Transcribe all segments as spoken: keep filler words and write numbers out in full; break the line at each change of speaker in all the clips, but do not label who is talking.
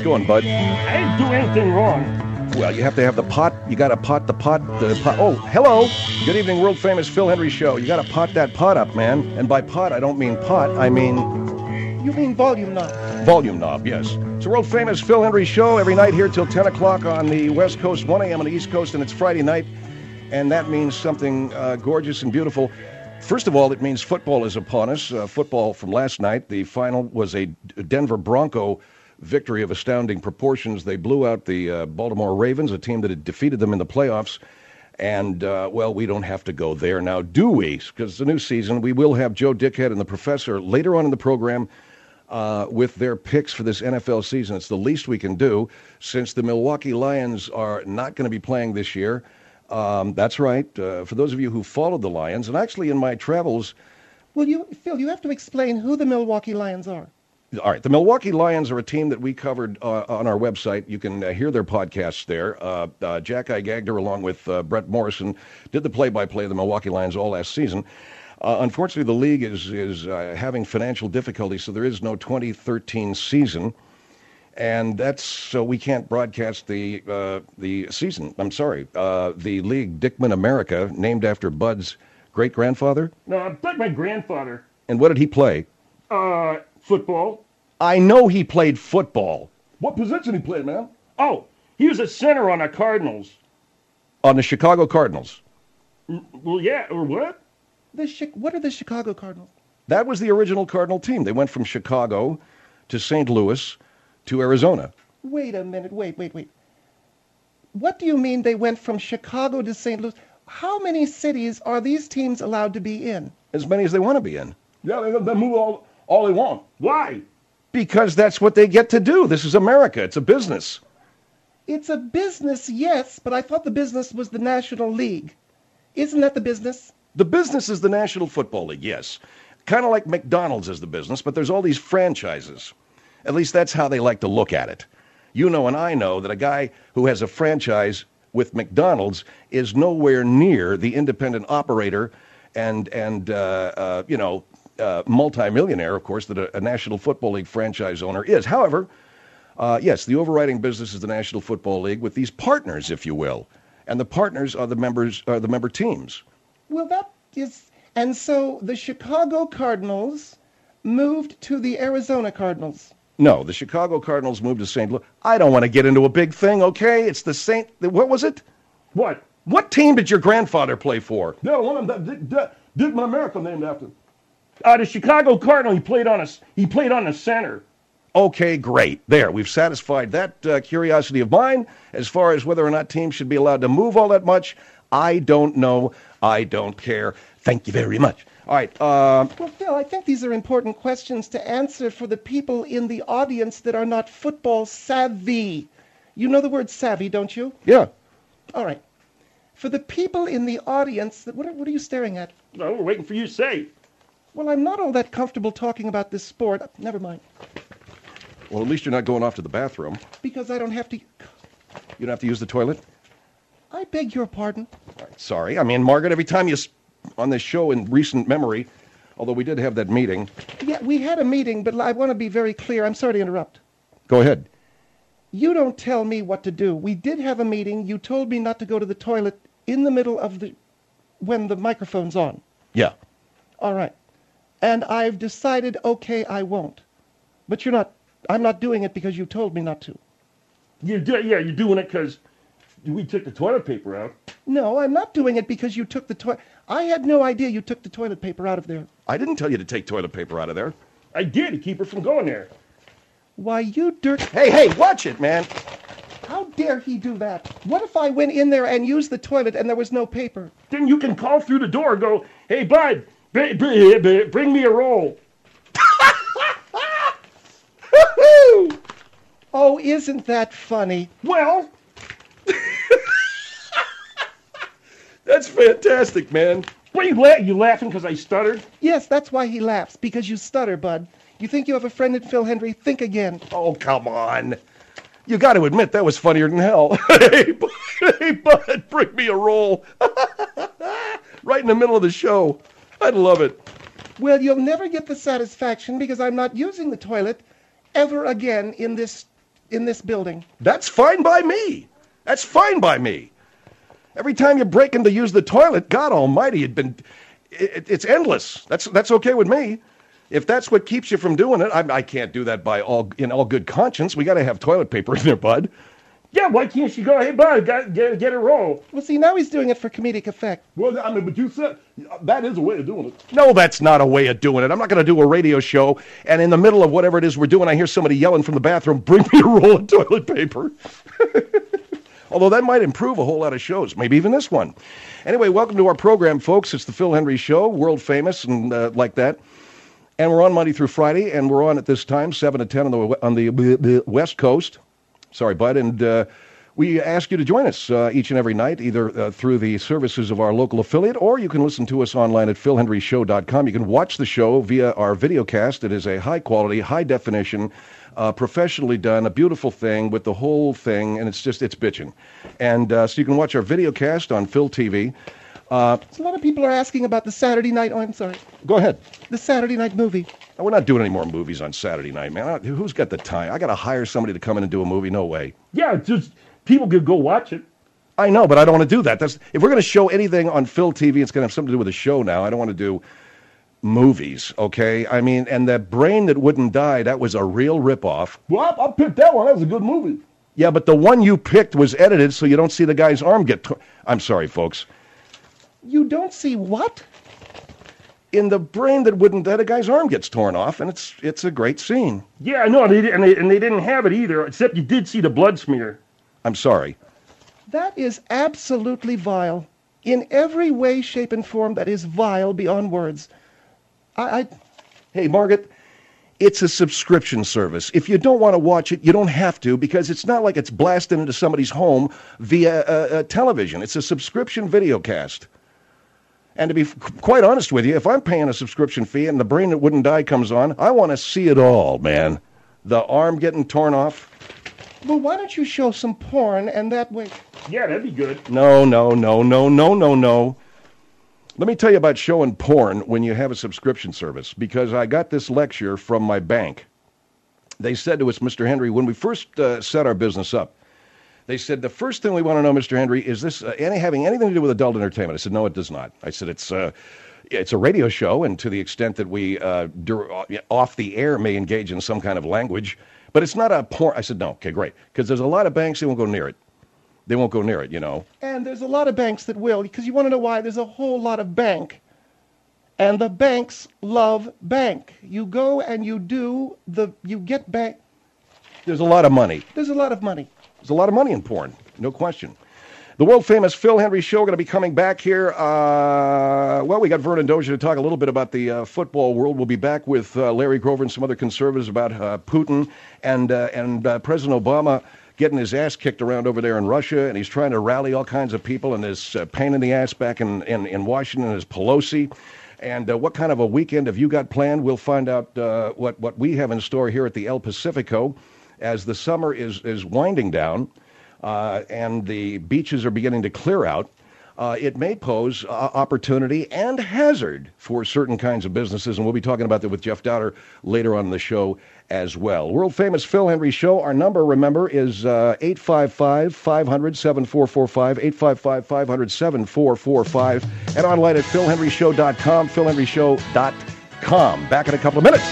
going, bud?
I didn't do anything wrong.
Well, you have to have the pot. You got to pot the pot. The pot. Oh, hello. Good evening, world famous Phil Hendrie Show. You got to pot that pot up, man. And by pot, I don't mean pot. I mean...
You mean volume knob.
Volume knob, yes. It's a world famous Phil Hendrie Show every night here till ten o'clock on the West Coast, one a.m. on the East Coast, and it's Friday night. And that means something uh, gorgeous and beautiful. First of all, it means football is upon us. Uh, football from last night. The final was a Denver Bronco victory of astounding proportions. They blew out the uh, Baltimore Ravens, a team that had defeated them in the playoffs. And, uh, well, we don't have to go there now, do we? Because it's a new season. We will have Joe Dickhead and the Professor later on in the program uh, with their picks for this N F L season. It's the least we can do since the Milwaukee Lions are not going to be playing this year. Um, that's right. Uh, for those of you who followed the Lions, and actually in my travels...
Well, you, Phil, you have to explain who the Milwaukee Lions are.
All right. The Milwaukee Lions are a team that we covered uh, on our website. You can uh, hear their podcasts there. Uh, uh, Jack I. Gagner, along with uh, Brett Morrison, did the play-by-play of the Milwaukee Lions all last season. Uh, unfortunately, the league is is uh, having financial difficulties, so there is no twenty thirteen season. And that's so we can't broadcast the uh, the season. I'm sorry. Uh, the league, Dickman America, named after Bud's great-grandfather.
No, I'm like my grandfather.
And what did he play?
Uh, football.
I know he played football.
What position he played, man? Oh, he was a center on the Cardinals.
On the Chicago Cardinals.
Well, yeah, or what?
The Chi- what are the Chicago Cardinals?
That was the original Cardinal team. They went from Chicago to Saint Louis to Arizona.
Wait a minute. Wait, wait, wait. What do you mean they went from Chicago to Saint Louis? How many cities are these teams allowed to be in?
As many as they want to be in.
Yeah, they, they move all, all they want. Why?
Because that's what they get to do. This is America. It's a business.
It's a business, yes, but I thought the business was the National League. Isn't that the business?
The business is the National Football League, yes. Kind of like McDonald's is the business, but there's all these franchises. At least that's how they like to look at it. You know and I know that a guy who has a franchise with McDonald's is nowhere near the independent operator and, and uh, uh, you know, uh, multimillionaire, of course, that a, a National Football League franchise owner is. However, uh, yes, the overriding business is the National Football League with these partners, if you will. And the partners are the members, are the member teams.
Well, that is... And so the Chicago Cardinals moved to the Arizona Cardinals.
No, the Chicago Cardinals moved to Saint Louis. I don't want to get into a big thing, okay? It's the Saint... What was it?
What?
What team did your grandfather play for?
Yeah, one of them that Dick, Dick, Dickman America named after. Uh, the Chicago Cardinal. He played on a he played on the center.
Okay, great. There, we've satisfied that uh, curiosity of mine. As far as whether or not teams should be allowed to move all that much, I don't know. I don't care. Thank you very much. All right. Uh,
well, Phil, I think these are important questions to answer for the people in the audience that are not football savvy. You know the word savvy, don't you?
Yeah.
All right. For the people in the audience, that what are, what are you staring at?
No, we're waiting for you to say.
Well, I'm not all that comfortable talking about this sport. Never mind.
Well, at least you're not going off to the bathroom.
Because I don't have to...
You don't have to use the toilet?
I beg your pardon.
All right, sorry. I mean, Margaret, every time you... on this show in recent memory, although we did have that meeting.
Yeah, we had a meeting, but I want to be very clear. I'm sorry to interrupt.
Go ahead.
You don't tell me what to do. We did have a meeting. You told me not to go to the toilet in the middle of the... when the microphone's on.
Yeah.
All right. And I've decided, okay, I won't. But you're not... I'm not doing it because you told me not to.
You do, yeah, you're doing it because we took the toilet paper out.
No, I'm not doing it because you took the toilet... I had no idea you took the toilet paper out of there.
I didn't tell you to take toilet paper out of there.
I did to keep her from going there.
Why, you dirt...
Hey, hey, watch it, man.
How dare he do that? What if I went in there and used the toilet and there was no paper?
Then you can call through the door and go, hey, bud, b- b- b- bring me a roll.
Oh, isn't that funny?
Well...
That's fantastic, man.
What are you, la- you laughing because I stuttered?
Yes, that's why he laughs, because you stutter, Bud. You think you have a friend at Phil Hendrie? Think again.
Oh, come on. You got to admit, that was funnier than hell. Hey, bud, hey, bud, bring me a roll. Right in the middle of the show. I'd love it.
Well, you'll never get the satisfaction because I'm not using the toilet ever again in this in this building.
That's fine by me. That's fine by me. Every time you break in to use the toilet, God Almighty, it'd been, it, it's endless. That's that's okay with me. If that's what keeps you from doing it, I, I can't do that by all in all good conscience. We got to have toilet paper in there, bud.
Yeah, why can't she go, hey, bud, get, get, get a roll?
Well, see, now he's doing it for comedic effect.
Well, I mean, but you said that is a way of doing it.
No, that's not a way of doing it. I'm not going to do a radio show, and in the middle of whatever it is we're doing, I hear somebody yelling from the bathroom, bring me a roll of toilet paper. Although that might improve a whole lot of shows, maybe even this one. Anyway, welcome to our program, folks. It's the Phil Hendrie Show, world famous and uh, like that. And we're on Monday through Friday, and we're on at this time, seven to ten on the on the West Coast. Sorry, bud. And uh, we ask you to join us uh, each and every night, either uh, through the services of our local affiliate, or you can listen to us online at phil hendrie show dot com. You can watch the show via our videocast. It is a high-quality, high-definition, uh, professionally done, a beautiful thing with the whole thing, and it's just, it's bitching. And uh, so you can watch our videocast on Phil T V. Uh,
So a lot of people are asking about the Saturday night, oh, I'm sorry,
go ahead.
the Saturday night movie.
We're not doing any more movies on Saturday night, man. I, who's got the time? I got to hire somebody to come in and do a movie? No way.
Yeah, just people could go watch it.
I know, but I don't want to do that. That's if we're going to show anything on Phil T V, it's going to have something to do with the show now. I don't want to do movies, okay? I mean, and that Brain That Wouldn't Die, that was a real ripoff.
Well, I, I picked that one. That was a good movie.
Yeah, but the one you picked was edited so you don't see the guy's arm get... T- I'm sorry, folks.
You don't see what?
In the Brain That Wouldn't Die, the guy's arm gets torn off, and it's it's a great scene.
Yeah, I know, and they, and, they, and they didn't have it either, except you did see the blood smear.
I'm sorry.
That is absolutely vile. In every way, shape, and form, that is vile beyond words. I, I
Hey, Margaret, it's a subscription service. If you don't want to watch it, you don't have to, because it's not like it's blasted into somebody's home via uh, uh, television. It's a subscription videocast. And to be f- quite honest with you, if I'm paying a subscription fee and the Brain That Wouldn't Die comes on, I want to see it all, man. The arm getting torn off.
well, why don't you show some porn, and that way...
Yeah, that'd be good.
No, no, no, no, no, no, no. Let me tell you about showing porn when you have a subscription service, because I got this lecture from my bank. They said to us, Mister Hendrie, when we first uh, set our business up, they said, the first thing we want to know, Mister Hendrie, is this uh, any, having anything to do with adult entertainment? I said, no, it does not. I said, it's uh, it's a radio show, and to the extent that we, uh, dur- off the air, may engage in some kind of language, but it's not a porn. I said, no, okay, great, because there's a lot of banks that won't go near it. They won't go near it, you know.
And there's a lot of banks that will, because you want to know why? There's a whole lot of bank. And the banks love bank. You go and you do the, you get bank.
There's a lot of money.
There's a lot of money.
There's a lot of money in porn, no question. The world-famous Phil Hendrie Show going to be coming back here. Uh, well, we got Vernon Dozier to talk a little bit about the uh, football world. We'll be back with uh, Larry Grover and some other conservatives about uh, Putin and, uh, and uh, President Obama getting his ass kicked around over there in Russia, and he's trying to rally all kinds of people, and his uh, pain in the ass back in, in, in Washington is Pelosi. And uh, what kind of a weekend have you got planned? We'll find out uh, what, what we have in store here at the El Pacifico as the summer is, is winding down uh, and the beaches are beginning to clear out. Uh, it may pose uh, opportunity and hazard for certain kinds of businesses, and we'll be talking about that with Jeff Dowder later on in the show as well. World-famous Phil Hendrie Show. Our number, remember, is uh, eight five five, five hundred, seven four four five, eight five five, five hundred, seven four four five, and online at phil hendrie show dot com, phil hendrie show dot com. Back in a couple of minutes.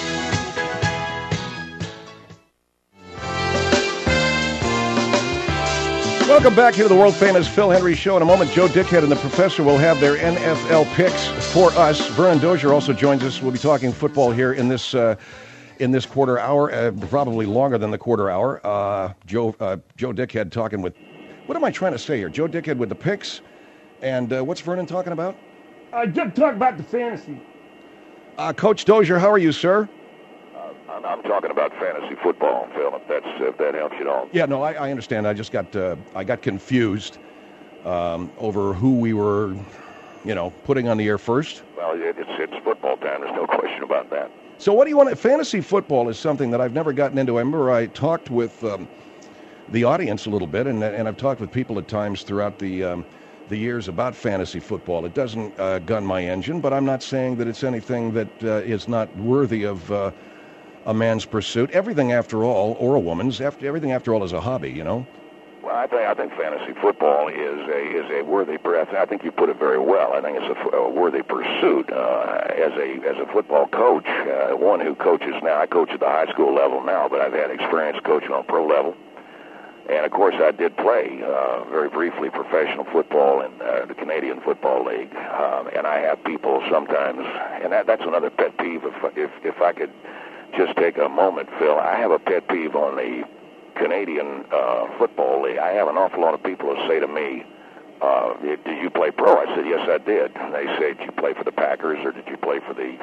Welcome back here to the world-famous Phil Hendrie Show. In a moment, Joe Dickhead and the Professor will have their N F L picks for us. Vernon Dozier also joins us. We'll be talking football here in this uh, in this quarter hour, uh, probably longer than the quarter hour. Uh, Joe uh, Joe Dickhead talking with, what am I trying to say here? Joe Dickhead with the picks, and uh, what's Vernon talking about?
I just talk about the fantasy.
Uh, Coach Dozier, how are you, sir?
I'm, I'm talking about fantasy football, Phil. If that's if that helps you at all.
Yeah, no, I, I understand. I just got uh, I got confused um, over who we were, you know, putting on the air first.
Well, it, it's it's football time. There's no question about that.
So, what do you want? Fantasy football is something that I've never gotten into. I remember I talked with um, the audience a little bit, and and I've talked with people at times throughout the um, the years about fantasy football. It doesn't uh, gun my engine, but I'm not saying that it's anything that uh, is not worthy of. Uh, a man's pursuit. Everything, after all, or a woman's, after everything, after all, is a hobby, you know?
Well, I think I think fantasy football is a is a worthy. I think you put it very well. I think it's a, a worthy pursuit. Uh, as a as a football coach, uh, one who coaches now. I coach at the high school level now, but I've had experience coaching on pro level. And, of course, I did play uh, very briefly professional football in uh, the Canadian Football League. Um, and I have people sometimes, and that, that's another pet peeve. If, if, if I could just take a moment, Phil, I have a pet peeve on the Canadian uh, Football League. I have an awful lot of people who say to me, uh, did you play pro? I said, yes, I did. And they say, did you play for the Packers or did you play for the,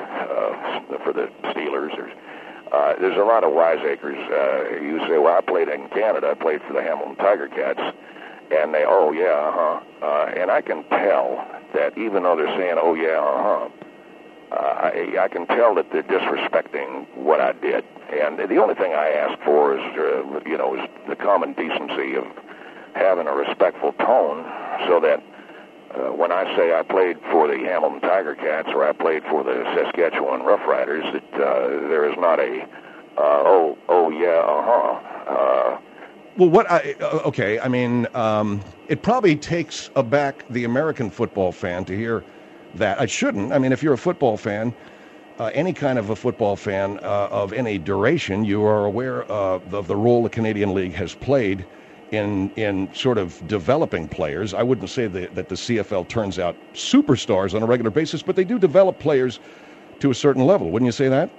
uh, for the Steelers or... Uh, there's a lot of wiseacres. Uh, you say, well, I played in Canada. I played for the Hamilton Tiger Cats. And they, oh, yeah, uh-huh. Uh, and I can tell that even though they're saying, oh, yeah, uh-huh, uh, I, I can tell that they're disrespecting what I did. And the only thing I ask for is, uh, you know, is the common decency of having a respectful tone so that Uh, when I say I played for the Hamilton Tiger Cats or I played for the Saskatchewan Roughriders, that uh, there is not a, uh, oh, oh yeah, uh-huh. Uh,
well, what I, uh, okay, I mean, um, it probably takes aback the American football fan to hear that. It shouldn't. I mean, if you're a football fan, uh, any kind of a football fan uh, of any duration, you are aware uh, of the role the Canadian League has played in in sort of developing players. I wouldn't say that, that the C F L turns out superstars on a regular basis, but they do develop players to a certain level. Wouldn't you say that?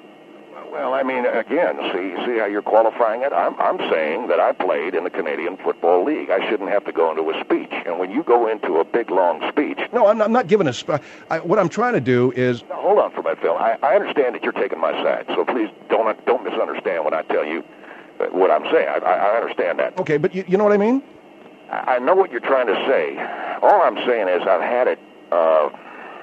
Well, I mean, again, see see how you're qualifying it? I'm I'm saying that I played in the Canadian Football League. I shouldn't have to go into a speech. And when you go into a big, long speech...
No, I'm, I'm not giving a... Sp- I, what I'm trying to do is...
Now, hold on for a minute, Phil. I, I understand that you're taking my side, so please don't don't misunderstand when I tell you what I'm saying. I, I understand that.
Okay, but you, you know what I mean?
I, I know what you're trying to say. All I'm saying is I've had it... Uh...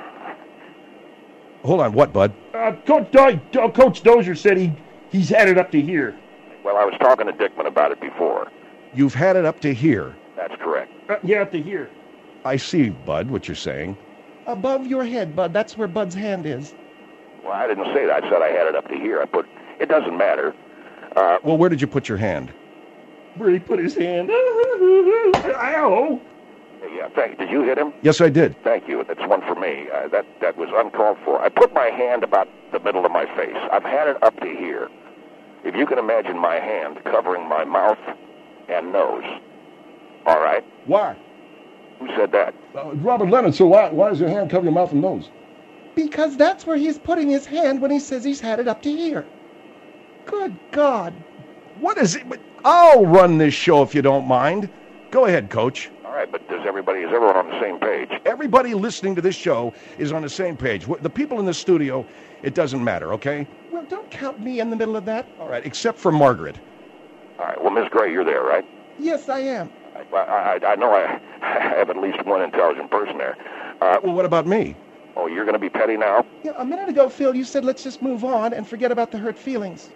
Hold on, what, bud?
Uh, Coach, Do- Coach Dozier said he, he's had it up to here.
Well, I was talking to Dickman about it before.
You've had it up to here?
That's correct.
Uh, yeah, up to here.
I see, Bud, what you're saying.
Above your head, Bud. That's where Bud's hand is.
Well, I didn't say that. I said I had it up to here. I put... It doesn't matter. Uh,
well, where did you put your hand?
Where he put his hand. Ow!
Yeah, thank you. Did you hit him?
Yes, I did.
Thank you. That's one for me. Uh, that that was uncalled for. I put my hand about the middle of my face. I've had it up to here. If you can imagine my hand covering my mouth and nose. All right?
Why?
Who said that?
Uh, Robert Leonard. So why why does your hand cover your mouth and nose?
Because that's where he's putting his hand when he says he's had it up to here. Good God.
What is it? I'll run this show if you don't mind. Go ahead, Coach.
All right, but does everybody, is everyone on the same page?
Everybody listening to this show is on the same page. The people in the studio, it doesn't matter, okay?
Well, don't count me in the middle of that.
All right, except for Margaret.
All right, well, Miss Gray, you're there, right?
Yes, I am.
I, I, I know I, I have at least one intelligent person there. Uh,
well, what about me?
Oh, you're going to be petty now?
Yeah, a minute ago, Phil, you said let's just move on and forget about the hurt feelings.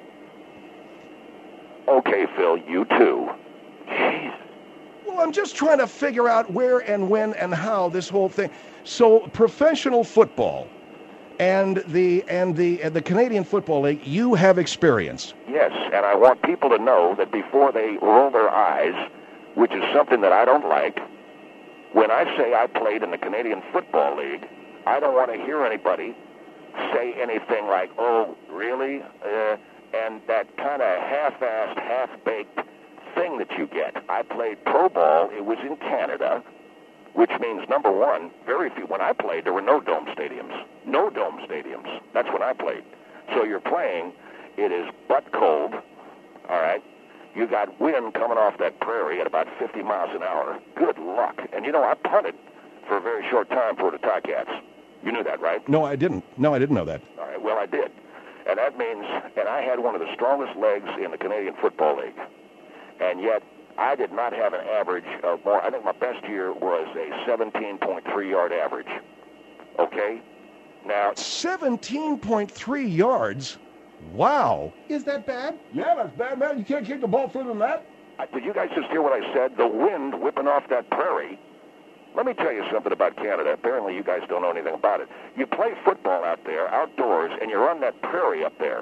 Okay, Phil, you too. Jeez.
Well, I'm just trying to figure out where and when and how this whole thing. So, professional football and the and the and the Canadian Football League, you have experience.
Yes, and I want people to know that before they roll their eyes, which is something that I don't like, when I say I played in the Canadian Football League, I don't want to hear anybody say anything like, "Oh, really?" Uh, and that kind of half-assed, half-baked thing that you get. I played pro ball. It was in Canada, which means, number one, very few. When I played, there were no dome stadiums. No dome stadiums. That's when I played. So you're playing. It is butt cold, all right? You got wind coming off that prairie at about fifty miles an hour. Good luck. And, you know, I punted for a very short time for the Ticats. You knew that, right?
No, I didn't. No, I didn't know that.
All right, well, I did. And that means, and I had one of the strongest legs in the Canadian Football League. And yet, I did not have an average of more. I think my best year was a seventeen point three yard average. Okay? Now,
seventeen point three yards? Wow.
Is that bad?
Yeah, that's bad, man. You can't kick the ball further than that.
I, did you guys just hear what I said? The wind whipping off that prairie. Let me tell you something about Canada. Apparently you guys don't know anything about it. You play football out there, outdoors, and you're on that prairie up there.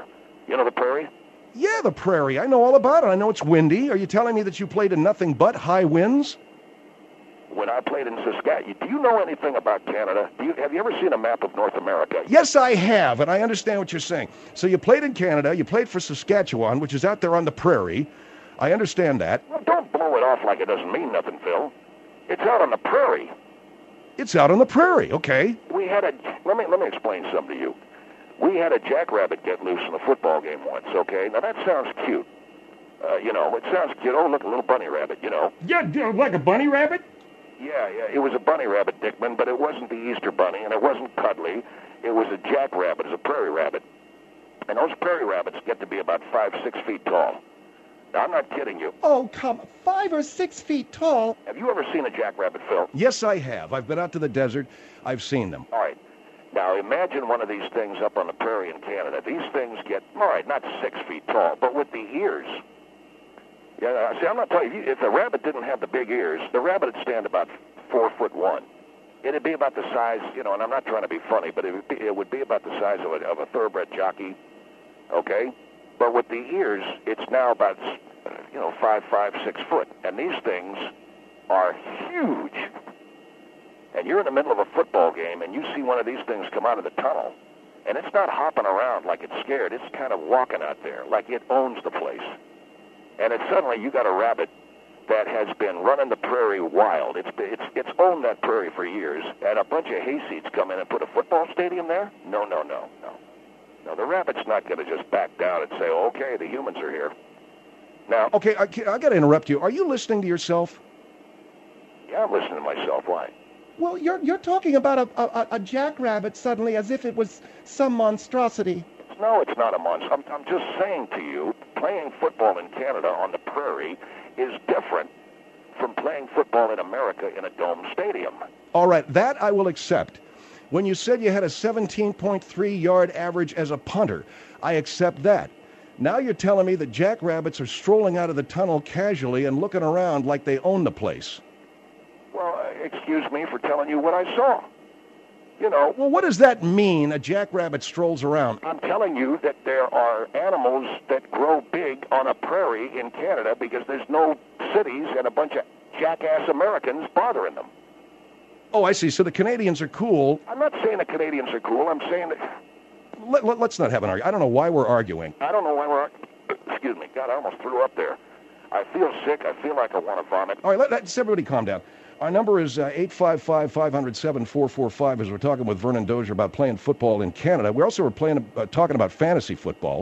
You know the Prairie?
Yeah, the Prairie. I know all about it. I know it's windy. Are you telling me that you played in nothing but high winds?
When I played in Saskatchewan, do you know anything about Canada? Do you, have you ever seen a map of North America?
Yes, I have, and I understand what you're saying. So you played in Canada, you played for Saskatchewan, which is out there on the prairie. I understand that.
Well, don't blow it off like it doesn't mean nothing, Phil. It's out on the prairie.
It's out on the prairie, okay.
We had a, let me, let me explain something to you. We had a jackrabbit get loose in a football game once, okay? Now that sounds cute. Uh, you know, it sounds cute. Oh, look, a little bunny rabbit, you know.
Yeah, dude, like a bunny rabbit?
Yeah, yeah, it was a bunny rabbit, Dickman, but it wasn't the Easter bunny, and it wasn't cuddly. It was a jackrabbit, it was a prairie rabbit. And those prairie rabbits get to be about five, six feet tall. Now, I'm not kidding you.
Oh, come, five or six feet tall.
Have you ever seen a jackrabbit, Phil?
Yes, I have. I've been out to the desert. I've seen them.
All right. Now, imagine one of these things up on the prairie in Canada. These things get, all right, not six feet tall, but with the ears. Yeah, see, I'm not telling you, if the rabbit didn't have the big ears, the rabbit would stand about four foot one. It'd be about the size, you know, and I'm not trying to be funny, but it would be, it would be about the size of a, of a thoroughbred jockey, okay? But with the ears, it's now about, you know, five, five, six foot. And these things are huge. And you're in the middle of a football game, and you see one of these things come out of the tunnel, and it's not hopping around like it's scared. It's kind of walking out there like it owns the place. And it's suddenly you got a rabbit that has been running the prairie wild. It's it's it's owned that prairie for years, and a bunch of hayseeds come in and put a football stadium there? No, no, no, no. No, the rabbit's not going to just back down and say, okay, the humans are here. Now,
Okay, I, I got to interrupt you. Are you listening to yourself?
yeah, I'm listening to myself. Why?
Well, you're you're talking about a, a, a jackrabbit suddenly as if it was some monstrosity.
No, it's not a monster. I'm, I'm just saying to you, playing football in Canada on the prairie is different from playing football in America in a dome stadium.
All right, that I will accept. When you said you had a seventeen point three yard average as a punter, I accept that. Now you're telling me that jackrabbits are strolling out of the tunnel casually and looking around like they own the place.
Well, uh, excuse me for telling you what I saw. You know,
Well, what does that mean, a jackrabbit strolls around?
I'm telling you that there are animals that grow big on a prairie in Canada because there's no cities and a bunch of jackass Americans bothering them.
Oh, I see. So the Canadians are cool.
I'm not saying the Canadians are cool. I'm saying that
Let, let, let's not have an argument. I don't know why we're arguing.
I don't know why we're... Excuse me. God, I almost threw up there. I feel sick. I feel like I want to vomit.
All right, let, let's everybody calm down. Our number is uh, eight five five, five hundred, seven four four five as we're talking with Vernon Dozier about playing football in Canada. We also were playing, uh, talking about fantasy football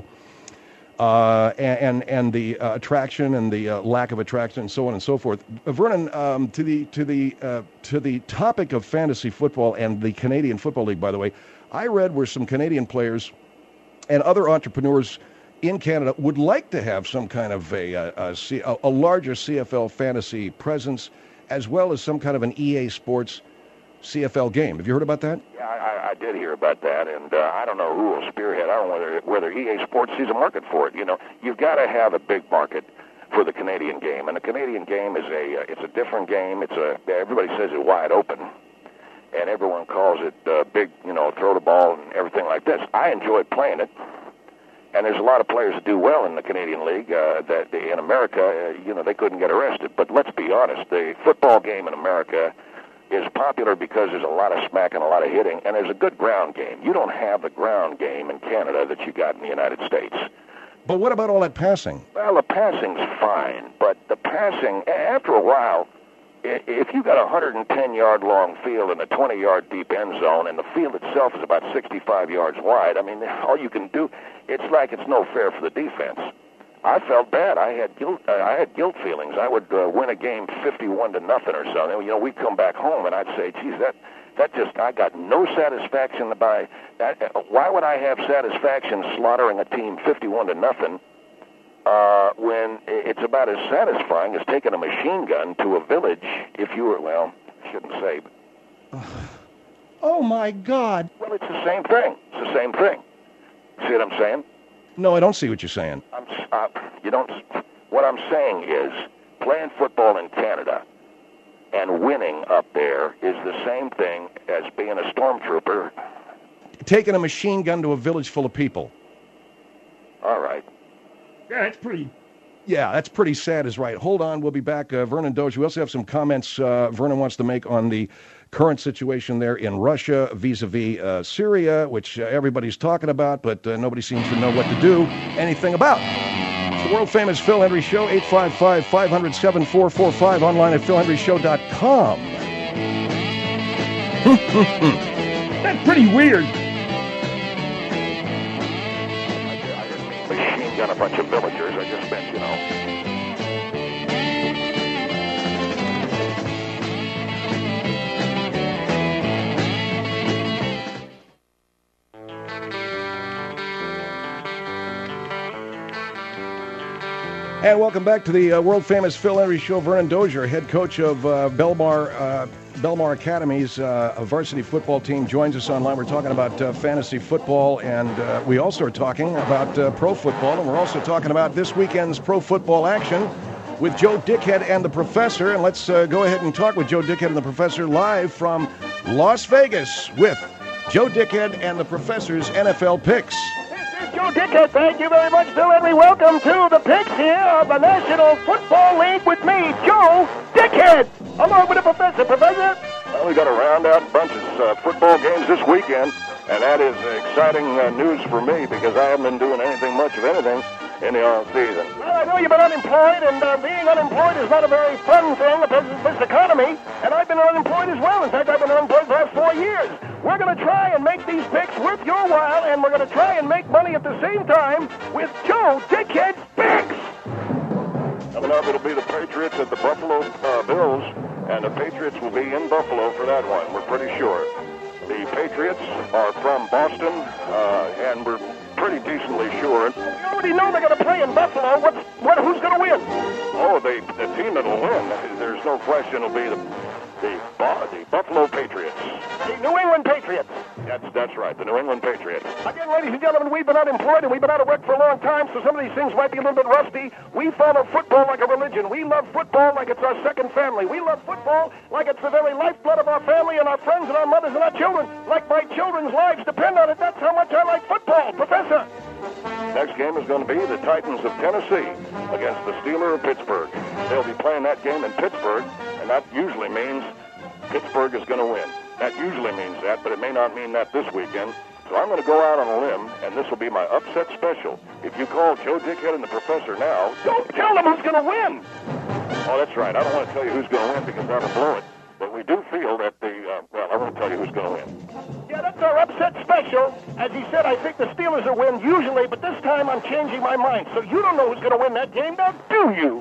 uh, and, and and the uh, attraction and the uh, lack of attraction and so on and so forth. Uh, Vernon, um, to the to the uh, to the topic of fantasy football and the Canadian Football League, by the way, I read where some Canadian players and other entrepreneurs in Canada would like to have some kind of a a, a, C, a, a larger C F L fantasy presence, as well as some kind of an E A Sports C F L game. Have you heard about that?
Yeah, I, I did hear about that, and uh, I don't know who will spearhead. I don't know whether, whether E A Sports sees a market for it. You know, you've got to have a big market for the Canadian game, and the Canadian game is a uh, it's a different game. It's a everybody says it's wide open, and everyone calls it uh, big. You know, throw the ball and everything like this. I enjoyed playing it. And there's a lot of players that do well in the Canadian League uh, that in America, uh, you know, they couldn't get arrested. But let's be honest, the football game in America is popular because there's a lot of smack and a lot of hitting, and there's a good ground game. You don't have the ground game in Canada that you got in the United States.
But what about all that passing?
Well, the passing's fine, but the passing, after a while, if you got a one hundred ten yard long field and a twenty yard deep end zone, and the field itself is about sixty-five yards wide, I mean, all you can do, it's like it's no fair for the defense. I felt bad. I had guilt. Uh, I had guilt feelings. I would uh, win a game fifty-one to nothing or something. You know, we'd come back home and I'd say, "Geez, that that just I got no satisfaction by that. Why would I have satisfaction slaughtering a team fifty-one to nothing?" Uh, when it's about as satisfying as taking a machine gun to a village if you were, well, I shouldn't say, but...
Oh, my God.
Well, it's the same thing. It's the same thing. See what I'm saying?
No, I don't see what you're saying.
I'm, uh, you don't... What I'm saying is, playing football in Canada and winning up there is the same thing as being a stormtrooper.
Taking a machine gun to a village full of people.
All right.
Yeah, it's pretty.
Yeah, that's pretty sad is right. Hold on, we'll be back. Uh, Vernon Dozier. We also have some comments uh, Vernon wants to make on the current situation there in Russia vis-a-vis uh, Syria, which uh, everybody's talking about, but uh, nobody seems to know what to do anything about. It's the world-famous Phil Hendrie Show, eight five five, five hundred, seven four four five, online at phil hendrie show dot com.
That's pretty weird.
Machine gun a bunch of villagers. I just meant, you know.
And welcome back to the uh, world-famous Phil Hendrie Show. Vernon Dozier, head coach of uh, Belmar uh, Belmar Academy's uh, varsity football team, joins us online. We're talking about uh, fantasy football, and uh, we also are talking about uh, pro football, and we're also talking about this weekend's pro football action with Joe Dickhead and the Professor. And let's uh, go ahead and talk with Joe Dickhead and the Professor live from Las Vegas with Joe Dickhead and the Professor's N F L picks.
Joe Dickhead, thank you very much, Phil Hendrie. Welcome to the picks here of the National Football League with me, Joe Dickhead, along with the Professor. Professor?
Well, we got a round-out bunch of uh, football games this weekend, and that is exciting uh, news for me because I haven't been doing anything much of anything in the off-season.
Well, I know you've been unemployed, and uh, being unemployed is not a very fun thing in this economy, and I've been unemployed as well. In fact, I've been unemployed for the last four years. We're going to try and make these picks worth your while, and we're going to try and make money at the same time with Joe Dickhead's picks.
Coming up, it'll be the Patriots at the Buffalo uh, Bills, and the Patriots will be in Buffalo for that one, we're pretty sure. The Patriots are from Boston, uh, and we're pretty decently sure.
You already know they're going to play in Buffalo. What's, what, who's going to win?
Oh, the, the team that will win, there's no question, will be the, the, the Buffalo Patriots.
The New England Patriots.
That's, that's right, the New England Patriots.
Again, ladies and gentlemen, we've been unemployed and we've been out of work for a long time, so some of these things might be a little bit rusty. We follow football like a religion. We love football like it's our second family. We love football like it's the very lifeblood of our family and our friends and our mothers and our children. Like my children's lives depend on it. That's how much I like football. Professor.
Next game is going to be the Titans of Tennessee against the Steelers of Pittsburgh. They'll be playing that game in Pittsburgh, and that usually means Pittsburgh is going to win. That usually means that, but it may not mean that this weekend. So I'm going to go out on a limb, and this will be my upset special. If you call Joe Dickhead and the Professor now,
don't tell them who's going to win.
Oh, that's right. I don't want to tell you who's going to win because that'll blow it. But we do feel that the, uh, well, I won't tell you who's going to win.
Yeah, that's our upset special. As he said, I think the Steelers will win usually, but this time I'm changing my mind. So you don't know who's going to win that game now, do you?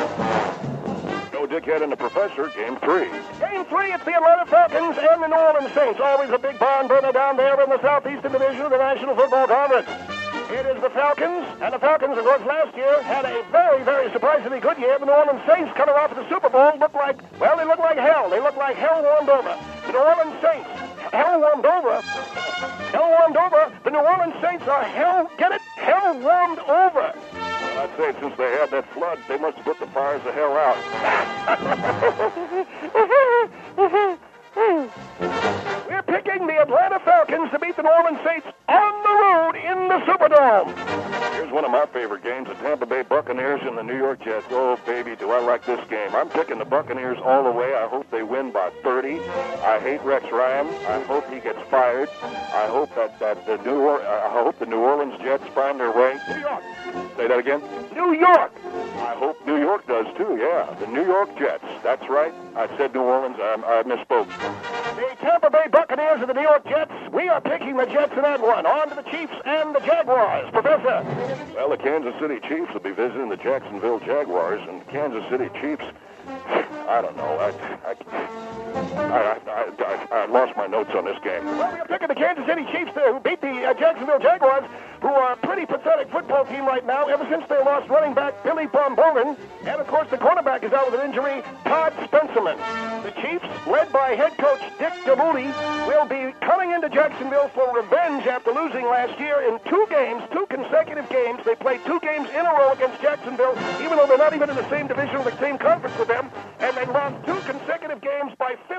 Joe Dickhead and the Professor, game three.
Game three, it's the Atlanta Falcons and the New Orleans Saints. Always a big barn burner down there in the Southeastern Division of the National Football Conference. It is the Falcons, and the Falcons, of course, last year had a very, very surprisingly good year. The New Orleans Saints coming off of the Super Bowl look like, well, they look like hell. They look like hell warmed over. The New Orleans Saints, hell warmed over. Hell warmed over. The New Orleans Saints are hell, get it? Hell warmed over.
Well, I'd say since they had that flood, they must have put the fires of hell out.
We're picking the Atlanta Falcons to beat the New Orleans Saints on the road in the Superdome.
Here's one of my favorite games, the Tampa Bay Buccaneers and the New York Jets. Oh, baby, do I like this game. I'm picking the Buccaneers all the way. I hope they win by thirty. I hate Rex Ryan. I hope he gets fired. I hope that, that the New or- I hope the New Orleans Jets find their way.
New York.
Say that again?
New York.
I hope New York does too, yeah. The New York Jets. That's right. I said New Orleans. I, I misspoke.
The Tampa Bay Buccaneers and the New York Jets. We are picking the Jets in that one. On to the Chiefs and the Jaguars. Professor.
Well, the Kansas City Chiefs will be visiting the Jacksonville Jaguars, and the Kansas City Chiefs, I don't know. I, I, I, I, I lost my notes on this game.
Well, we are picking the Kansas City Chiefs there, who beat the uh, Jacksonville Jaguars, who are a pretty pathetic football team right now, ever since they lost running back Billy Bombolin. And, of course, the cornerback is out with an injury, Todd Spencerman. The Chiefs, led by head coach Dick DeMuti, will be coming into Jacksonville for revenge after losing last year in two games, two consecutive games. They played two games in a row against Jacksonville, even though they're not even in the same division or the same conference with them. And they lost two consecutive games by fifty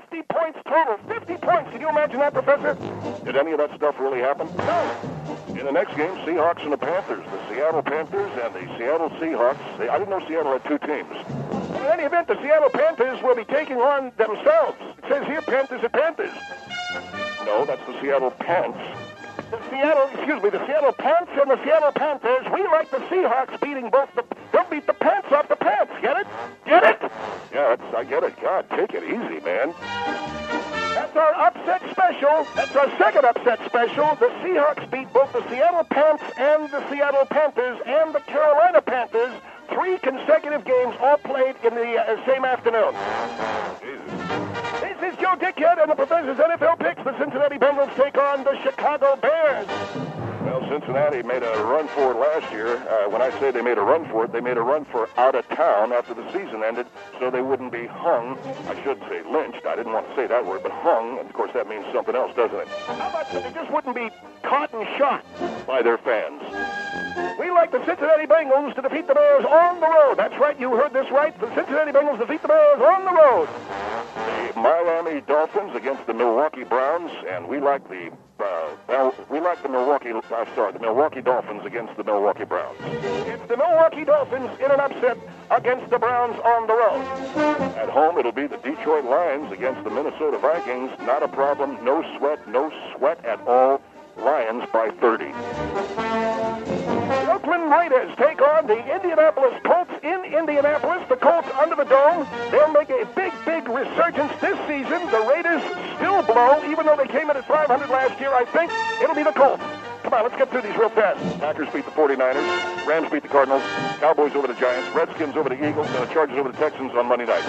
fifty points total. fifty points. Can you imagine that, Professor?
Did any of that stuff really happen?
No.
In the next game, Seahawks and the Panthers. The Seattle Panthers and the Seattle Seahawks. They, I didn't know Seattle had two teams.
Well, in any event, the Seattle Panthers will be taking on themselves. It says here Panthers at Panthers.
No, that's the Seattle Pants.
The Seattle, excuse me, the Seattle Pants and the Seattle Panthers. We like the Seahawks beating both the... They'll beat the pants off the pants. Get it? Get it?
Yeah, that's, I get it. God, take it easy, man.
That's our upset special. That's our second upset special. The Seahawks beat both the Seattle Pants and the Seattle Panthers and the Carolina Panthers. Three consecutive games all played in the uh, same afternoon.
Jesus.
This is Joe Dickhead and the Professor's N F L picks. The Cincinnati Bengals take on the Chicago Bears.
Well, Cincinnati made a run for it last year. Uh, when I say they made a run for it, they made a run for out of town after the season ended, so they wouldn't be hung. I should say lynched. I didn't want to say that word, but hung. And of course, that means something else, doesn't it?
How about they just wouldn't be caught and shot
by their fans?
We like the Cincinnati Bengals to defeat the Bears on the road. That's right, you heard this right. The Cincinnati Bengals defeat the Bears on the road.
The Miami Dolphins against the Milwaukee Browns, and we like the uh, well, we like the Milwaukee. I'm uh, sorry, the Milwaukee Dolphins against the Milwaukee Browns.
It's the Milwaukee Dolphins in an upset against the Browns on the road.
At home, it'll be the Detroit Lions against the Minnesota Vikings. Not a problem. No sweat. No sweat at all. Lions by thirty.
The Oakland Raiders take on the Indianapolis Colts in Indianapolis. The Colts under the dome. They'll make a big, big resurgence this season. The Raiders still blow, even though they came in at five hundred last year. I think it'll be the Colts. Come on, let's get through these real fast.
Packers beat the forty-niners. Rams beat the Cardinals. Cowboys over the Giants. Redskins over the Eagles. And the Chargers over the Texans on Monday night.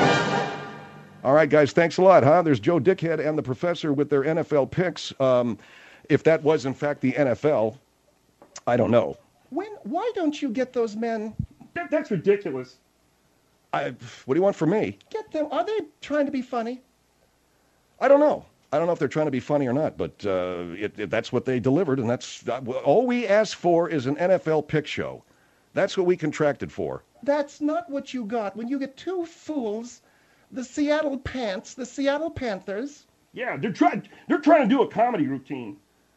All right, guys, thanks a lot, huh? There's Joe Dickhead and the Professor with their N F L picks. Um, if that was, in fact, the N F L, I don't know.
When? Why don't you get those men?
That, that's ridiculous.
I, what do you want from me?
Get them. Are they trying to be funny?
I don't know. I don't know if they're trying to be funny or not, but uh, it, it, that's what they delivered, and that's uh, all we asked for is an N F L pick show. That's what we contracted for.
That's not what you got. When you get two fools, the Seattle Pants, the Seattle Panthers.
Yeah, they're trying. They're trying to do a comedy routine.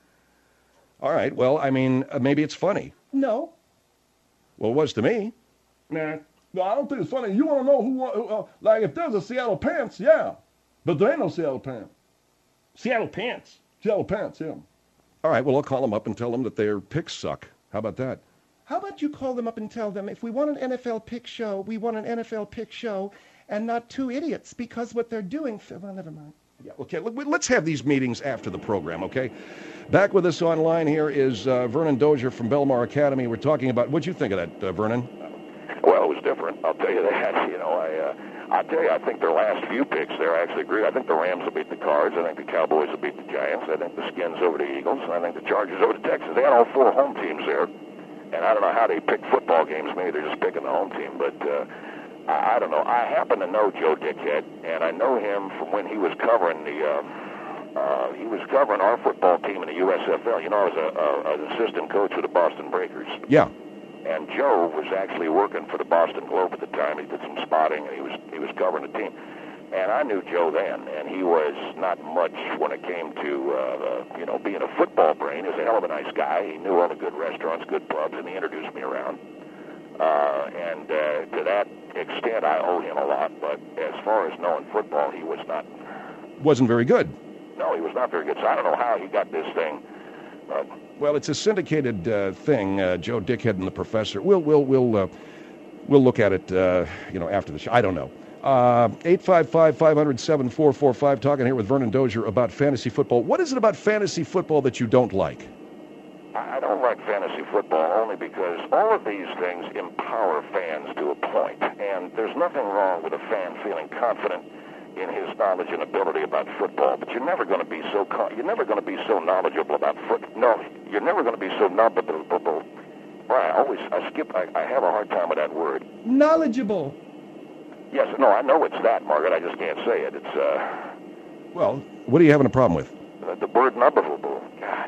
All right. Well, I mean, uh, maybe it's funny.
No.
Well, it was to me.
Nah.
No, I don't think it's funny. You want to know who, who uh, like, if there's a Seattle Pants, yeah. But there ain't no Seattle Pants.
Seattle Pants.
Seattle Pants, yeah.
All right. Well, I'll call them up and tell them that their picks suck. How about that?
How about you call them up and tell them, if we want an N F L pick show, we want an N F L pick show and not two idiots, because what they're doing... Well, never mind.
Yeah, okay, let's have these meetings after the program, okay? Back with us online here is uh, Vernon Dozier from Belmar Academy. We're talking about, what'd you think of that, uh, Vernon?
Well, it was different. I'll tell you that. You know, I, uh, I'll tell you, I think their last few picks there, I actually agree. I think the Rams will beat the Cards. I think the Cowboys will beat the Giants. I think the Skins over the Eagles. And I think the Chargers over the Texans. They had all four home teams there. And I don't know how they pick football games. Maybe they're just picking the home team. But uh, I, I don't know. I happen to know Joe Dickhead, and I know him from when he was covering the... Uh, Uh, he was covering our football team in the U S F L. You know, I was a, a, an assistant coach for the Boston Breakers.
Yeah.
And Joe was actually working for the Boston Globe at the time. He did some spotting, and he was he was covering the team. And I knew Joe then, and he was not much when it came to, uh, uh, you know, being a football brain. He was a hell of a nice guy. He knew all the good restaurants, good pubs, and he introduced me around. Uh, and uh, to that extent, I owe him a lot. But as far as knowing football, he was not.
Wasn't very good.
No, he was not very good. So I don't know how he got this thing. But
well, it's a syndicated uh, thing. Uh, Joe Dickhead and the Professor. We'll we'll we'll uh, we'll look at it. Uh, you know, after the show. I don't know. Uh, eight five five, five hundred, seven four four five. Talking here with Vernon Dozier about fantasy football. What is it about fantasy football that you don't like?
I don't like fantasy football only because all of these things empower fans to a point, and there's nothing wrong with a fan feeling confident in his knowledge and ability about football, but you're never going to be so con- you're never going to be so knowledgeable about foot. No, you're never going to be so knowledgeable. Well, I always I skip. I, I have a hard time with that word.
Knowledgeable.
Yes, no, I know it's that, Margaret. I just can't say it. It's uh.
Well, what are you having a problem with?
The, the word knowledgeable. God.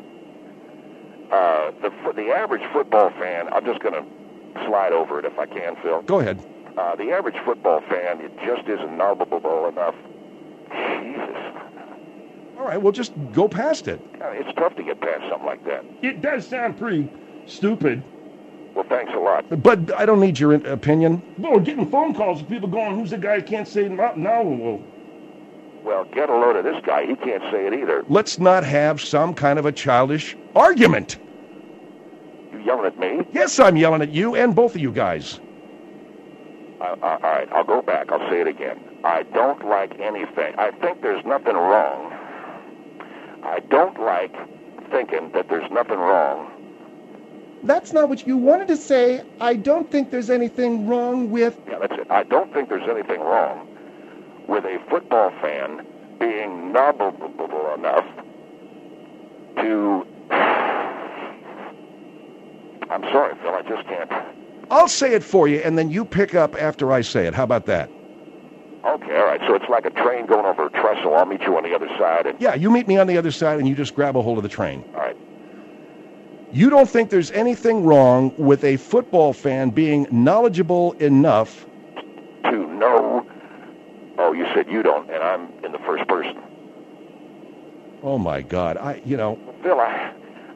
Uh, the the average football fan. I'm just going to slide over it if I can, Phil.
Go ahead.
Uh, the average football fan, it just isn't knowledgeable enough Jesus.
All right, well, just go past it.
I mean, it's tough to get past something like that.
It does sound pretty stupid.
Well, thanks a lot.
But I don't need your in- opinion.
Well, we're getting phone calls of people going, who's the guy who can't say no? no?
Well, get a load of this guy. He can't say it either.
Let's not have some kind of a childish argument.
You yelling at me?
Yes, I'm yelling at you and both of you guys.
Uh, uh, all right, I'll go back. I'll say it again. I don't like anything. I think there's nothing wrong. I don't like thinking that there's nothing wrong.
That's not what you wanted to say. I don't think there's anything wrong with...
Yeah, that's it. I don't think there's anything wrong with a football fan being knowledgeable enough to... I'm sorry, Phil, I just can't.
I'll say it for you, and then you pick up after I say it. How about that?
Okay, all right. So it's like a train going over a trestle. I'll meet you on the other side. And...
Yeah, you meet me on the other side, and you just grab a hold of the train.
All right.
You don't think there's anything wrong with a football fan being knowledgeable enough
to know... Oh, you said you don't, and I'm in the first person.
Oh, my God. I, you know...
Phil, I...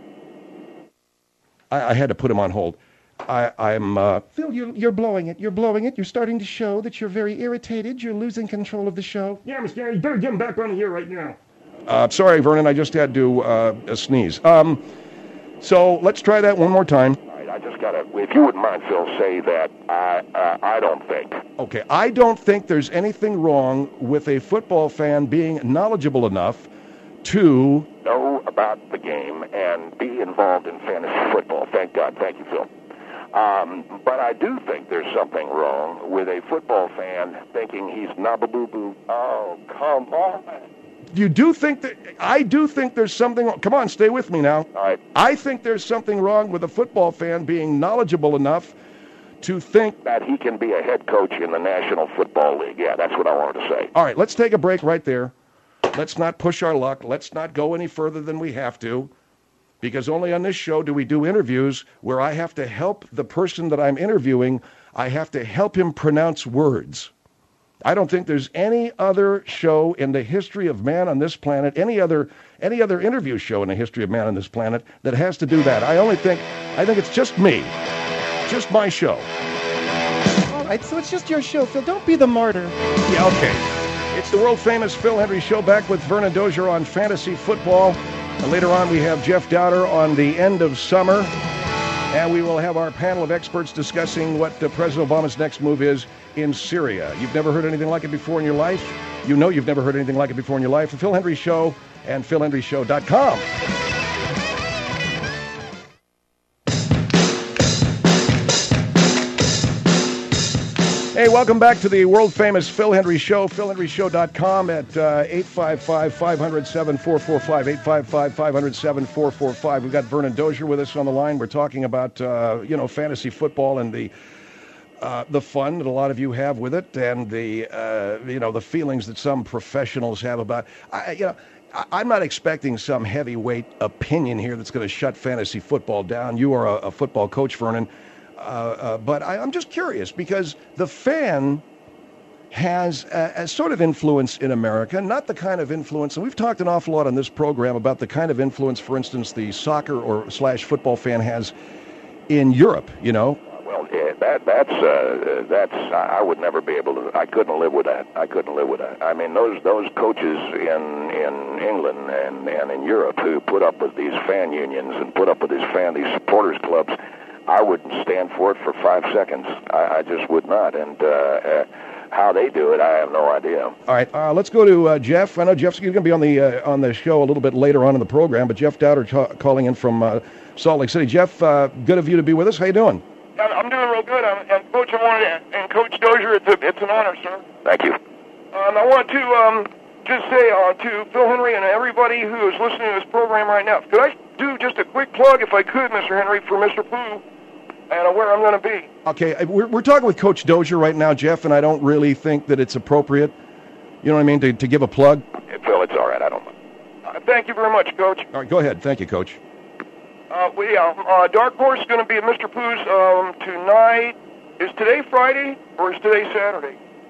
I, I had to put him on hold. I, I'm, uh...
Phil, you're, you're blowing it. You're blowing it. You're starting to show that you're very irritated. You're losing control of the show.
Yeah, Mister Gary, you better get him back on the air right now.
Uh, sorry, Vernon, I just had to uh, sneeze. Um, so let's try that one more time.
All right, I just gotta... If you wouldn't mind, Phil, say that I, uh, I don't think...
Okay, I don't think there's anything wrong with a football fan being knowledgeable enough to...
know about the game and be involved in fantasy football. Thank God. Thank you, Phil. Um, but I do think there's something wrong with a football fan thinking he's nababoo-boo. Oh, come on.
You do think that... I do think there's something... Come on, stay with me now.
All right.
I think there's something wrong with a football fan being knowledgeable enough to think...
That he can be a head coach in the National Football League. Yeah, that's what I wanted to say.
All right, let's take a break right there. Let's not push our luck. Let's not go any further than we have to. Because only on this show do we do interviews where I have to help the person that I'm interviewing. I have to help him pronounce words. I don't think there's any other show in the history of man on this planet, any other any other interview show in the history of man on this planet that has to do that. I only think, I think it's just me. Just my show.
All right, so it's just your show, Phil. Don't be the martyr.
Yeah, okay. It's the world-famous Phil Hendrie Show, back with Vernon Dozier on fantasy football. And later on, we have Jeff Dowder on the end of summer. And we will have our panel of experts discussing what uh, President Obama's next move is in Syria. You've never heard anything like it before in your life? You know you've never heard anything like it before in your life. The Phil Hendrie Show and phil hendrie show dot com. Hey, welcome back to the world-famous Phil Hendrie Show, phil hendrie show dot com at uh, eight five five, five hundred, seven four four five, eight five five, five hundred, seven four four five. We've got Vernon Dozier with us on the line. We're talking about, uh, you know, fantasy football and the uh, the fun that a lot of you have with it, and the, uh, you know, the feelings that some professionals have about, I, you know, I, I'm not expecting some heavyweight opinion here that's going to shut fantasy football down. You are a, a football coach, Vernon. Uh, uh, but I, I'm just curious because the fan has a, a sort of influence in America, not the kind of influence, and we've talked an awful lot on this program about the kind of influence, for instance, the soccer or slash football fan has in Europe, you know?
Well, yeah, that that's uh, that's I would never be able to. I couldn't live with that. I couldn't live with that. I mean, those those coaches in in England and and in Europe who put up with these fan unions and put up with these fan these supporters clubs. I wouldn't stand for it for five seconds. I, I just would not. And uh, uh, how they do it, I have no idea.
All right, uh, let's go to uh, Jeff. I know Jeff's going to be on the uh, on the show a little bit later on in the program, but Jeff Dowder ca- calling in from uh, Salt Lake City. Jeff, uh, good of you to be with us. How you doing?
I'm doing real good. I'm, and Coach, I wanted to, and Coach Dozier, it's, a, it's an honor, sir.
Thank you.
Um, I want to um, just say uh, to Phil Hendrie and everybody who is listening to this program right now, could I do just a quick plug, if I could, Mister Hendrie, for Mister Pooh? And where I'm going to be.
Okay, we're, we're talking with Coach Dozier right now, Jeff, and I don't really think that it's appropriate, you know what I mean, to, to give a plug.
Hey, Phil, it's all right. I don't mind.
Uh, thank you very much, Coach.
All right, go ahead. Thank you, Coach.
Uh, we, uh, uh, Dark Horse is going to be at Mister Pooh's um, tonight. Is today Friday or is today Saturday?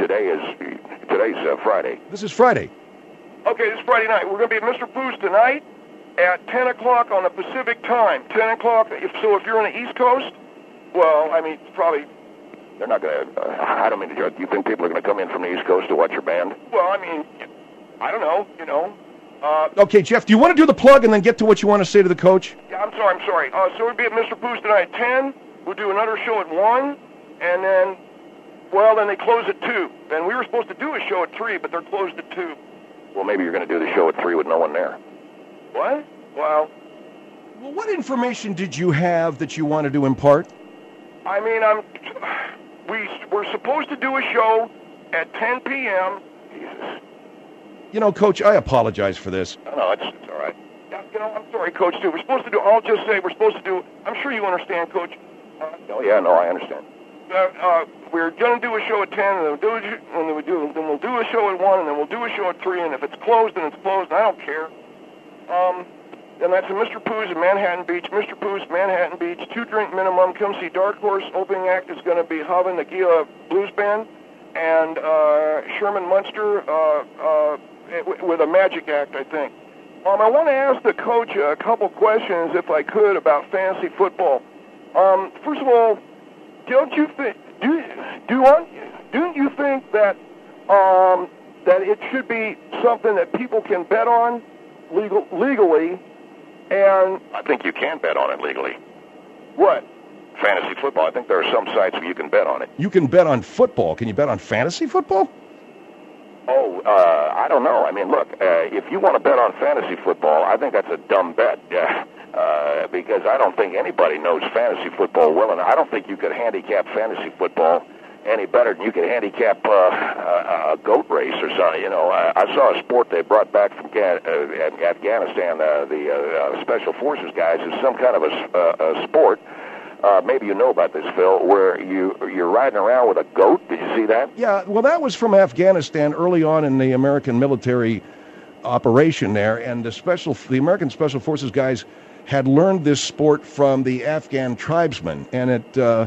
today is today's uh, Friday.
This is Friday.
Okay, this is Friday night. We're going to be at Mister Pooh's tonight at ten o'clock on the Pacific time. ten o'clock. If, so if you're on the East Coast, well, I mean, probably...
They're not going to... Uh, I don't mean to joke. Do you think people are going to come in from the East Coast to watch your band?
Well, I mean, I don't know, you know. Uh,
Okay, Jeff, do you want to do the plug and then get to what you want to say to the coach?
yeah, I'm sorry, I'm sorry. Uh, so we'll be at Mister Pooh's tonight at ten. We'll do another show at one, and then, well, then they close at two. And we were supposed to do a show at three, but they're closed at two.
Well, maybe you're going to do the show at three with no one there.
What? Well,
Well, what information did you have that you wanted to impart?
I mean, I'm... We, we're supposed to do a show at ten p.m.
Jesus.
You know, Coach, I apologize for this.
No, no, it's, it's all right.
Yeah, you know, I'm sorry, Coach, too. We're supposed to do... I'll just say we're supposed to do... I'm sure you understand, Coach. Uh,
Oh, yeah, no, I understand.
uh, uh, we're going to do a show at ten, and then we'll, do a, and then, we do, then we'll do a show at one, and then we'll do a show at three, and if it's closed, then it's closed, and I don't care. Um... And that's at Mister Pooh's in Manhattan Beach. Mister Pooh's, Manhattan Beach, two-drink minimum. Come see Dark Horse. Opening act is going to be Hava Nagila Blues Band and uh, Sherman Munster uh, uh, with a magic act, I think. Um, I want to ask the coach a couple questions, if I could, about fantasy football. Um, first of all, don't you think do do you, don't you think that um, that it should be something that people can bet on legal legally? And
I think you can bet on it legally.
what?
Fantasy football, I think there are some sites where you can bet on it.
You can bet on football. Can you bet on fantasy football?
Oh, uh, I don't know. I mean, look, uh, if you want to bet on fantasy football, I think that's a dumb bet. Yeah. Uh, because I don't think anybody knows fantasy football well enough. I don't think you could handicap fantasy football any better than you could handicap uh, a, a goat race or something. You know, I, I saw a sport they brought back from Ga- uh, Afghanistan, uh, the uh, uh, Special Forces guys, is some kind of a, uh, a sport. Uh, maybe you know about this, Phil, where you, you're riding around with a goat. Did you see that?
Yeah, well, that was from Afghanistan early on in the American military operation there, and the special, the American Special Forces guys had learned this sport from the Afghan tribesmen, and it... Uh,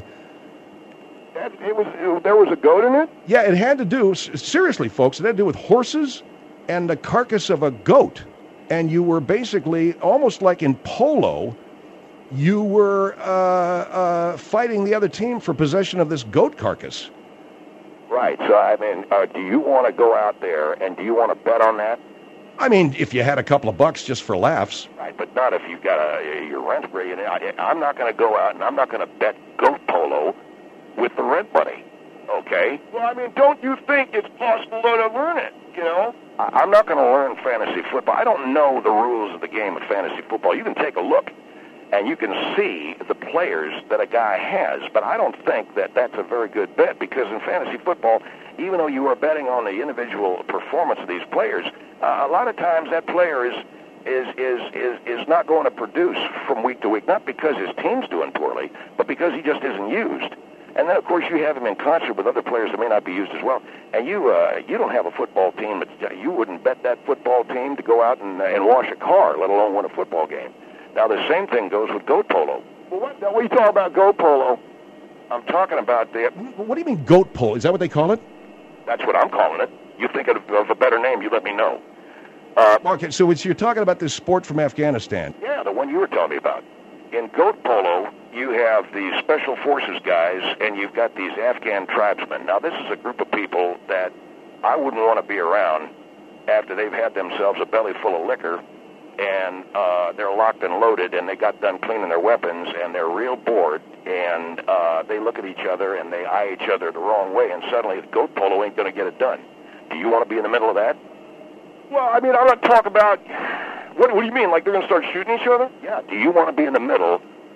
That, it was it, there was a goat in it?
Yeah, it had to do, seriously, folks, it had to do with horses and the carcass of a goat. And you were basically, almost like in polo, you were uh, uh, fighting the other team for possession of this goat carcass.
Right. So, I mean, uh, do you want to go out there and do you want to bet on that?
I mean, if you had a couple of bucks just for laughs.
Right, but not if you've got a, your rent free. And I, I'm not going to go out and I'm not going to bet goat polo with the rent money, okay?
Well, I mean, don't you think it's possible though to learn it, you know?
I, I'm not going to learn fantasy football. I don't know the rules of the game of fantasy football. You can take a look, and you can see the players that a guy has, but I don't think that that's a very good bet, because in fantasy football, even though you are betting on the individual performance of these players, uh, a lot of times that player is is is is is not going to produce from week to week, not because his team's doing poorly, but because he just isn't used. And then, of course, you have him in concert with other players that may not be used as well. And you uh, you don't have a football team. That, you wouldn't bet that football team to go out and, uh, and wash a car, let alone win a football game. Now, the same thing goes with goat polo.
Well, what, what are you talking about goat polo?
I'm talking about the...
What do you mean goat polo? Is that what they call it?
That's what I'm calling it. You think of, of a better name, you let me know. Uh,
Okay, so it's, you're talking about this sport from Afghanistan.
yeah, the one you were telling me about. In goat polo, you have the Special Forces guys, and you've got these Afghan tribesmen. Now, this is a group of people that I wouldn't want to be around after they've had themselves a belly full of liquor, and uh, they're locked and loaded, and they got done cleaning their weapons, and they're real bored, and uh, they look at each other, and they eye each other the wrong way, and suddenly goat polo ain't going to get it done. Do you want to be in the middle of that?
Well, I mean, I'm not talking about... What, what do you mean, like they're going to start shooting each other?
Yeah, do you want to be in the middle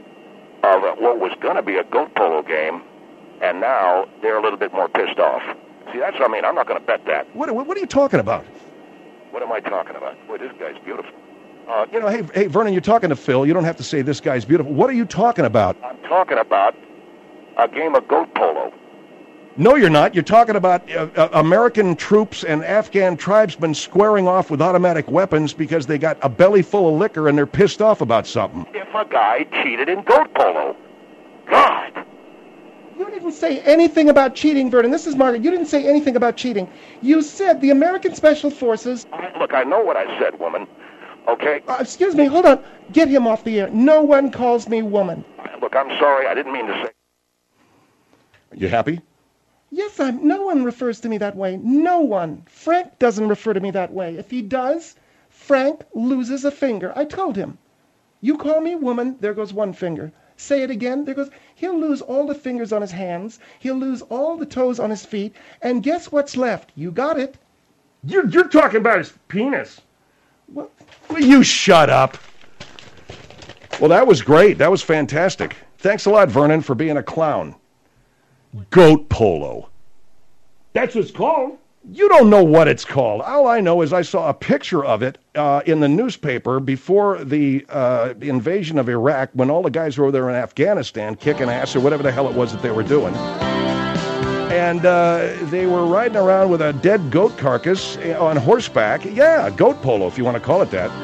of uh, what was going to be a goat polo game, and now they're a little bit more pissed off? See, that's what I mean. I'm not going to bet that.
What, what, what are you talking about?
What am I talking about? Boy, this guy's beautiful.
Uh, you know, hey, hey, Vernon, you're talking to Phil. You don't have to say this guy's beautiful. What are you talking about?
I'm talking about a game of goat polo.
No, you're not. You're talking about uh, uh, American troops and Afghan tribesmen squaring off with automatic weapons because they got a belly full of liquor and they're pissed off about something.
If a guy cheated in goat polo. God!
You didn't
didn't say anything about cheating, Vernon. This is Margaret. You didn't say anything about cheating. You said the American Special Forces...
Look, I know what I said, woman. Okay?
Uh, excuse me, hold on. Get him off the air. No one calls me woman.
Look, I'm sorry. I didn't mean to say...
You happy?
Yes, I'm. No one refers to me that way. No one. Frank doesn't refer to me that way. If he does, Frank loses a finger. I told him. You call me woman, there goes one finger. Say it again, there goes... He'll lose all the fingers on his hands. He'll lose all the toes on his feet. And guess what's left? You got it.
You're, you're talking about his penis.
What?
Will you shut up? Well, that was great. That was fantastic. Thanks a lot, Vernon, for being a clown. Goat polo.
That's what it's called.
You don't know what it's called. All I know is I saw a picture of it uh, in the newspaper before the uh, invasion of Iraq, when all the guys were over there in Afghanistan kicking ass or whatever the hell it was that they were doing. And uh, they were riding around with a dead goat carcass on horseback. Yeah, goat polo, if you want to call it that.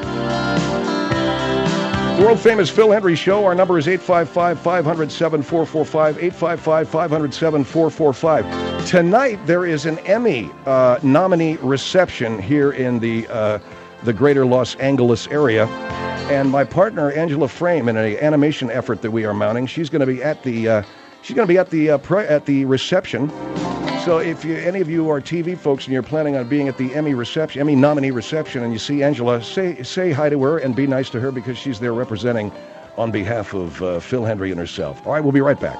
The world-famous Phil Hendrie Show. Our number is eight five five, five hundred, seven four four five, eight five five, five hundred, seven four four five. Tonight, there is an Emmy uh, nominee reception here in the uh, the greater Los Angeles area. And my partner, Angela Frame, in an animation effort that we are mounting, she's going to be at the uh, she's going to be at the uh, pre- at the reception. So if you, any of you are T V folks and you're planning on being at the Emmy reception, Emmy nominee reception, and you see Angela, say say hi to her and be nice to her because she's there representing on behalf of uh, Phil Hendrie and herself. All right, we'll be right back.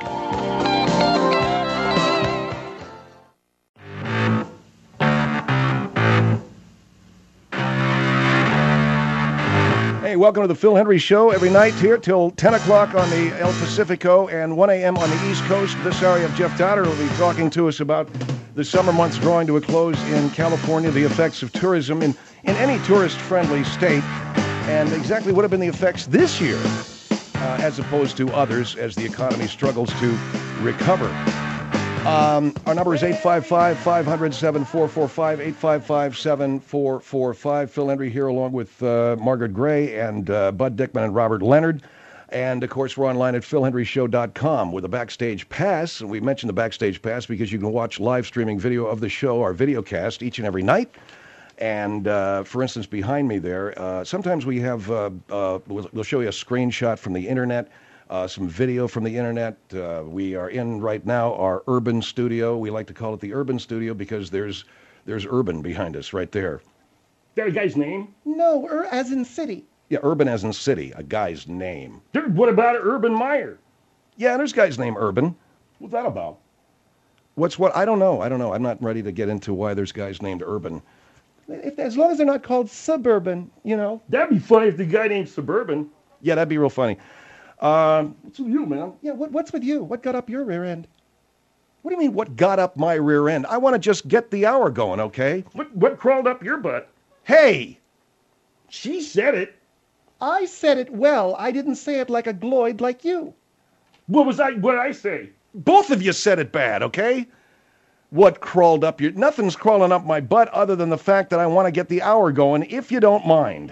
Hey, welcome to the Phil Hendrie Show. Every night here till ten o'clock on the El Pacifico and one a.m. on the East Coast. This hour, you have Jeff Dowder who will be talking to us about the summer months drawing to a close in California, the effects of tourism in, in any tourist-friendly state, and exactly what have been the effects this year uh, as opposed to others as the economy struggles to recover. Um, our number is eight five five, five hundred, seven four four five, eight five five, seven four four five. Phil Hendrie here along with uh, Margaret Gray and uh, Bud Dickman and Robert Leonard. And, of course, we're online at phil hendrie show dot com with a Backstage Pass. And we mentioned the Backstage Pass because you can watch live streaming video of the show, our videocast, each and every night. And, uh, for instance, behind me there, uh, sometimes we have, uh, uh, we'll, we'll show you a screenshot from the Internet. Uh, some video from the Internet. Uh, we are in right now our urban studio. We like to call it the urban studio because there's there's urban behind us right there.
Is that a guy's name?
No, er, as in city.
Yeah, urban as in city, a guy's name.
Dude, what about Urban Meyer?
Yeah, there's a guy's name Urban.
What's that about?
What's what? I don't know. I don't know. I'm not ready to get into why there's guys named Urban.
If, as long as they're not called suburban, you know.
That'd be funny if the guy named Suburban.
Yeah, that'd be real funny. Um,
What's with you, man?
Yeah, what, what's with you? What got up your rear end?
what do you mean, what got up my rear end? I want to just get the hour going, okay?
What what crawled up your butt?
Hey!
She said it.
I said it well. I didn't say it like a gloid like you.
What was I? What did I say?
Both of you said it bad, okay? What crawled up your... Nothing's crawling up my butt other than the fact that I want to get the hour going, if you don't mind.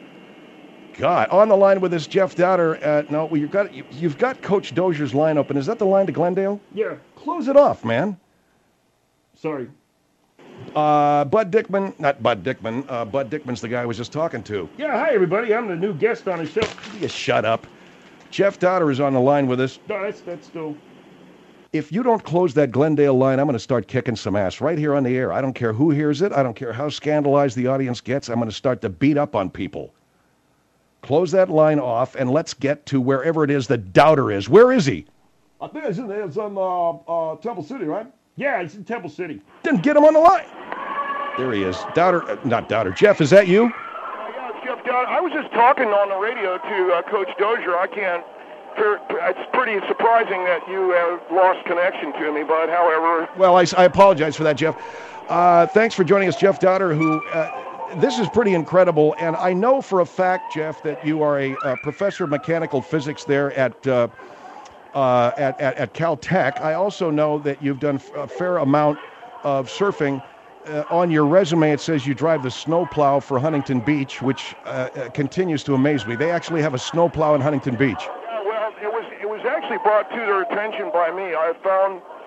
God, on the line with us, Jeff Dowder. Uh, no, well, you've got you, you've got Coach Dozier's line open. Is that the line to Glendale?
Yeah.
Close it off, man.
Sorry.
Uh, Bud Dickman, not Bud Dickman. Uh, Bud Dickman's the guy I was just talking to.
Yeah, hi, everybody. I'm the new guest on the show.
You shut up. Jeff Dowder is on the line with us.
No, that's, that's still...
If you don't close that Glendale line, I'm going to start kicking some ass right here on the air. I don't care who hears it. I don't care how scandalized the audience gets. I'm going to start to beat up on people. Close that line off, and let's get to wherever it is that Dowder is. Where is he?
I think it's in, it's in uh, uh, Temple City, right? Yeah, it's in Temple City.
Then get him on the line. There he is. Dowder, uh, not Dowder. Jeff, is that you?
Uh, yeah, it's Jeff Dowder. I was just talking on the radio to uh, Coach Dozier. I can't... It's pretty surprising that you have lost connection to me, but however...
Well, I, I apologize for that, Jeff. Uh, thanks for joining us, Jeff Dowder, who... Uh, this is pretty incredible, and I know for a fact, Jeff, that you are a, a professor of mechanical physics there at, uh, uh, at, at, at Caltech. I also know that you've done a fair amount of surfing. Uh, on your resume, it says you drive the snowplow for Huntington Beach, which uh, uh, continues to amaze me. They actually have a snowplow in Huntington Beach.
It was actually brought to their attention by me. I found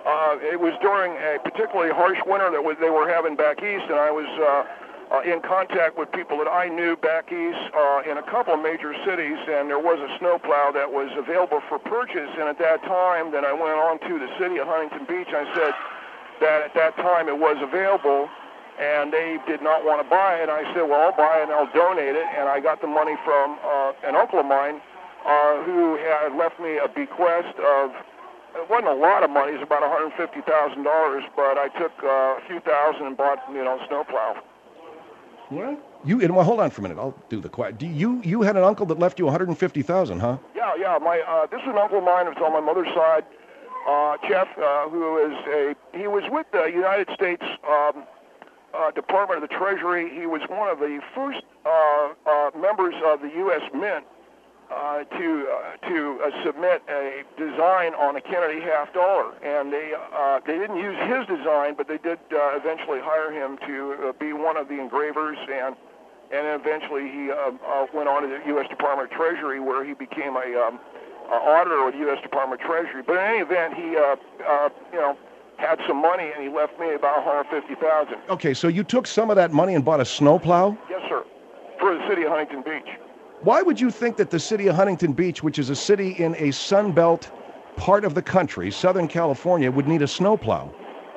Uh, it was during a particularly harsh winter that was, they were having back east, and I was uh, uh, in contact with people that I knew back east uh, in a couple of major cities, and there was a snowplow that was available for purchase. And at that time, then I went on to the city of Huntington Beach. I said that at that time it was available, and they did not want to buy it. I said, well, I'll buy it and I'll donate it, and I got the money from uh, an uncle of mine uh, who had left me a bequest of. It wasn't a lot of money. It was about one hundred fifty thousand dollars, but I took uh, a few thousand and bought, you know, snowplow.
What? You, and, well, hold on for a minute. I'll do the quiet. Do you, you had an uncle that left you one hundred fifty thousand dollars, huh?
Yeah, yeah. My uh, this is an uncle of mine. It's on my mother's side. Uh, Jeff, uh, who is a, he was with the United States um, uh, Department of the Treasury. He was one of the first uh, uh, members of the U S Mint. Uh, to uh, to uh, submit a design on a Kennedy half dollar, and they uh, they didn't use his design, but they did uh, eventually hire him to uh, be one of the engravers, and and eventually he uh, uh, went on to the U S Department of Treasury, where he became a um, uh, auditor of the U S Department of Treasury. But in any event, he uh, uh, you know had some money, and he left me about one hundred fifty thousand dollars.
Okay, so you took some of that money and bought a snowplow?
Yes, sir, for the city of Huntington Beach.
Why would you think that the city of Huntington Beach, which is a city in a Sun Belt part of the country, Southern California, would need a snowplow?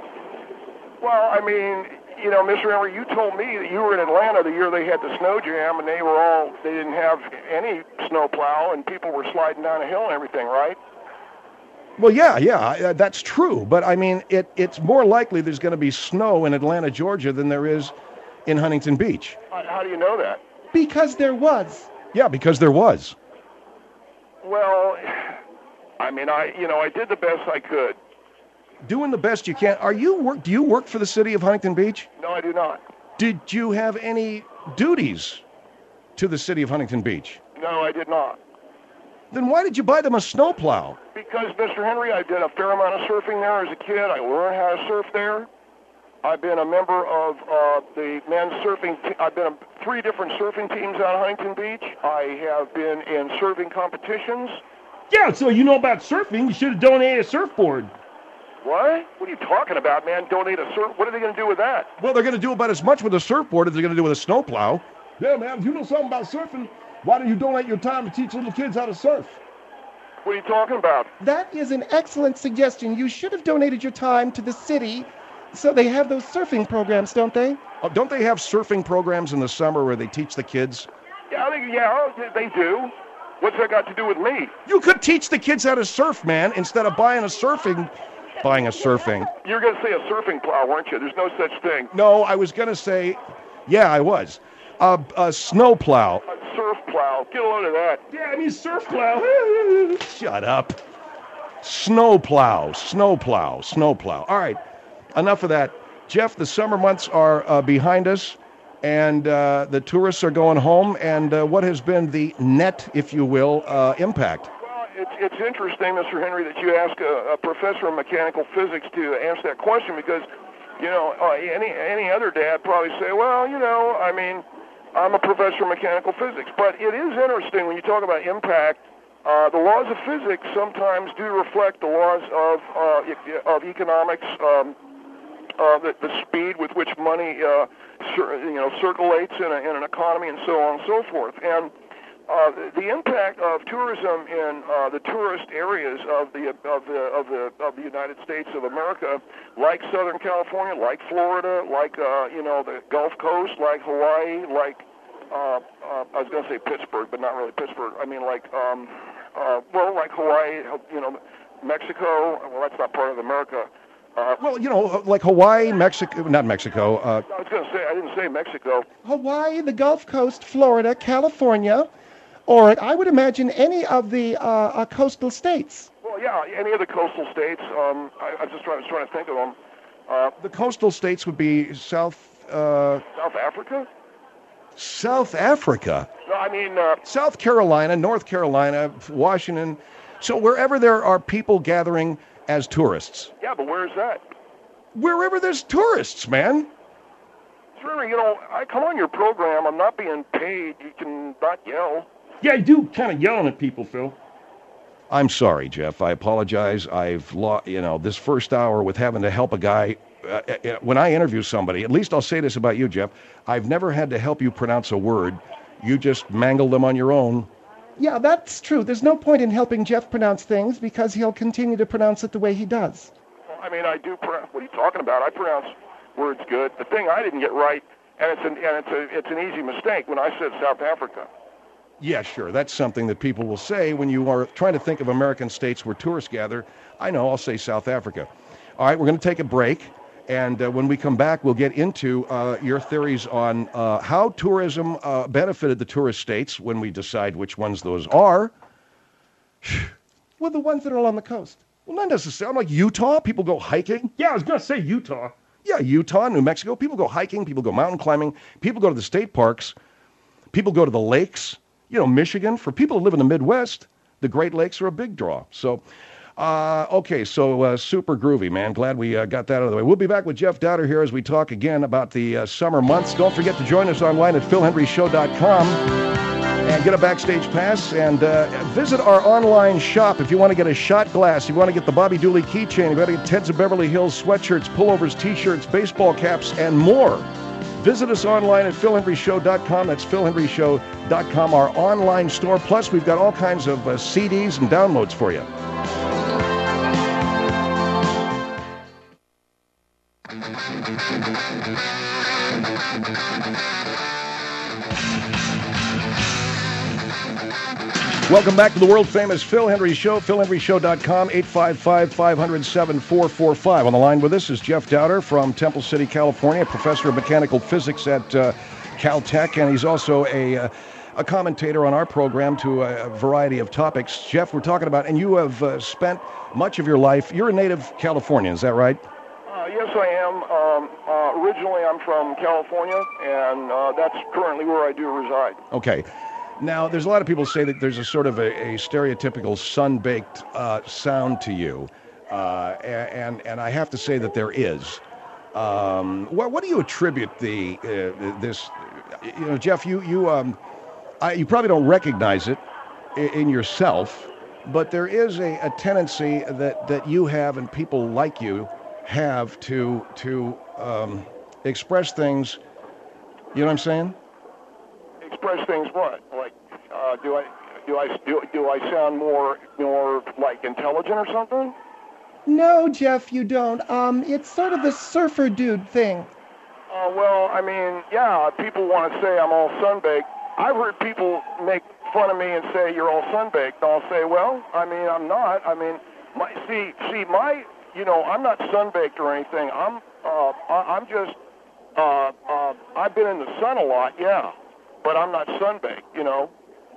Well, I mean, you know, Mister Henry, you told me that you were in Atlanta the year they had the snow jam, and they were all, they didn't have any snowplow, and people were sliding down a hill and everything, right?
Well, yeah, yeah, uh, that's true. But, I mean, it, it's more likely there's going to be snow in Atlanta, Georgia, than there is in Huntington Beach.
How, how do you know that?
Because there was.
Yeah, because there was.
Well, I mean, I you know, I did the best I could.
Doing the best you can. Are you work? Do you work for the city of Huntington Beach?
No, I do not.
Did you have any duties to the city of Huntington Beach?
No, I did not.
Then why did you buy them a snowplow?
Because, Mister Henry, I did a fair amount of surfing there as a kid. I learned how to surf there. I've been a member of uh, the men's surfing. Te- I've been on three different surfing teams out of Huntington Beach. I have been in surfing competitions.
Yeah, so you know about surfing. You should have donated a surfboard.
What? What are you talking about, man? Donate a surf? What are they going to do with that?
Well, they're going to do about as much with a surfboard as they're going to do with a snowplow.
Yeah, man, if you know something about surfing, why don't you donate your time to teach little kids how to surf?
What are you talking about?
That is an excellent suggestion. You should have donated your time to the city. So they have those surfing programs, don't they?
Oh, don't they have surfing programs in the summer where they teach the kids?
Yeah, I think, yeah, they do. What's that got to do with me?
You could teach the kids how to surf, man, instead of buying a surfing, buying a surfing.
You were going to say a surfing plow, weren't you? There's no such thing.
No, I was going to say, yeah, I was. Uh, a snow plow.
A surf plow. Get a load of that.
Yeah, I mean surf plow.
Shut up. Snow plow, snow plow, snow plow. All right. Enough of that. Jeff, the summer months are uh, behind us, and uh, the tourists are going home. And uh, what has been the net, if you will, uh, impact?
Well, it's, it's interesting, Mister Henry, that you ask a, a professor of mechanical physics to answer that question because, you know, uh, any any other dad probably say, well, you know, I mean, I'm a professor of mechanical physics. But it is interesting when you talk about impact. Uh, the laws of physics sometimes do reflect the laws of uh, of economics. Um, Uh, the, the speed with which money, uh, cir- you know, circulates in, a, in an economy, and so on and so forth. And uh, the, the impact of tourism in uh, the tourist areas of the of the of the of the United States of America, like Southern California, like Florida, like uh, you know the Gulf Coast, like Hawaii, like uh, uh, I was going to say Pittsburgh, but not really Pittsburgh. I mean like um, uh, well, like Hawaii, you know, Mexico. Well, that's not part of America. Uh,
Well, you know, like Hawaii, Mexico, not Mexico. Uh,
I was going to say, I didn't say Mexico.
Hawaii, the Gulf Coast, Florida, California, or I would imagine any of the uh, uh, coastal states.
Well, yeah, any of the coastal states. Um, I, I just trying, was trying to think of them. Uh,
the coastal states would be South uh,
South Africa?
South Africa,
No, I mean, uh,
South Carolina, North Carolina, Washington. So wherever there are people gathering as tourists.
yeah, but where is that?
Wherever there's tourists, man.
Sure, you know, I come on your program. I'm not being paid. You can not yell.
Yeah, I do kind of yelling at people, Phil.
I'm sorry, Jeff. I apologize. I've lost, you know, this first hour with having to help a guy. Uh, uh, when I interview somebody, at least I'll say this about you, Jeff. I've never had to help you pronounce a word. You just mangle them on your own.
Yeah, that's true. There's no point in helping Jeff pronounce things because he'll continue to pronounce it the way he does.
Well, I mean, I do. Pro- what are you talking about? I pronounce words good. The thing I didn't get right, and it's an and it's a it's an easy mistake when I said South Africa.
Yeah, sure. That's something that people will say when you are trying to think of American states where tourists gather. I know. I'll say South Africa. All right, we're going to take a break. And uh, when we come back, we'll get into uh, your theories on uh, how tourism uh, benefited the tourist states when we decide which ones those are.
Well, the ones that are along the coast.
Well, that doesn't sound like Utah. People go hiking.
Yeah, I was going to say Utah.
Yeah, Utah, New Mexico. People go hiking. People go mountain climbing. People go to the state parks. People go to the lakes. You know, Michigan. For people who live in the Midwest, the Great Lakes are a big draw. So... Uh, okay, so uh, super groovy, man. Glad we uh, got that out of the way. We'll be back with Jeff Dowder here as we talk again about the uh, summer months. Don't forget to join us online at phil henry show dot com and get a backstage pass and uh, visit our online shop if you want to get a shot glass, if you want to get the Bobby Dooley keychain, if you want to get Ted's of Beverly Hills sweatshirts, pullovers, t-shirts, baseball caps, and more. Visit us online at phil henry show dot com. That's phil henry show dot com, our online store. Plus, we've got all kinds of uh, C Ds and downloads for you. Welcome back to the world-famous Phil Henry Show, phil henry show dot com, eight five five, five zero zero, seven four four five. On the line with us is Jeff Dowder from Temple City, California, professor of mechanical physics at uh, Caltech, and he's also a, uh, a commentator on our program to a, a variety of topics. Jeff, we're talking about, and you have uh, spent much of your life, you're a native Californian, is that right?
Uh, yes, I am. Um, uh, originally, I'm from California, and uh, that's currently where I do reside.
Okay. Now, there's a lot of people say that there's a sort of a, a stereotypical sun-baked uh, sound to you, uh, and and I have to say that there is. Um, what, what do you attribute the uh, this? You know, Jeff, you you um, I, you probably don't recognize it in, in yourself, but there is a, a tendency that, that you have and people like you have to to um, express things. You know what I'm saying?
Express things what? Like, uh, do I do I do, do I sound more more like intelligent or something?
No, Jeff, you don't. Um, it's sort of the surfer dude thing.
Uh, well, I mean, yeah, people want to say I'm all sunbaked. I've heard people make fun of me and say you're all sunbaked. I'll say, well, I mean, I'm not. I mean, my see see my you know I'm not sunbaked or anything. I'm uh, I'm just uh, uh, I've been in the sun a lot, yeah. But I'm not sunbaked, you know,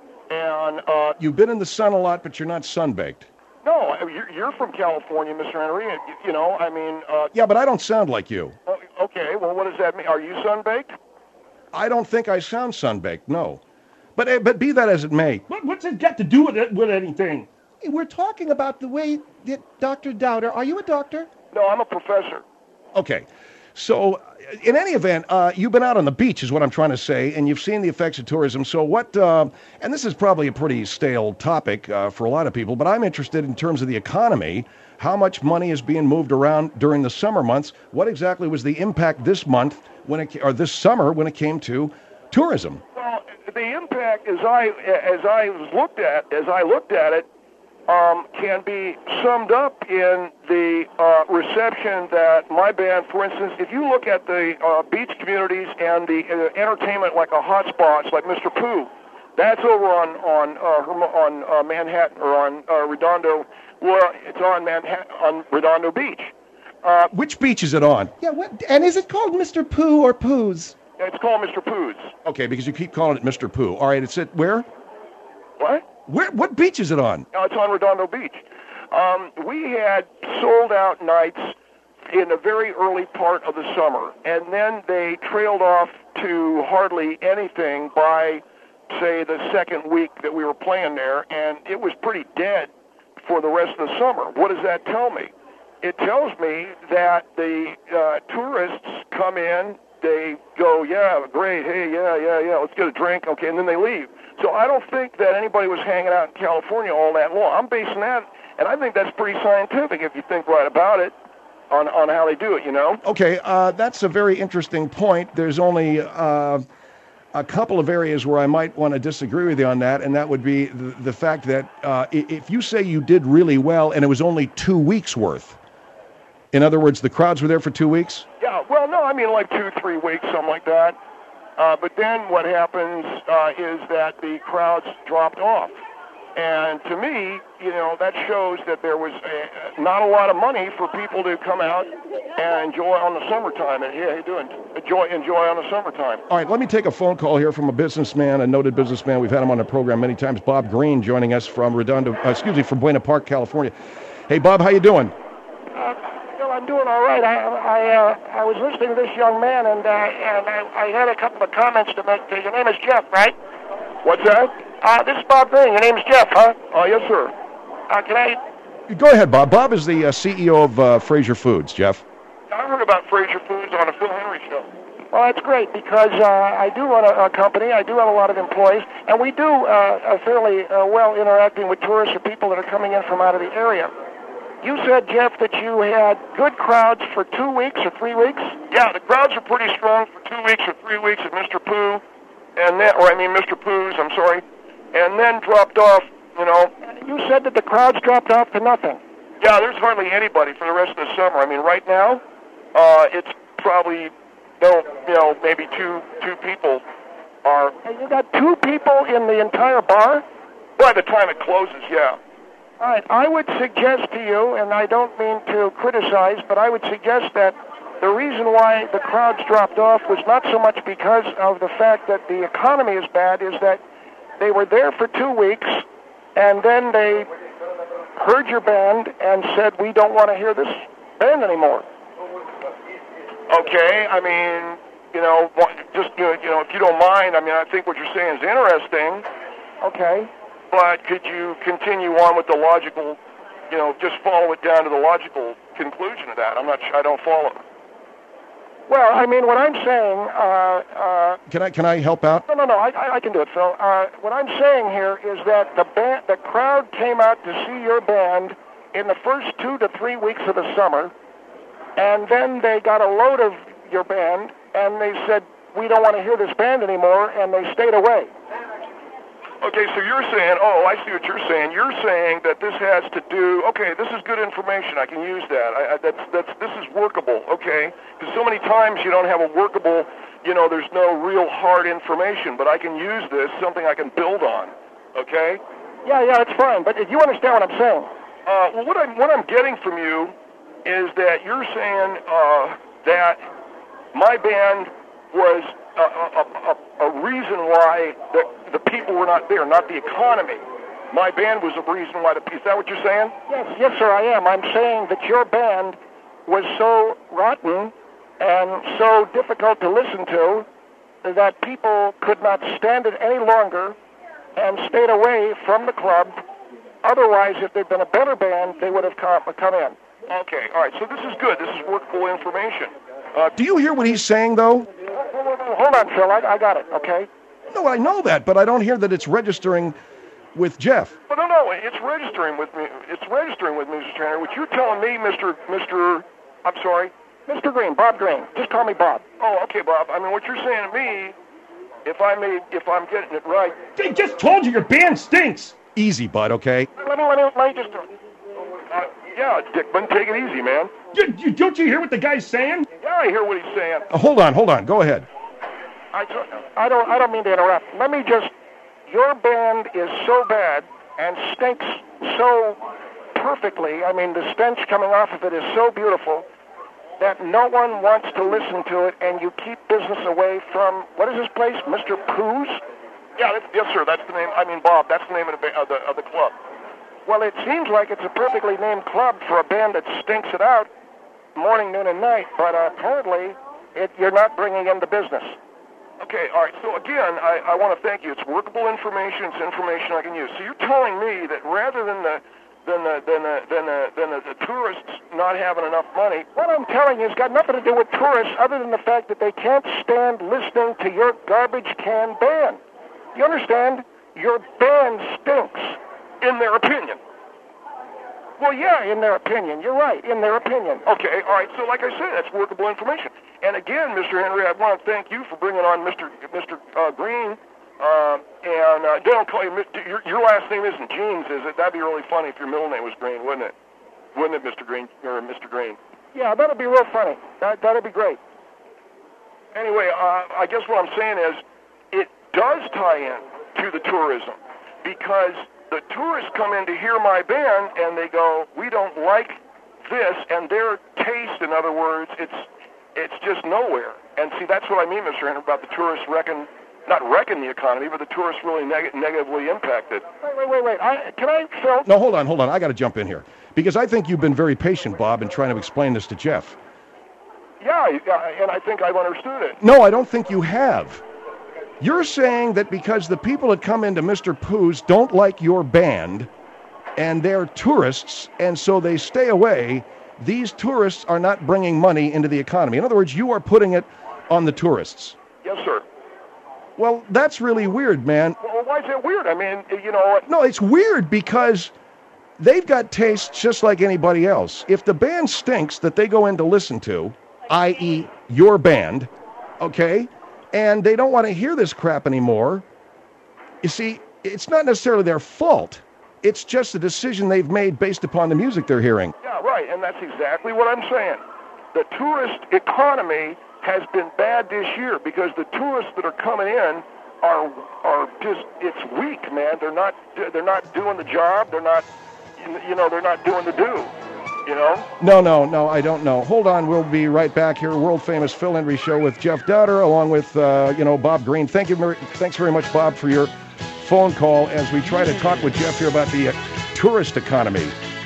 and uh,
you've been in the sun a lot, but you're not sunbaked.
No, you're, you're from California, Mister Henry. And, you know, I mean. Uh,
yeah, but I don't sound like you.
Uh, okay, well, what does that mean? Are you sunbaked?
I don't think I sound sunbaked. No, but uh, but be that as it may.
What, what's it got to do with it with anything?
We're talking about the way that Doctor Dowder. Are you a doctor?
No, I'm a professor.
Okay. So, in any event, uh, you've been out on the beach, is what I'm trying to say, and you've seen the effects of tourism. So what, uh, and this is probably a pretty stale topic uh, for a lot of people, but I'm interested in terms of the economy, how much money is being moved around during the summer months. What exactly was the impact this month, when it, or this summer, when it came to tourism?
Well, the impact, as I, as I looked at, as I looked at it, Um, can be summed up in the uh, reception that my band, for instance, if you look at the uh, beach communities and the uh, entertainment like a hotspots like Mister Pooh, that's over on on uh, on uh, Manhattan or on uh, Redondo. Well, it's on Manhattan on Redondo Beach.
Uh, Which beach is it on?
Yeah, what, and is it called Mister Pooh or Pooh's?
It's called Mister Pooh's.
Okay, because you keep calling it Mister Pooh. All right, it's at where?
What?
Where, what beach is it on?
Uh, it's on Redondo Beach. Um, we had sold-out nights in the very early part of the summer, and then they trailed off to hardly anything by, say, the second week that we were playing there, and it was pretty dead for the rest of the summer. What does that tell me? It tells me that the uh, tourists come in, they go, yeah, great, hey, yeah, yeah, yeah, let's get a drink, okay, and then they leave. So I don't think that anybody was hanging out in California all that long. I'm basing that, and I think that's pretty scientific if you think right about it, on, on how they do it, you know?
Okay, uh, that's a very interesting point. There's only uh, a couple of areas where I might want to disagree with you on that, and that would be the, the fact that uh, if you say you did really well and it was only two weeks worth, in other words, the crowds were there for two weeks?
Yeah, well, no, I mean like two, three weeks, something like that. Uh, but then what happens uh, is that the crowds dropped off. And to me, you know, that shows that there was a, not a lot of money for people to come out and enjoy on the summertime. And yeah, how you doing? Enjoy, enjoy on the summertime.
All right, let me take a phone call here from a businessman, a noted businessman. We've had him on the program many times. Bob Green joining us from Redondo, uh, excuse me, from Buena Park, California. Hey, Bob, how you doing?
Uh, Bill, I'm doing all right. I I, uh, I was listening to this young man, and uh, and I, I had a couple of comments to make. Your name is Jeff, right?
What's that?
Uh, this is Bob Green. Your name's Jeff, huh?
Oh, yes, sir.
Uh, can I?
Go ahead, Bob. Bob is the uh, C E O of uh, Fraser Foods, Jeff.
I heard about Fraser Foods on a Phil Henry show.
Well, that's great because uh, I do run a, a company. I do have a lot of employees, and we do uh, are fairly uh, well interacting with tourists or people that are coming in from out of the area. You said, Jeff, that you had good crowds for two weeks or three weeks?
Yeah, the crowds are pretty strong for two weeks or three weeks at Mister Pooh, and then, or I mean Mister Pooh's, I'm sorry, and then dropped off, you know.
You said that the crowds dropped off to nothing.
Yeah, there's hardly anybody for the rest of the summer. I mean, right now, uh, it's probably, no, you know, maybe two two people are.
And you got two people in the entire bar?
By the time it closes, yeah.
All right, I would suggest to you, and I don't mean to criticize, but I would suggest that the reason why the crowds dropped off was not so much because of the fact that the economy is bad, is that they were there for two weeks, and then they heard your band and said, we don't want to hear this band anymore.
Okay, I mean, you know, just, you know, if you don't mind, I mean, I think what you're saying is interesting.
Okay.
But could you continue on with the logical, you know, just follow it down to the logical conclusion of that? I'm not sure, I don't follow.
Well, I mean, what I'm saying, uh, uh...
Can I, can I help out?
No, no, no, I, I can do it, Phil. Uh, what I'm saying here is that the band, the crowd came out to see your band in the first two to three weeks of the summer, and then they got a load of your band, and they said, we don't want to hear this band anymore, and they stayed away.
Okay, so you're saying, oh, I see what you're saying. You're saying that this has to do, okay, this is good information. I can use that. I, I, that's, that's, this is workable, okay? Because so many times you don't have a workable, you know, there's no real hard information, but I can use this, something I can build on, okay?
Yeah, yeah, it's fine, but if you understand what I'm saying.
Uh, well, what I'm, what I'm getting from you is that you're saying uh, that my band was a, a, a, a reason why the, the people were not there, not the economy. My band was a reason why the people... Is that what you're saying?
Yes, yes, sir, I am. I'm saying that your band was so rotten and so difficult to listen to that people could not stand it any longer and stayed away from the club. Otherwise, if there'd been a better band, they would have come, come in.
Okay, all right, so this is good. This is workable information. Uh,
Do you hear what he's saying, though?
Hold on, Phil. I, I got it, okay?
No, I know that, but I don't hear that it's registering with Jeff.
Well, no, no, it's registering with me. It's registering with me, Mister Trainer. What you're telling me, Mister Mister I'm sorry?
Mister Green, Bob Green. Just call me Bob.
Oh, okay, Bob. I mean, what you're saying to me, if I may, if I'm getting it right...
They just told you your band stinks.
Easy, bud, okay?
Let me, let me, let me just...
Uh, yeah, Dickman, take it easy, man.
You, you, don't you hear what the guy's saying?
Yeah, I hear what he's saying.
Uh, hold on, hold on. Go ahead.
I, I don't I don't mean to interrupt. Let me just... Your band is so bad and stinks so perfectly. I mean, the stench coming off of it is so beautiful that no one wants to listen to it, and you keep business away from... What is this place? Mister Pooh's?
Yeah, that's, yes, sir. That's the name. I mean, Bob, that's the name of the, of the, of the club.
Well, it seems like it's a perfectly named club for a band that stinks it out morning, noon, and night, but uh, apparently it, you're not bringing in the business.
Okay, all right. So, again, I, I want to thank you. It's workable information. It's information I can use. So you're telling me that rather than the than the, than the, than the, than the, the tourists not having enough money...
What I'm telling you has got nothing to do with tourists other than the fact that they can't stand listening to your garbage can band. You understand?
your band stinks, in their opinion.
Well, yeah, in their opinion. You're right, in their opinion.
Okay, all right. So, like I said, that's workable information. And again, Mister Henry, I want to thank you for bringing on Mister Mister Uh, Green. Uh, and uh, don't call you your, your last name isn't Jeans, is it? That'd be really funny if your middle name was Green, wouldn't it? Wouldn't it, Mister Green or Mister Green?
Yeah, that'd be real funny. That that'd be great.
Anyway, uh, I guess what I'm saying is, it does tie in to the tourism because the tourists come in to hear my band and they go, we don't like this, and their taste, in other words, it's it's just nowhere. And see, that's what I mean, Mister Henry, about the tourists reckon, not wrecking the economy, but the tourists really neg- negatively impacted.
Wait, wait, wait, wait. I, can I, Phil?
No, hold on, hold on. I got to jump in here because I think you've been very patient, Bob, in trying to explain this to Jeff.
Yeah, and I think I've understood it.
No, I don't think you have. You're saying that because the people that come into Mister Pooh's don't like your band, and they're tourists, and so they stay away, these tourists are not bringing money into the economy. In other words, you are putting it on the tourists.
Yes, sir.
Well, that's really weird, man.
Well, why is it weird? I mean, you know...
No, it's weird because they've got tastes just like anybody else. If the band stinks that they go in to listen to, that is your band, okay, and they don't want to hear this crap anymore, you see, it's not necessarily their fault. It's just a decision they've made based upon the music they're hearing.
Yeah, right, and that's exactly what I'm saying. The tourist economy has been bad this year because the tourists that are coming in are are just, it's weak, man. They're not they're not doing the job. They're not, you know, they're not doing the do. You know?
No, no, no, I don't know. Hold on, we'll be right back here. World famous Phil Hendrie Show with Jeff Dowder, along with uh, you know Bob Green. Thank you, very, thanks very much, Bob, for your phone call as we try to talk with Jeff here about the uh, tourist economy.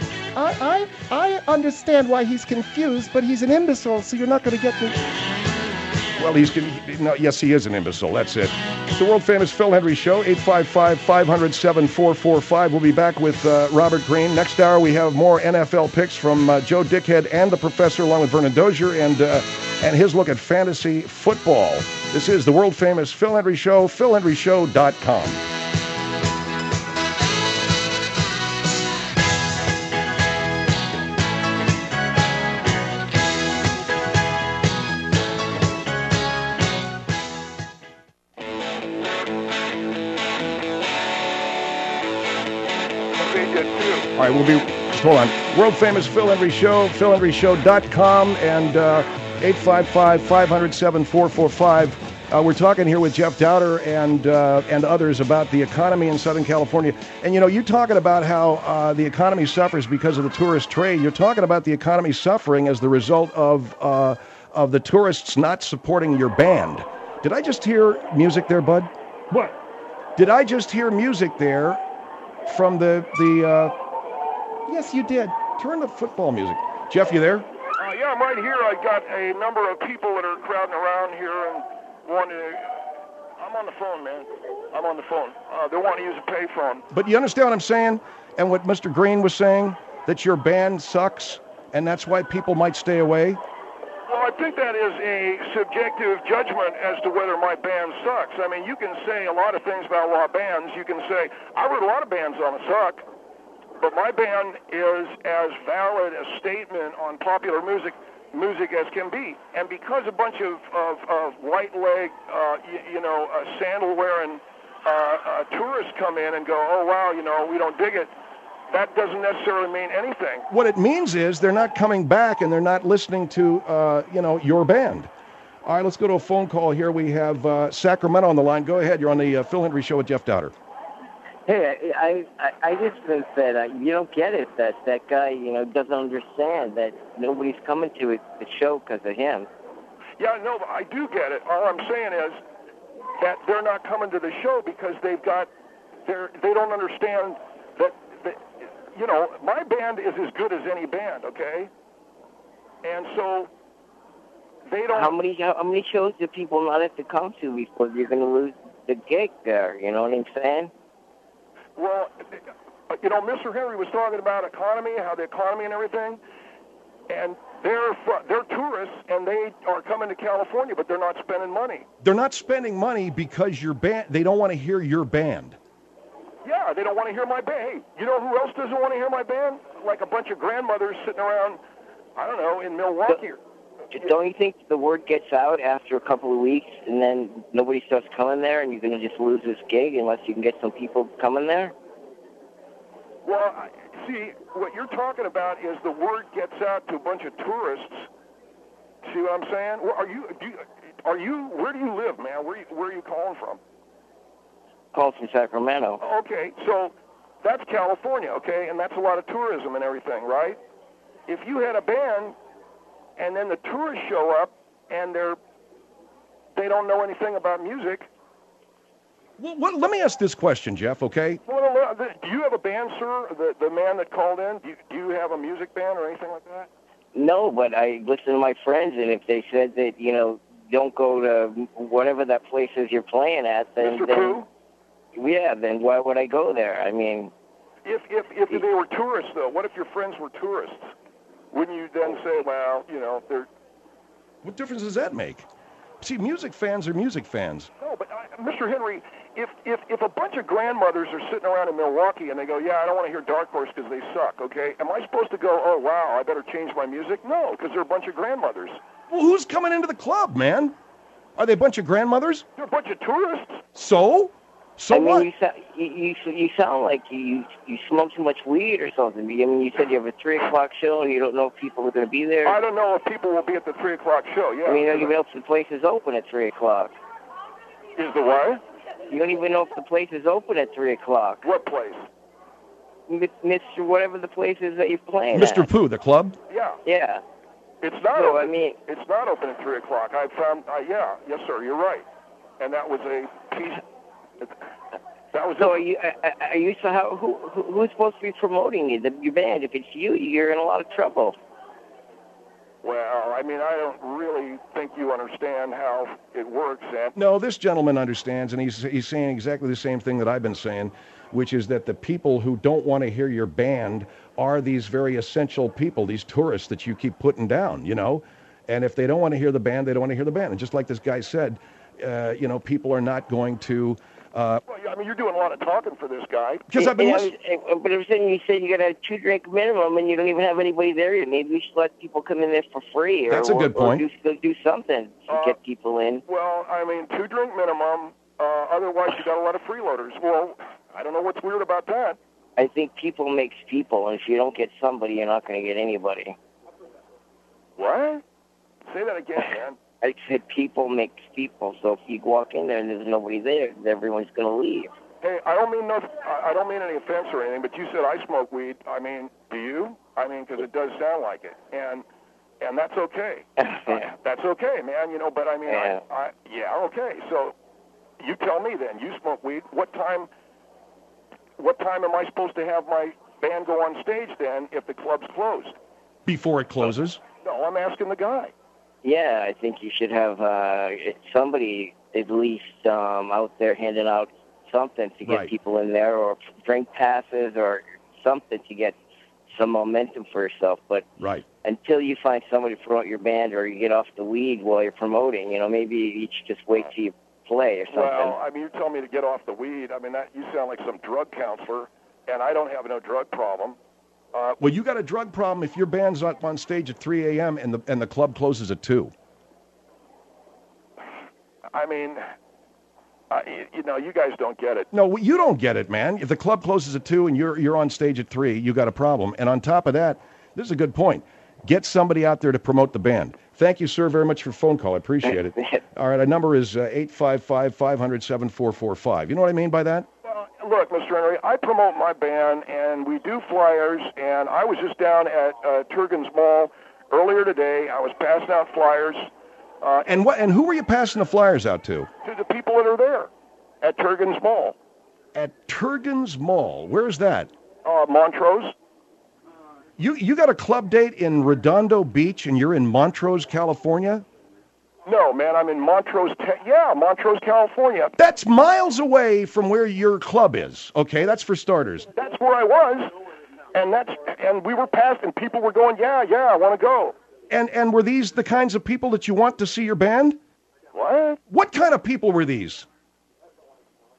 I, I I understand why he's confused, but he's an imbecile, so you're not going to get me.
Well, he's no, yes, he is an imbecile. That's it. It's the world famous Phil Hendrie Show. eight five five, five hundred, seven four four five. We'll be back with uh, Robert Green. Next hour, we have more N F L picks from uh, Joe Dickhead and the Professor, along with Vernon Dozier, and uh, and his look at fantasy football. This is the world famous Phil Hendrie Show. phil hendrie show dot com. All right, we'll be, hold on. World famous Phil Hendrie Show, phil hendrie show dot com, and uh, eight five five, five hundred, seven four four five. Uh, we're talking here with Jeff Dowder and uh, and others about the economy in Southern California. And, you know, you're talking about how uh, the economy suffers because of the tourist trade. You're talking about the economy suffering as the result of uh, of the tourists not supporting your band. Did I just hear music there, bud?
What?
Did I just hear music there from the... the uh, Yes, you did. Turn the football music. Jeff, you there?
Uh, yeah, I'm right here. I got a number of people that are crowding around here and wanting to... I'm on the phone, man. I'm on the phone. Uh, they want to use a payphone.
But you understand what I'm saying? And what Mister Green was saying? That your band sucks, and that's why people might stay away?
Well, I think that is a subjective judgment as to whether my band sucks. I mean, you can say a lot of things about a lot of bands. You can say, I heard a lot of bands on the suck. But my band is as valid a statement on popular music music as can be. And because a bunch of, of, of white-leg, uh, you, you know, uh, sandal-wearing uh, uh, tourists come in and go, oh, wow, you know, we don't dig it, that doesn't necessarily mean anything.
What it means is they're not coming back and they're not listening to, uh, you know, your band. All right, let's go to a phone call here. We have uh, Sacramento on the line. Go ahead. You're on the uh, Phil Hendrie Show with Jeff Dowder.
Hey, I, I, I just think that uh, you don't get it, that that guy, you know, doesn't understand that nobody's coming to it, the show because of him.
Yeah, no, I do get it. All I'm saying is that they're not coming to the show because they've got, they're, they don't understand that, that, you know, my band is as good as any band, okay? And so they don't...
How many, how many shows do people not have to come to before you're going to lose the gig there, you know what I'm saying?
Well, you know, Mister Henry was talking about economy, how the economy and everything, and they're they're tourists, and they are coming to California, but they're not spending money.
They're not spending money because your band, they don't want to hear your band.
Yeah, they don't want to hear my band. Hey, you know who else doesn't want to hear my band? Like a bunch of grandmothers sitting around, I don't know, in Milwaukee.
Don't you think the word gets out after a couple of weeks, and then nobody starts coming there, and you're going to just lose this gig unless you can get some people coming there?
Well, I- see, what you're talking about is the word gets out to a bunch of tourists. See what I'm saying? Well, are you? Do you are you? Where do you live, man? Where you, where are you calling from?
Calling from Sacramento.
Okay, so that's California, okay, and that's a lot of tourism and everything, right? If you had a band, and then the tourists show up, and they're they don't know anything about music.
Well, what, let me ask this question, Jeff, okay?
Well, do you have a band, sir? The the man that called in, do you, do you have a music band or anything like that?
No, but I listen to my friends, and if they said that, you know, don't go to whatever that place is you're playing at, then,
Mister
then
Pooh?
yeah, then why would I go there? I mean,
If if if they were tourists, though, what if your friends were tourists? Wouldn't you then say, well, you know, they're
What difference does that make? See, music fans are music fans.
no, but uh, Mister Henry, if if if a bunch of grandmothers are sitting around in Milwaukee and they go, yeah, I don't want to hear Dark Horse because they suck, okay? Am I supposed to go, oh wow, I better change my music? No, because they're a bunch of grandmothers.
Well, who's coming into the club, man? Are they a bunch of grandmothers?
They're a bunch of tourists.
So? So
I mean,
what?
you, sa- you you you sound like you you smoke too much weed or something. I mean, you said you have a three o'clock show and you don't know if people are going to be there.
I don't know if people will be at the three o'clock show. Yeah.
I mean, you don't even know if the place is open at three o'clock.
Is the what?
You don't even know if the place is open at three o'clock.
What place?
Mister Whatever the place is that you're playing
Mister
at.
Pooh, the club?
Yeah.
Yeah.
It's not
No,
open.
I mean-
it's not open at three o'clock. I found. Uh, yeah. Yes, sir. You're right. And that was a piece. That was.
So
a,
are you are are you so how who who- who's supposed to be promoting you? The, your band. If it's you, you're in a lot of trouble.
Well, I mean, I don't really think you understand how it works, and
No, this gentleman understands, and he's he's saying exactly the same thing that I've been saying, which is that the people who don't want to hear your band are these very essential people, these tourists that you keep putting down, you know? And if they don't want to hear the band, they don't want to hear the band. And just like this guy said, uh, you know, people are not going to... Uh,
well, I mean, you're doing a lot of talking for this guy.
because I've been
And I
listening...
was- But I was saying you said you got a two drink minimum, and you don't even have anybody there yet. Maybe we should let people come in there for free, or
That's a
or-
good point.
Or do, do something to
Uh,
get people in.
Well, I mean, two drink minimum. Uh, otherwise, you got a lot of freeloaders. Well, I don't know what's weird about that.
I think people makes people, and if you don't get somebody, you're not going to get anybody.
What? Say that again, man.
I said people makes people, so if you walk in there and there's nobody there, everyone's going to leave.
Hey, I don't mean no. I I don't mean any offense or anything, but you said I smoke weed. I mean, do you? I mean, because it does sound like it, and and that's okay. That's okay, man. You know, but I mean,
Yeah.
I, I yeah, okay. So you tell me then. You smoke weed. What time? What time am I supposed to have my band go on stage then if the club's closed?
Before it closes?
No, I'm asking the guy.
Yeah, I think you should have uh, somebody at least um, out there handing out something to get
Right.
people in there, or drink passes, or something to get some momentum for yourself. But
Right.
until you find somebody to promote your band, or you get off the weed while you're promoting, you know, maybe you should just wait till you play or something.
Well, I mean, you're telling me to get off the weed. I mean, that you sound like some drug counselor, and I don't have no drug problem. Uh,
Well, you got a drug problem if your band's up on stage at three a.m. and the and the club closes at two.
I mean, uh, you, you know, you guys don't get it.
No, you don't get it, man. If the club closes at two and you're you're on stage at three, you got a problem. And on top of that, this is a good point. Get somebody out there to promote the band. Thank you, sir, very much for your phone call. I appreciate it. All right, our number is uh, eight five five, five hundred, seven four four five. You know what I mean by that?
Well, look, Mister Henry, I promote my band, and we do flyers, and I was just down at uh, Turgan's Mall earlier today. I was passing out flyers uh,
And what? And who were you passing the flyers out to?
to the people that are there at Turgan's Mall,
At Turgan's Mall. Where's that?
uh, Montrose.
You you got a club date in Redondo Beach, and you're in Montrose, California?
No, man, I'm in Montrose. Te- yeah, Montrose, California.
That's miles away from where your club is. Okay, that's for starters.
That's where I was, and that's and we were past, and people were going, yeah, yeah, I want to go.
And and were these the kinds of people that you want to see your band?
What?
What kind of people were these?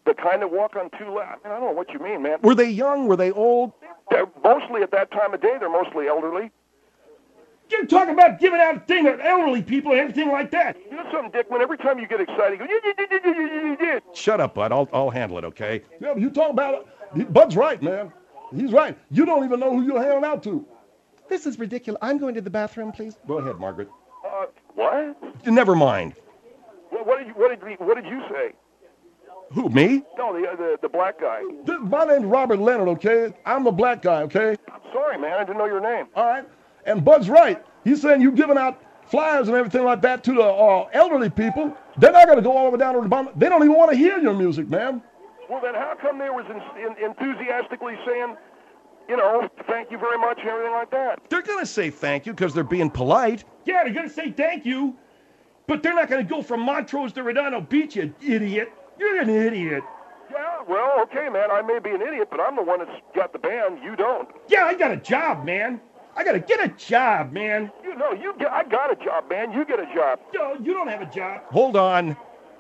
the kind that walk on two legs. I mean, I don't know what you mean, man.
Were they young? Were they old?
They're mostly at that time of day, they're mostly elderly.
You're talking about giving out a thing to elderly people and everything like that.
You know something, Dickman? Every time you get excited, you go,
Shut up, Bud. I'll, I'll handle it, okay?
Yeah, but you talk about it. Bud's right, man. He's right. You don't even know who you're handing out to.
This is ridiculous. I'm going to the bathroom, please.
Go ahead, Margaret.
Uh, what?
Never mind.
What, what did you what did you, what did you say?
Who, me?
No, the the, the black guy.
This, my name's Robert Leonard, okay? I'm the black guy, okay?
I'm sorry, man. I didn't know your name.
All right. And Bud's right. He's saying you giving out flyers and everything like that to the uh, elderly people. They're not going to go all the way down to the bottom. They don't even want to hear your music, man.
Well, then how come they was in, in, enthusiastically saying, you know, thank you very much and everything like that?
They're going to say thank you because they're being polite.
Yeah, they're going to say thank you, but they're not going to go from Montrose to Redondo Beach, you idiot. You're an idiot.
Yeah, well, okay, man. I may be an idiot, but I'm the one that's got the band. You don't.
Yeah, I got a job, man. I got to get a job, man.
You know, you get, I got a job, man. You get a job.
No, you don't have a job.
Hold on.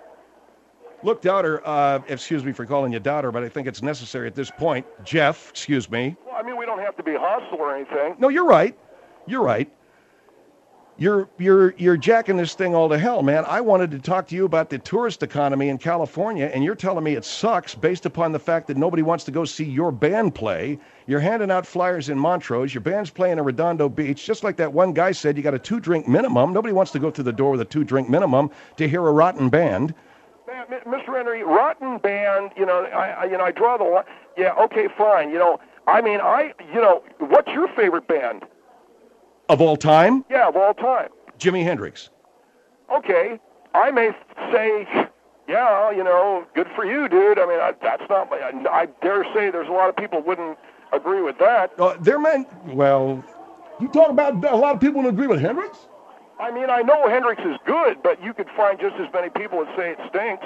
Look, Doubter, uh, excuse me for calling you Doubter, but I think it's necessary at this point. Jeff, excuse me.
Well, I mean, we don't have to be hostile or anything.
No, you're right. You're right. You're you're you're jacking this thing all to hell, man. I wanted to talk to you about the tourist economy in California, and you're telling me it sucks based upon the fact that nobody wants to go see your band play. You're handing out flyers in Montrose. Your band's playing in Redondo Beach. Just like that one guy said, you got a two-drink minimum. Nobody wants to go through the door with a two-drink minimum to hear a rotten band.
Man, Mister Henry, rotten band, you know, I, I you know, I draw the line. Yeah, okay, fine. You know, I mean, I, you know, what's your favorite band?
Of all time?
Yeah, of all time.
Jimi Hendrix.
Okay, I may say, yeah, you know, good for you, dude. I mean, I, that's not my, I, I dare say there's a lot of people wouldn't agree with that.
Uh, they're meant, well...
You talk about a lot of people who agree with Hendrix?
I mean, I know Hendrix is good, but you could find just as many people that say it stinks.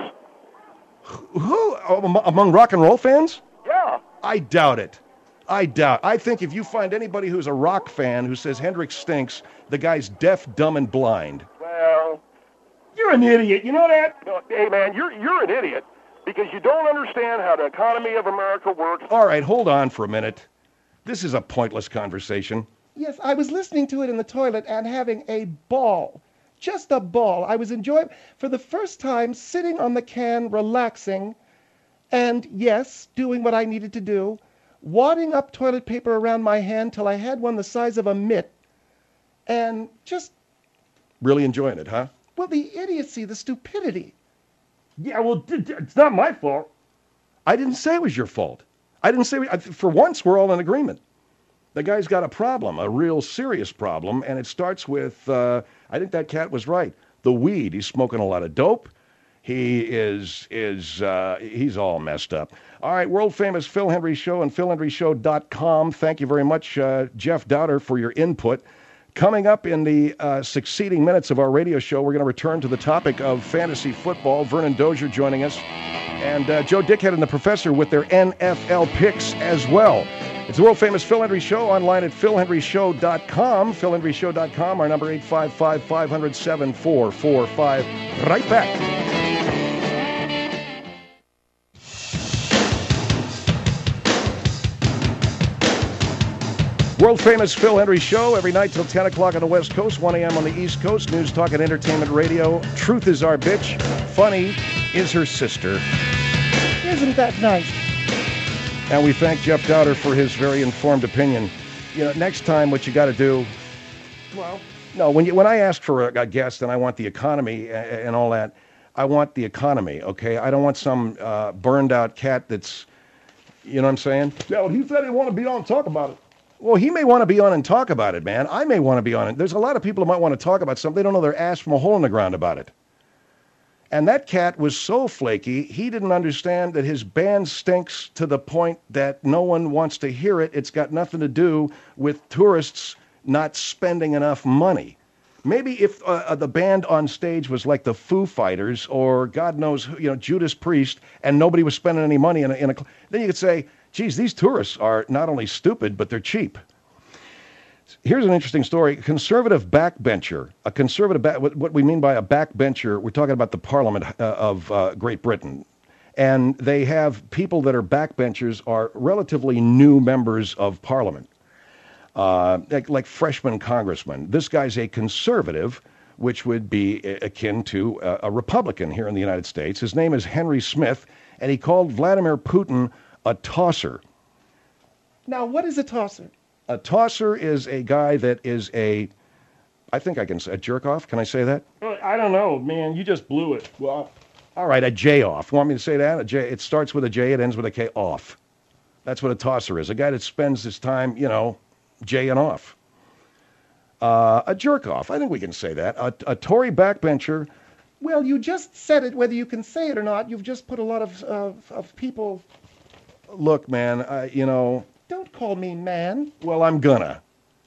Who? Among rock and roll fans?
Yeah.
I doubt it. I doubt. I think if you find anybody who's a rock fan who says Hendrix stinks, the guy's deaf, dumb, and blind.
Well,
you're an idiot. You know that?
No, hey, man, you're you're an idiot because you don't understand how the economy of America works.
All right, hold on for a minute. This is a pointless conversation.
Yes, I was listening to it in the toilet and having a ball. Just a ball. I was enjoying, for the first time, sitting on the can, relaxing, and, yes, doing what I needed to do, wadding up toilet paper around my hand till I had one the size of a mitt, and just...
Really enjoying it, huh?
Well, the idiocy, the stupidity.
Yeah, well, it's not my fault.
I didn't say it was your fault. I didn't say... We, for once, we're all in agreement. The guy's got a problem, a real serious problem, and it starts with, uh, I think that cat was right, the weed. He's smoking a lot of dope. He is, is uh, he's all messed up. All right, world-famous Phil Hendry Show and phil hendry show dot com. Thank you very much, uh, Jeff Doubter, for your input. Coming up in the uh, succeeding minutes of our radio show, we're going to return to the topic of fantasy football. Vernon Dozier joining us, and uh, Joe Dickhead and the Professor with their N F L picks as well. It's the world-famous Phil Hendry Show, online at phil hendry show dot com, phil hendry show dot com, our number eight five five, five hundred, seven four four five. Right back. World-famous Phil Hendry Show, every night till ten o'clock on the West Coast, one a.m. on the East Coast, news, talk, and entertainment radio. Truth is our bitch. Funny is her sister.
Isn't that nice?
And we thank Jeff Doubter for his very informed opinion. You know, next time what you got to do, well, no, when you when I ask for a, a guest and I want the economy and, and all that, I want the economy, okay? I don't want some uh, burned-out cat that's, you know what I'm saying?
Yeah, well, he said he wanted to be on and talk about it.
Well, he may want to be on and talk about it, man. I may want to be on it. There's a lot of people who might want to talk about something. They don't know their ass from a hole in the ground about it. And that cat was so flaky, he didn't understand that his band stinks to the point that no one wants to hear it. It's got nothing to do with tourists not spending enough money. Maybe if uh, the band on stage was like the Foo Fighters or God knows, who, you know, Judas Priest, and nobody was spending any money in a, in a then you could say, geez, these tourists are not only stupid, but they're cheap. Here's an interesting story. A conservative backbencher, a conservative, back, what we mean by a backbencher, we're talking about the Parliament uh, of uh, Great Britain. And they have people that are backbenchers are relatively new members of Parliament, uh, like, like freshman congressmen. This guy's a conservative, which would be akin to a, a Republican here in the United States. His name is Henry Smith, and he called Vladimir Putin a tosser.
Now, what is a tosser?
A tosser is a guy that is a, I think I can say, a jerk-off. Can I say that?
I don't know, man. You just blew it. Well,
all right, a J-off. Want me to say that? A J, it starts with a J, it ends with a K, off. That's what a tosser is, a guy that spends his time, you know, J-ing off. Uh, a jerk-off, I think we can say that. A, a Tory backbencher.
Well, you just said it, whether you can say it or not. You've just put a lot of, uh, of people...
Look, man, uh, you know...
Don't call me man.
Well, I'm gonna.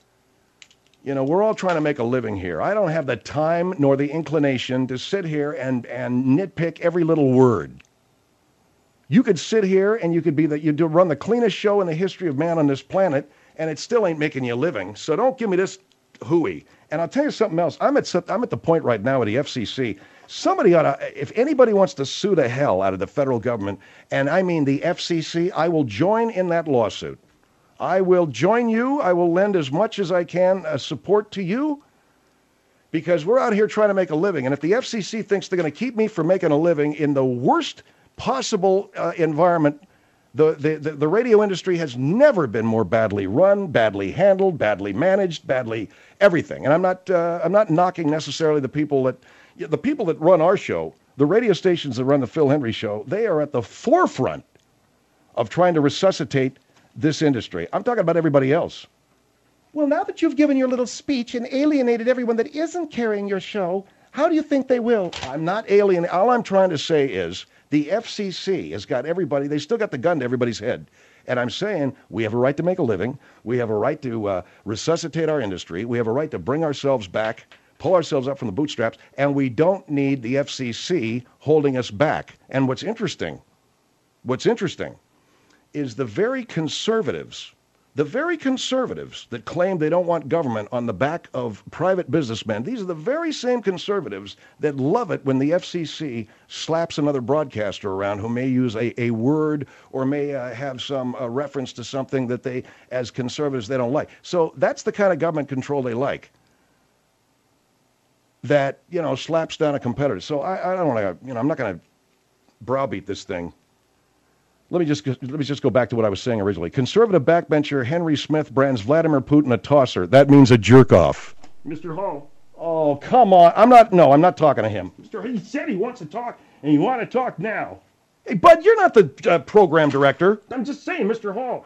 You know, we're all trying to make a living here. I don't have the time nor the inclination to sit here and, and nitpick every little word. You could sit here and you could be the, you do run the cleanest show in the history of man on this planet, and it still ain't making you a living. So don't give me this hooey. And I'll tell you something else. I'm at I'm at the point right now at the F C C. Somebody ought to, if anybody wants to sue the hell out of the federal government, and I mean the F C C, I will join in that lawsuit. I will join you. I will lend as much as I can uh, support to you, because we're out here trying to make a living. And if the F C C thinks they're going to keep me from making a living in the worst possible uh, environment, the, the, the, the radio industry has never been more badly run, badly handled, badly managed, badly everything. And I'm not uh, I'm not knocking necessarily the people that the people that run our show, the radio stations that run the Phil Hendrie Show. They are at the forefront of trying to resuscitate this industry. I'm talking about everybody else.
Well, now that you've given your little speech and alienated everyone that isn't carrying your show, how do you think they will?
I'm not alienating. All I'm trying to say is the F C C has got everybody, they still got the gun to everybody's head. And I'm saying we have a right to make a living. We have a right to uh, resuscitate our industry. We have a right to bring ourselves back, pull ourselves up from the bootstraps, and we don't need the F C C holding us back. And what's interesting, what's interesting, is the very conservatives, the very conservatives that claim they don't want government on the back of private businessmen, these are the very same conservatives that love it when the F C C slaps another broadcaster around who may use a, a word or may uh, have some uh, reference to something that they, as conservatives, they don't like. So that's the kind of government control they like, that, you know, slaps down a competitor. So I, I don't want to, you know, I'm not going to browbeat this thing. Let me just let me just go back to what I was saying originally. Conservative backbencher Henry Smith brands Vladimir Putin a tosser. That means a jerk-off.
Mister Hall.
Oh, come on. I'm not, no, I'm not talking to him.
Mister He said he wants to talk, and you want to talk now.
Hey, Bud, you're not the uh, program director.
I'm just saying, Mister Hall.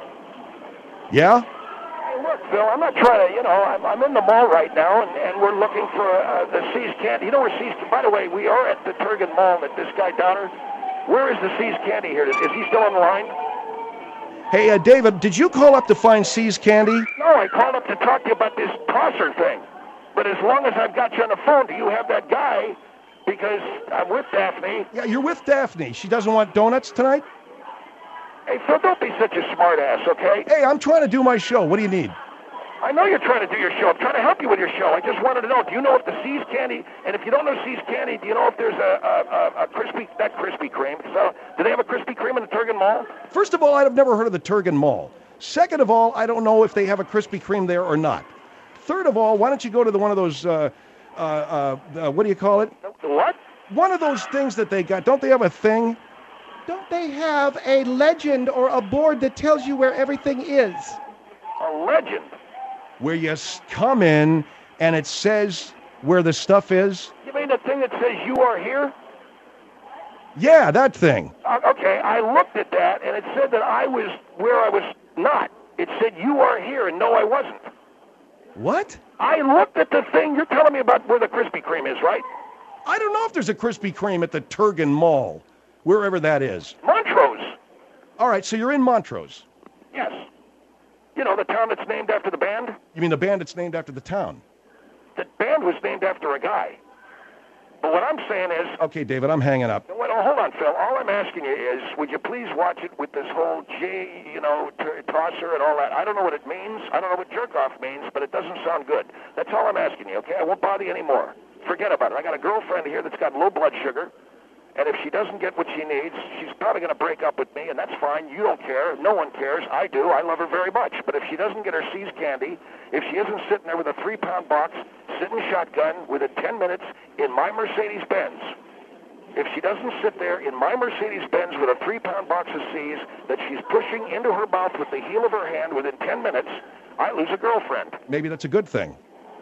Yeah?
Hey, look, Phil, I'm not trying to, you know, I'm, I'm in the mall right now, and, and we're looking for uh, the See's Candy. You know where See's, by the way, we are at the Turgan Mall at this guy Downer. Where is the See's Candy here? Is, is he still on the line?
Hey, uh, David, did you call up to find See's Candy?
No, I called up to talk to you about this tosser thing. But as long as I've got you on the phone, do you have that guy? Because I'm with Daphne.
Yeah, you're with Daphne. She doesn't want donuts tonight?
Hey, Phil, don't be such a smart ass, okay?
Hey, I'm trying to do my show. What do you need?
I know you're trying to do your show. I'm trying to help you with your show. I just wanted to know, do you know if the See's Candy, and if you don't know See's Candy, do you know if there's a, a, a, a Krispy, not Krispy Kreme, so do they have a Krispy Kreme in the Turgan Mall?
First of all, I've never heard of the Turgan Mall. Second of all, I don't know if they have a Krispy Kreme there or not. Third of all, why don't you go to the, one of those, uh, uh, uh, uh, what do you call it?
The what?
One of those things that they got. Don't they have a thing?
Don't they have a legend or a board that tells you where everything is?
A legend?
Where you come in and it says where the stuff is?
You mean the thing that says you are here?
Yeah, that thing.
Uh, okay, I looked at that and it said that I was where I was not. It said you are here, and no, I wasn't.
What?
I looked at the thing. You're telling me about where the Krispy Kreme is, right?
I don't know if there's a Krispy Kreme at the Turgan Mall, wherever that is.
Montrose.
All right, so you're in Montrose.
Yes. You know, the town that's named after the band?
You mean the band that's named after the town?
The band was named after a guy. But what I'm saying is...
Okay, David, I'm hanging up.
Well, hold on, Phil. All I'm asking you is, would you please watch it with this whole J, you know, t- tosser and all that? I don't know what it means. I don't know what jerk-off means, but it doesn't sound good. That's all I'm asking you, okay? I won't bother you anymore. Forget about it. I got a girlfriend here that's got low blood sugar, And if she doesn't get what she needs, she's probably going to break up with me, and that's fine. You don't care. No one cares. I do. I love her very much. But if she doesn't get her C's candy, if she isn't sitting there with a three-pound box, sitting shotgun within ten minutes in my Mercedes-Benz, if she doesn't sit there in my Mercedes-Benz with a three-pound box of C's that she's pushing into her mouth with the heel of her hand within ten minutes, I lose a girlfriend.
Maybe that's a good thing.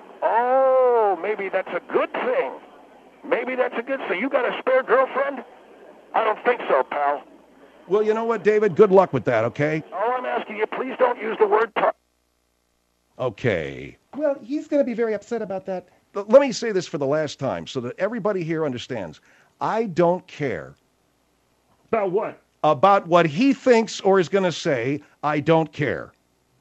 Oh, maybe that's a good thing. Maybe that's a good thing. You got a spare girlfriend? I don't think so, pal.
Well, you know what, David? Good luck with that, okay?
All I'm asking you, please don't use the word tar-
Okay.
Well, he's going to be very upset about that.
But let me say this for the last time so that everybody here understands. I don't care
About what?
about what he thinks or is going to say. I don't care.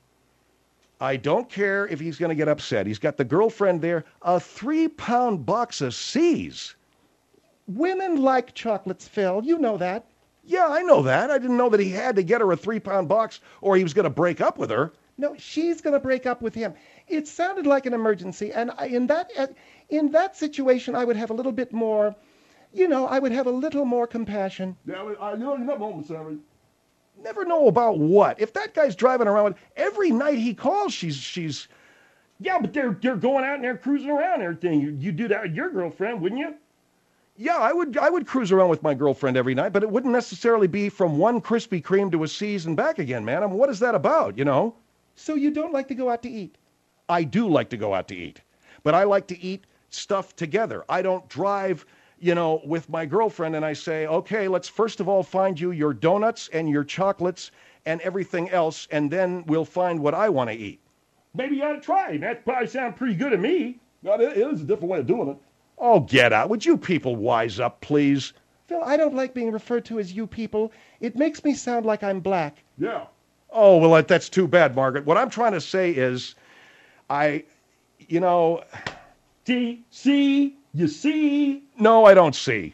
I don't care if he's going to get upset. He's got the girlfriend there, a three-pound box of C's.
Women like chocolates, Phil. You know that.
Yeah, I know that. I didn't know that he had to get her a three-pound box or he was going to break up with her.
No, she's going to break up with him. It sounded like an emergency, and I, in that uh, in that situation, I would have a little bit more, you know, I would have a little more compassion.
Yeah, I, you know, you never know, Sammy.
Never know about what. If that guy's driving around every night he calls, she's she's.
Yeah, but they're they're going out and they're cruising around and everything. You you do that with your girlfriend, wouldn't you?
Yeah, I would I would cruise around with my girlfriend every night, but it wouldn't necessarily be from one Krispy Kreme to a C's and back again, man. I mean, what is that about, you know?
So you don't like to go out to eat?
I do like to go out to eat, but I like to eat stuff together. I don't drive, you know, with my girlfriend and I say, okay, let's first of all find you your donuts and your chocolates and everything else, and then we'll find what I want to eat.
Maybe you ought to try. That probably sounds pretty good to me. No, it is a different way of doing it.
Oh, get out. Would you people wise up, please?
Phil, I don't like being referred to as you people. It makes me sound like I'm black.
Yeah.
Oh, well, that, that's too bad, Margaret. What I'm trying to say is, I, you know...
See, see, you see.
No, I don't see.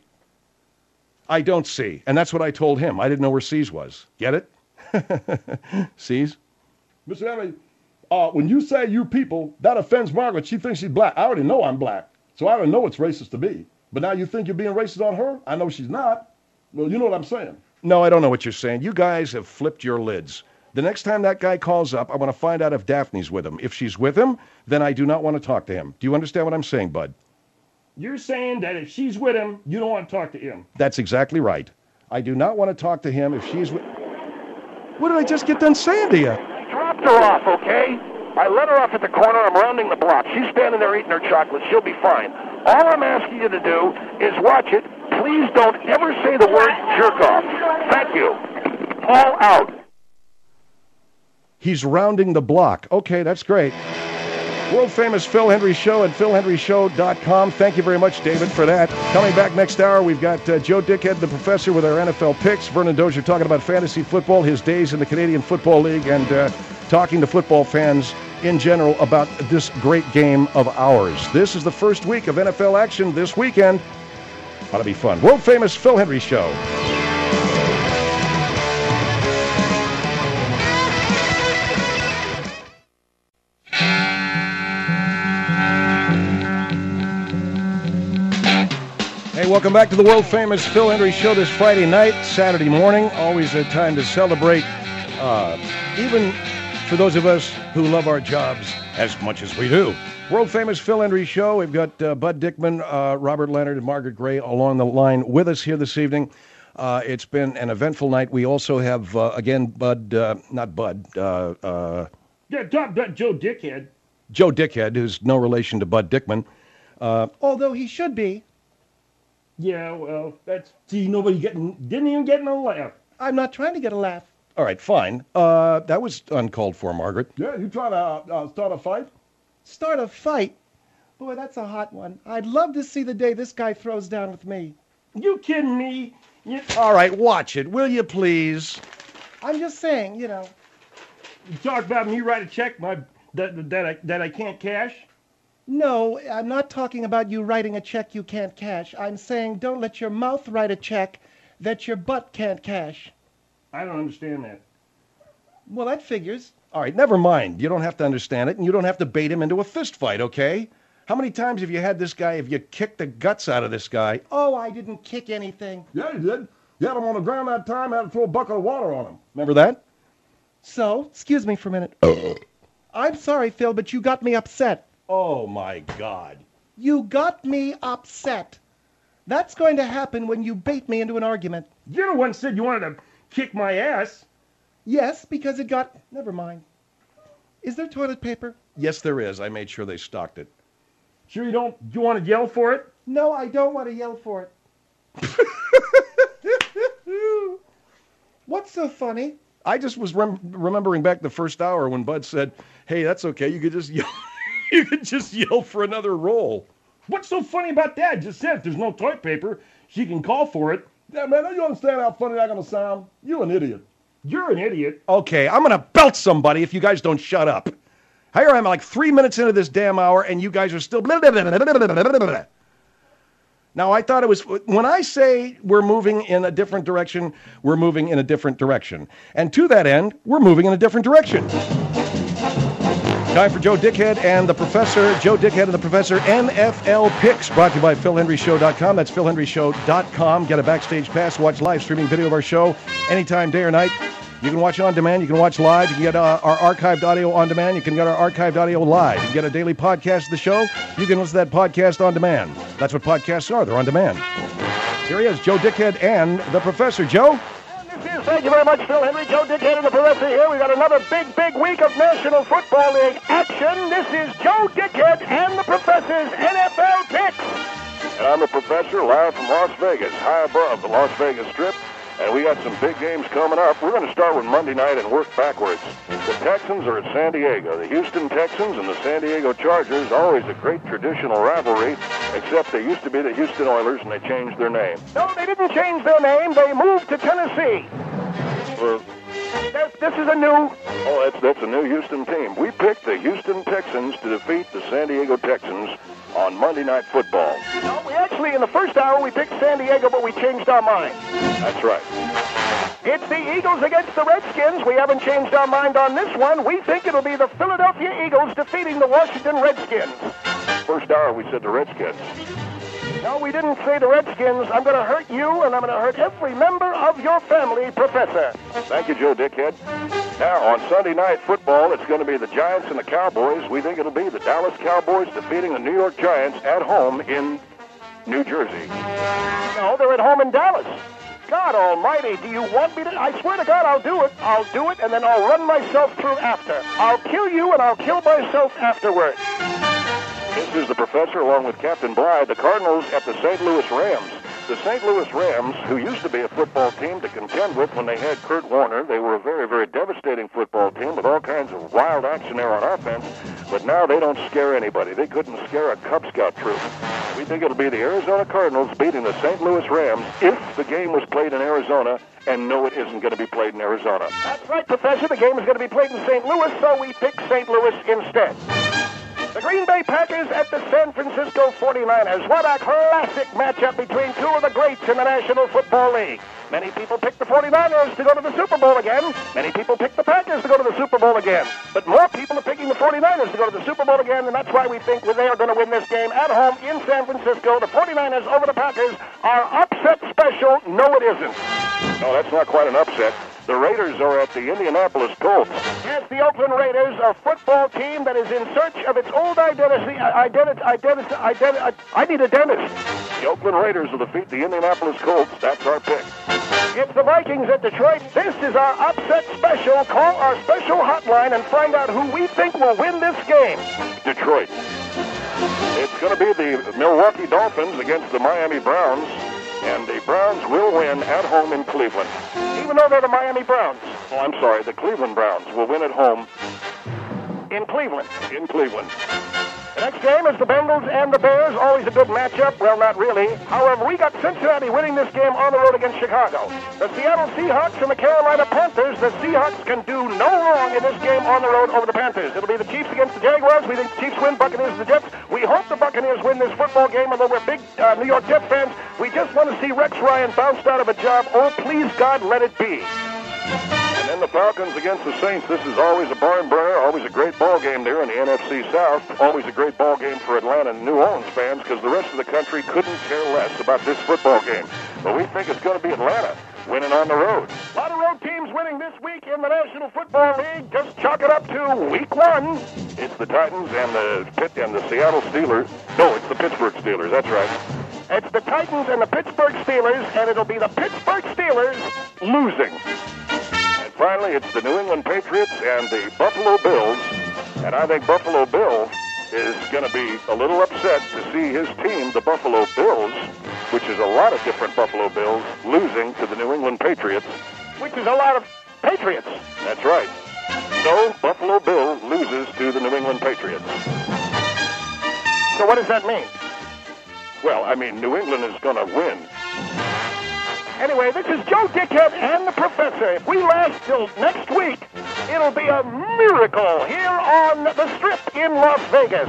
I don't see. And that's what I told him. I didn't know where C's was. Get it? C's?
Mister Emily, uh, when you say you people, that offends Margaret. She thinks she's black. I already know I'm black. So I don't know it's racist to be. But now you think you're being racist on her? I know she's not. Well, you know what I'm saying.
No, I don't know what you're saying. You guys have flipped your lids. The next time that guy calls up, I want to find out if Daphne's with him. If she's with him, then I do not want to talk to him. Do you understand what I'm saying, bud?
You're saying that if she's with him, you don't want to talk to him.
That's exactly right. I do not want to talk to him if she's with... What did I just get done saying to you?
I dropped her off, okay? I let her off at the corner. I'm rounding the block. She's standing there eating her chocolate. She'll be fine. All I'm asking you to do is watch it. Please don't ever say the word jerk off. Thank you. All out.
He's rounding the block. Okay, that's great. World-famous Phil Hendrie Show at phil hendrie show dot com. Thank you very much, David, for that. Coming back next hour, we've got uh, Joe Dickhead, the professor, with our N F L picks. Vernon Dozier talking about fantasy football, his days in the Canadian Football League, and uh, talking to football fans in general about this great game of ours. This is the first week of N F L action this weekend. Ought to be fun. World-famous Phil Hendrie Show. Hey, welcome back to the world-famous Phil Hendrie Show this Friday night, Saturday morning. Always a time to celebrate, uh, even for those of us who love our jobs as much as we do. World-famous Phil Hendrie Show. We've got uh, Bud Dickman, uh, Robert Leonard, and Margaret Gray along the line with us here this evening. Uh, it's been an eventful night. We also have, uh, again, Bud, uh, not Bud, uh, uh,
Yeah, Doc, Doc, Joe Dickhead.
Joe Dickhead, who's no relation to Bud Dickman. Uh,
Although he should be.
Yeah, well, that's, see, nobody getting, didn't even get no laugh.
I'm not trying to get a laugh.
all right, fine. Uh, that was uncalled for, Margaret.
Yeah, you trying to uh, uh, start a fight?
Start a fight? Boy, that's a hot one. I'd love to see the day this guy throws down with me.
You kidding me? You,
All right, watch it, will you please?
I'm just saying, you know.
you talk about me write a check my that, that, I, that I can't cash?
No, I'm not talking about you writing a check you can't cash. I'm saying don't let your mouth write a check that your butt can't cash.
I don't understand that.
Well, that figures.
All right, never mind. You don't have to understand it, and you don't have to bait him into a fist fight, okay? How many times have you had this guy, have you kicked the guts out of this guy?
Oh, I didn't kick anything.
Yeah, you did. You had him on the ground that time, had to throw a bucket of water on him.
Remember that?
So, excuse me for a minute. I'm sorry, Phil, but you got me upset.
Oh, my God.
You got me upset. That's going to happen when you bait me into an argument.
You're the one said you wanted to kick my ass.
Yes, because it got... Never mind. Is there toilet paper?
Yes, there is. I made sure they stocked it.
Sure you don't... You want to yell for it?
No, I don't want to yell for it. What's so funny?
I just was rem- remembering back the first hour when Bud said, hey, that's okay. You could just yell, you could just yell for another roll.
What's so funny about that? Just said if there's no toilet paper, she can call for it. Yeah, man, don't you understand how funny that's going to sound? You're an idiot. You're an idiot.
Okay, I'm going to belt somebody if you guys don't shut up. Here I am like three minutes into this damn hour, and you guys are still... Blah, blah, blah, blah, blah, blah, blah. Now, I thought it was... When I say we're moving in a different direction, we're moving in a different direction. And to that end, we're moving in a different direction. Time for Joe Dickhead and the Professor. Joe Dickhead and the Professor N F L Picks, brought to you by Phil Hendry Show dot com. That's Phil Hendry Show dot com. Get a backstage pass, watch live streaming video of our show anytime, day or night. You can watch on demand. You can watch live. You can get uh, our archived audio on demand. You can get our archived audio live. You can get a daily podcast of the show. You can listen to that podcast on demand. That's what podcasts are. They're on demand. Here he is, Joe Dickhead and the Professor. Joe?
Thank you very much, Phil Hendry. Joe Dickhead and the Professor here. We've got another big, big week of National Football League action. This is Joe Dickhead and the Professor's N F L Picks.
And I'm the Professor, live from Las Vegas, high above the Las Vegas Strip. And we got some big games coming up. We're going to start with Monday night and work backwards. The Texans are at San Diego. The Houston Texans and the San Diego Chargers, always a great traditional rivalry, except they used to be the Houston Oilers, and they changed their name.
No, they didn't change their name. They moved to Tennessee.
Well,
This is a new...
Oh, that's, that's a new Houston team. We picked the Houston Texans to defeat the San Diego Texans on Monday Night Football.
No, we actually, in the first hour, we picked San Diego, but we changed our mind.
That's right.
It's the Eagles against the Redskins. We haven't changed our mind on this one. We think it'll be the Philadelphia Eagles defeating the Washington Redskins.
First hour, we said the Redskins.
No, we didn't say the Redskins. I'm going to hurt you, and I'm going to hurt every member of your family, Professor.
Thank you, Joe Dickhead. Now, on Sunday Night Football, it's going to be the Giants and the Cowboys. We think it'll be the Dallas Cowboys defeating the New York Giants at home in New Jersey.
No, they're at home in Dallas. God almighty, do you want me to? I swear to God, I'll do it. I'll do it, and then I'll run myself through after. I'll kill you, and I'll kill myself afterward.
This is the Professor along with Captain Blythe. The Cardinals at the Saint Louis Rams. The Saint Louis Rams, who used to be a football team to contend with when they had Kurt Warner, they were a very, very devastating football team with all kinds of wild action there on offense, but now they don't scare anybody. They couldn't scare a Cub Scout troop. We think it'll be the Arizona Cardinals beating the Saint Louis Rams if the game was played in Arizona, and no, it isn't going to be played in Arizona.
That's right, Professor. The game is going to be played in Saint Louis, so we picked Saint Louis instead. The Green Bay Packers at the San Francisco forty-niners. What a classic matchup between two of the greats in the National Football League. Many people picked the forty-niners to go to the Super Bowl again. Many people picked the Packers to go to the Super Bowl again. But more people are picking the forty-niners to go to the Super Bowl again, and that's why we think they are going to win this game at home in San Francisco. The forty-niners over the Packers are upset special. No, it isn't.
No, that's not quite an upset. The Raiders are at the Indianapolis Colts.
Yes, the Oakland Raiders, a football team that is in search of its old identity. Identity, identity, identity. I need a dentist.
The Oakland Raiders will defeat the Indianapolis Colts. That's our pick.
It's the Vikings at Detroit. This is our upset special. Call our special hotline and find out who we think will win this game.
Detroit. It's going to be the Milwaukee Dolphins against the Miami Browns. And the Browns will win at home in Cleveland.
Even though they're the Miami Browns.
Oh, I'm sorry. The Cleveland Browns will win at home.
In Cleveland.
In Cleveland.
The next game is the Bengals and the Bears. Always a good matchup. Well, not really. However, we got Cincinnati winning this game on the road against Chicago. The Seattle Seahawks and the Carolina Panthers. The Seahawks can do no wrong in this game on the road over the Panthers. It'll be the Chiefs against the Jaguars. We think the Chiefs win. Buccaneers the Jets. We hope the Buccaneers win this football game, although we're big uh, New York Jets fans. We just want to see Rex Ryan bounced out of a job. Oh, please, God, let it be.
And and the Falcons against the Saints. This is always a barn burner, always a great ball game there in the N F C South. Always a great ball game for Atlanta and New Orleans fans because the rest of the country couldn't care less about this football game. But we think it's going to be Atlanta winning on the road.
A lot of road teams winning this week in the National Football League. Just chalk it up to week one.
It's the Titans and the Pitt and the Seattle Steelers. No, it's the Pittsburgh Steelers. That's right.
It's the Titans and the Pittsburgh Steelers, and it'll be the Pittsburgh Steelers losing.
And finally, it's the New England Patriots and the Buffalo Bills. And I think Buffalo Bill is going to be a little upset to see his team, the Buffalo Bills, which is a lot of different Buffalo Bills, losing to the New England Patriots.
Which is a lot of Patriots.
That's right. So, Buffalo Bill loses to the New England Patriots.
So what does that mean?
Well, I mean, New England is going to win.
Anyway, this is Joe Dickhead and the Professor. If we last till next week, it'll be a miracle here on the Strip in Las Vegas.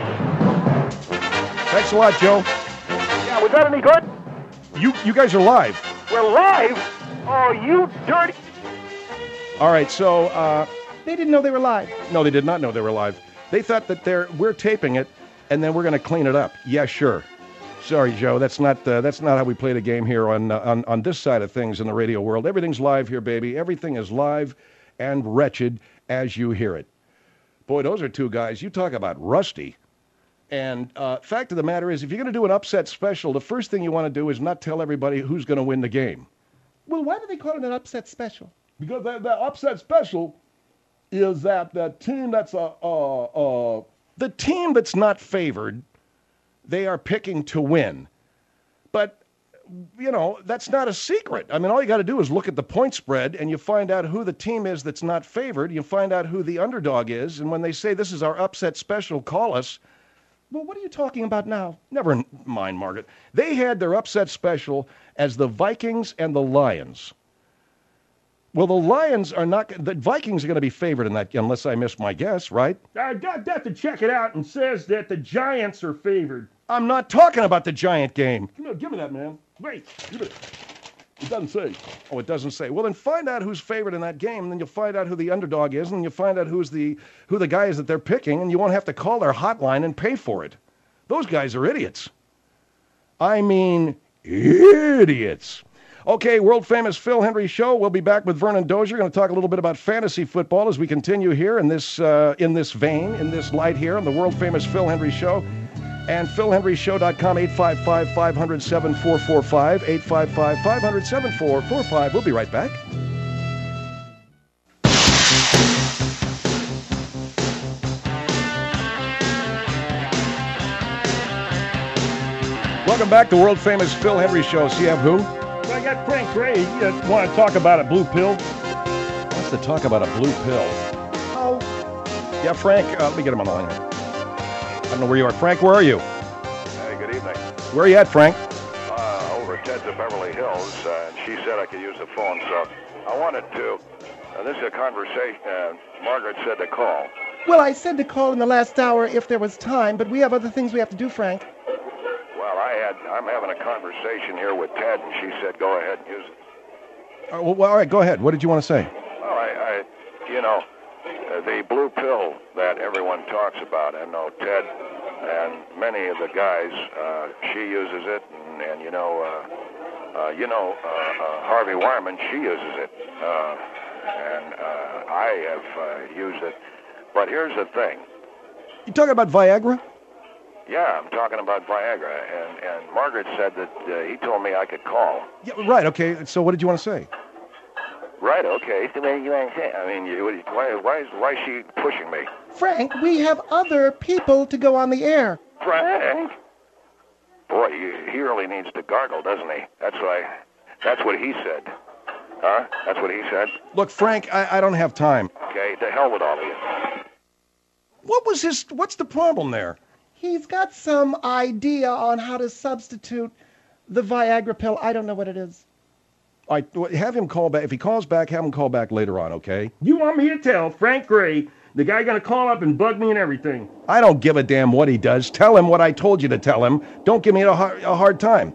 Thanks a lot, Joe.
Yeah, was that any good?
You you guys are live.
We're live? Oh, you dirty...
All right, so uh,
They didn't know they were live.
no, they did not know they were live. They thought that they're we're taping it, and then we're going to clean it up. Yeah, sure. Sorry, Joe. That's not uh, that's not how we play the game here on, uh, on on this side of things in the radio world. Everything's live here, baby. Everything is live and wretched as you hear it. Boy, those are two guys. You talk about rusty. And uh, fact of the matter is, if you're going to do an upset special, the first thing you want to do is not tell everybody who's going to win the game.
Well, why do they call it an upset special?
Because that, that upset special is that that team that's a uh, uh,
The team that's not favored, they are picking to win. But, you know, that's not a secret. I mean, all you got to do is look at the point spread, and you find out who the team is that's not favored. You find out who the underdog is, and when they say this is our upset special, call us.
Well, what are you talking about now?
Never mind, Margaret. They had their upset special as the Vikings and the Lions. Well, the Lions are not, the Vikings are going to be favored in that, unless I missed my guess, right?
I got that to check it out and says that the Giants are favored.
I'm not talking about the Giant game.
Come here, give me that, man.
Wait.
Give it. It doesn't say.
Oh, it doesn't say. Well, then find out who's favored in that game, and then you'll find out who the underdog is, and you'll find out who's the who the guy is that they're picking, and you won't have to call their hotline and pay for it. Those guys are idiots. I mean, idiots. Okay, world-famous Phil Hendrie Show. We'll be back with Vernon Dozier. Going to talk a little bit about fantasy football as we continue here in this uh, in this vein, in this light here on the world-famous Phil Hendrie Show. And phil hendrie show dot com, eight five five, five hundred, seven four four five, eight five five, five hundred, seven four four five. We'll be right back. Welcome back to world-famous Phil Hendrie Show. So you have who?
Well, I got Frank Gray. You want to talk about a blue pill?
What's the talk about a blue pill?
Oh,
Yeah, Frank, uh, let me get him on the line here. I don't know where you are. Frank, where are you?
Hey, good evening.
Where are you at, Frank?
Uh, over at Ted's of Beverly Hills, uh, and she said I could use the phone, so I wanted to. Uh, this is a conversation. Uh, Margaret said to call.
well, I said to call in the last hour if there was time, but we have other things we have to do, Frank.
Well, I had. I'm having a conversation here with Ted, and she said go ahead and use it.
Uh, well, all right, go ahead. What did you want to say?
Well, I, I you know, uh, the blue pill that everyone talks about. I know Ted and many of the guys. Uh, she uses it, and, and you know, uh, uh, you know, uh, uh, Harvey Wireman. She uses it, uh, and uh, I have uh, used it. But here's the thing.
You talking about Viagra?
Yeah, I'm talking about Viagra, and, and Margaret said that uh, he told me I could call.
Yeah, right, okay. So what did you want to say?
Right, okay. So what do you want to say? I mean, you, why, why, is, why is she pushing me?
Frank, we have other people to go on the air.
Frank? Boy, he, he really needs to gargle, doesn't he? That's why. That's what he said. Huh? That's what he said?
Look, Frank, I, I don't have time.
Okay, to hell with all of you.
What was his, what's the problem there?
He's got some idea on how to substitute the Viagra pill. I don't know what it is.
All right, have him call back. If he calls back, have him call back later on, okay?
You want me to tell Frank Gray, the guy going to call up and bug me and everything?
I don't give a damn what he does. Tell him what I told you to tell him. Don't give me a hard, a hard time.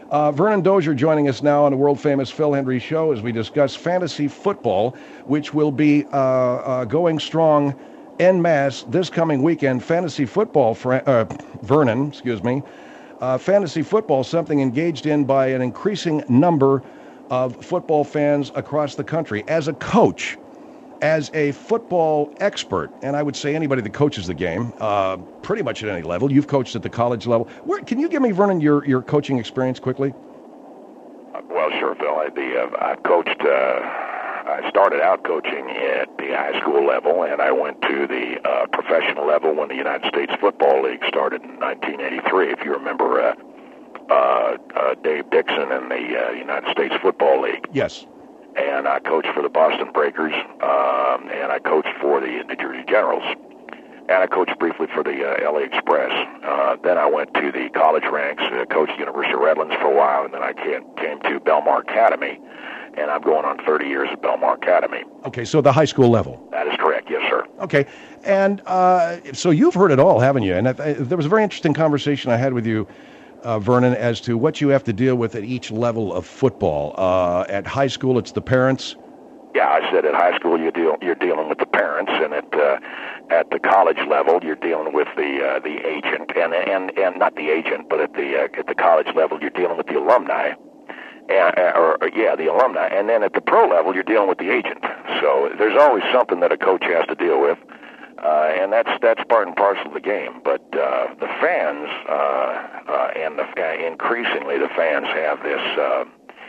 Uh, Vernon Dozier joining us now on the world-famous Phil Hendrie Show as we discuss fantasy football, which will be uh, uh, going strong en masse this coming weekend. Fantasy football, Fra- uh, Vernon, excuse me, uh, fantasy football, something engaged in by an increasing number of football fans across the country. As a coach, as a football expert, and I would say anybody that coaches the game, uh, pretty much at any level. You've coached at the college level. Where, can you give me, Vernon, your, your coaching experience quickly?
Uh, well, sure, Phil. I, the, uh, I coached, uh, I started out coaching at the high school level, and I went to the uh, professional level when the United States Football League started in nineteen eighty-three, if you remember uh, uh, uh, Dave Dixon and the uh, United States Football League.
Yes.
And I coached for the Boston Breakers, um, and I coached for the New Jersey Generals, and I coached briefly for the uh, L A Express. Uh, then I went to the college ranks, uh, coached the University of Redlands for a while, and then I came, came to Belmar Academy, and I'm going on thirty years at Belmar Academy.
Okay, so the high school level.
That is correct, yes, sir.
Okay, and uh, so you've heard it all, haven't you? And I, I, there was a very interesting conversation I had with you, Uh, Vernon, as to what you have to deal with at each level of football. Uh, at high school, it's the parents.
Yeah, I said at high school you deal you're dealing with the parents, and at uh, at the college level you're dealing with the uh, the agent, and and and not the agent, but at the uh, at the college level you're dealing with the alumni, and, or, or yeah, the alumni, and then at the pro level you're dealing with the agent. So there's always something that a coach has to deal with. Uh, and that's that's part and parcel of the game. But uh, the fans, uh, uh, and the, uh, increasingly the fans have this uh,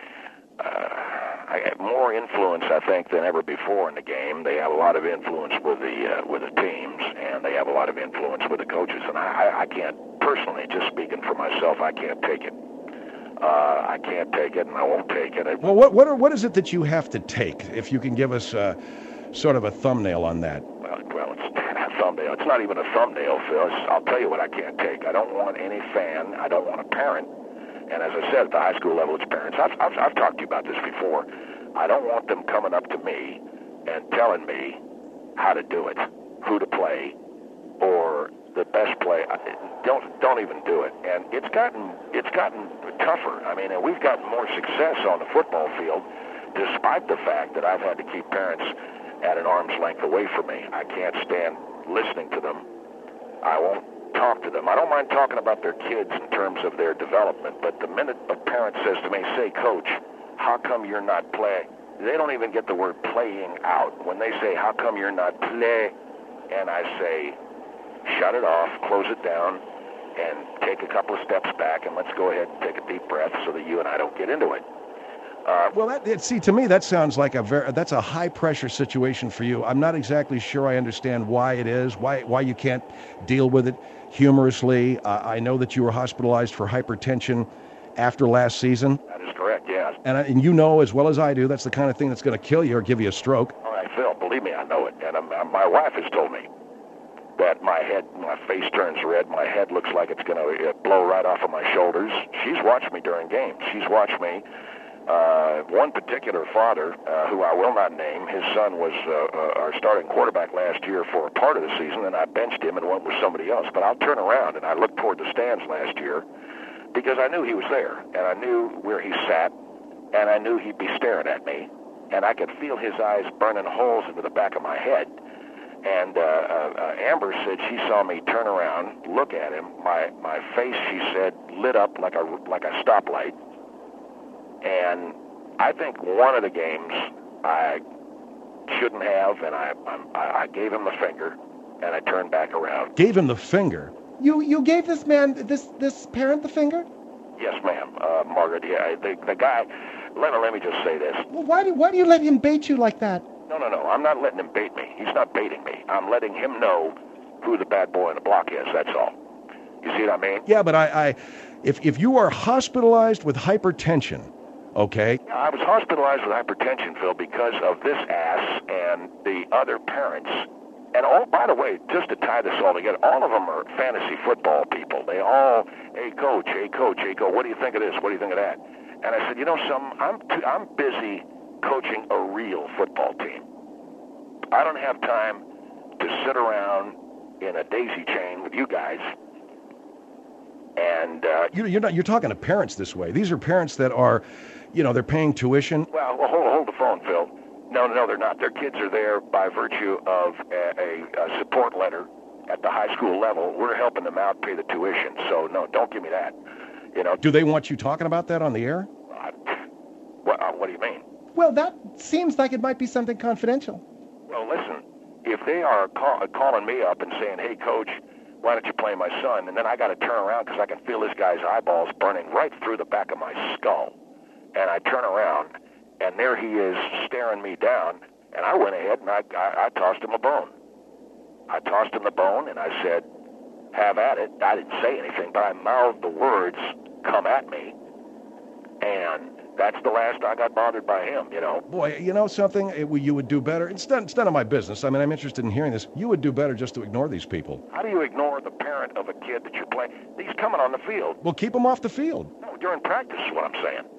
uh, more influence, I think, than ever before in the game. They have a lot of influence with the uh, with the teams, and they have a lot of influence with the coaches. And I, I can't personally, just speaking for myself, I can't take it. Uh, I can't take it, and I won't take it.
Well, what what are, what is it that you have to take? If you can give us uh, sort of a thumbnail on that.
Well, well, it's thumbnail. It's not even a thumbnail, Phil. It's, I'll tell you what I can't take. I don't want any fan. I don't want a parent. And as I said, at the high school level, it's parents. I've, I've, I've talked to you about this before. I don't want them coming up to me and telling me how to do it, who to play, or the best play. Don't don't even do it. And it's gotten it's gotten tougher. I mean, and we've gotten more success on the football field, despite the fact that I've had to keep parents at an arm's length away from me. I can't stand listening to them. I won't talk to them. I don't mind talking about their kids in terms of their development, but the minute a parent says to me, say, Coach, how come you're not playing? They don't even get the word playing out. When they say, how come you're not play? And I say, shut it off, close it down, and take a couple of steps back, and let's go ahead and take a deep breath so that you and I don't get into it. Uh,
well, that, it, see, to me, that sounds like a very, that's a high-pressure situation for you. I'm not exactly sure I understand why it is, why why you can't deal with it humorously. Uh, I know that you were hospitalized for hypertension after last season.
That is correct, yes.
And, I, and you know as well as I do, that's the kind of thing that's going to kill you or give you a stroke.
All right, Phil, believe me, I know it. And um, my wife has told me that my head, my face turns red, my head looks like it's going to uh, blow right off of my shoulders. She's watched me during games. She's watched me. Uh, one particular father, uh, who I will not name, his son was uh, uh, our starting quarterback last year for a part of the season, and I benched him and went with somebody else. But I'll turn around, and I looked toward the stands last year because I knew he was there, and I knew where he sat, and I knew he'd be staring at me, and I could feel his eyes burning holes into the back of my head. And uh, uh, Amber said she saw me turn around, look at him. My my face, she said, lit up like a like a stoplight. And I think one of the games I shouldn't have, and I, I I gave him the finger, and I turned back around.
Gave him the finger?
You you gave this man, this this parent, the finger?
Yes, ma'am, uh, Margaret. Yeah, the the guy. Let let me just say this.
Well, why do why do you let him bait you like that?
No, no, no. I'm not letting him bait me. He's not baiting me. I'm letting him know who the bad boy in the block is. That's all. You see what I mean?
Yeah, but I, I if if you are hospitalized with hypertension. Okay.
I was hospitalized with hypertension, Phil, because of this ass and the other parents. And all, by the way, just to tie this all together, all of them are fantasy football people. They all, hey coach, hey coach, hey coach, what do you think of this? What do you think of that? And I said, you know, some I'm too, I'm busy coaching a real football team. I don't have time to sit around in a daisy chain with you guys And uh,
You, you're not. You're talking to parents this way. These are parents that are, you know, they're paying tuition.
well, well, hold hold the phone, Phil. No, no, they're not. Their kids are there by virtue of a, a, a support letter at the high school level. We're helping them out pay the tuition. So no, don't give me that. You know.
Do they want you talking about that on the air?
I, what, uh, what do you mean?
Well, that seems like it might be something confidential.
Well, listen. If they are call, calling me up and saying, "Hey, coach, why don't you play my son?" and then I got to turn around because I can feel this guy's eyeballs burning right through the back of my skull, and I turn around, and there he is staring me down, and I went ahead and I, I, I tossed him a bone. I tossed him the bone, and I said, "Have at it." I didn't say anything, but I mouthed the words, "Come at me," and that's the last I got bothered by him, you know.
Boy, you know something? It, you would do better. It's none, it's none of my business. I mean, I'm interested in hearing this. You would do better just to ignore these people.
How do you ignore the parent of a kid that you're playing? He's coming on the field.
Well, keep them off the field.
No, during practice is what I'm saying.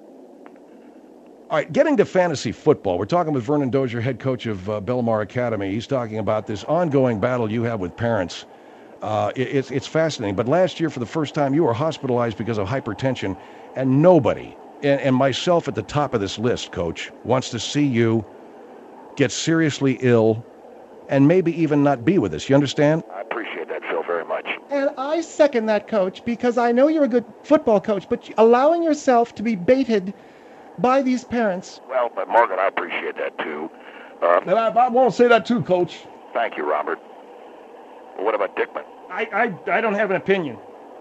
All right, getting to fantasy football. We're talking with Vernon Dozier, head coach of uh, Belmar Academy. He's talking about this ongoing battle you have with parents. Uh, it, it's, it's fascinating. But last year, for the first time, you were hospitalized because of hypertension, and nobody, and, and myself at the top of this list, Coach, wants to see you get seriously ill and maybe even not be with us. You understand?
I appreciate that, Phil, very much.
And I second that, Coach, because I know you're a good football coach, but allowing yourself to be baited by these parents.
Well, but Margaret, I appreciate that, too. Uh,
And I, I won't say that too, Coach.
thank you, Robert. Well, what about Dickman?
I, I, I don't have an opinion.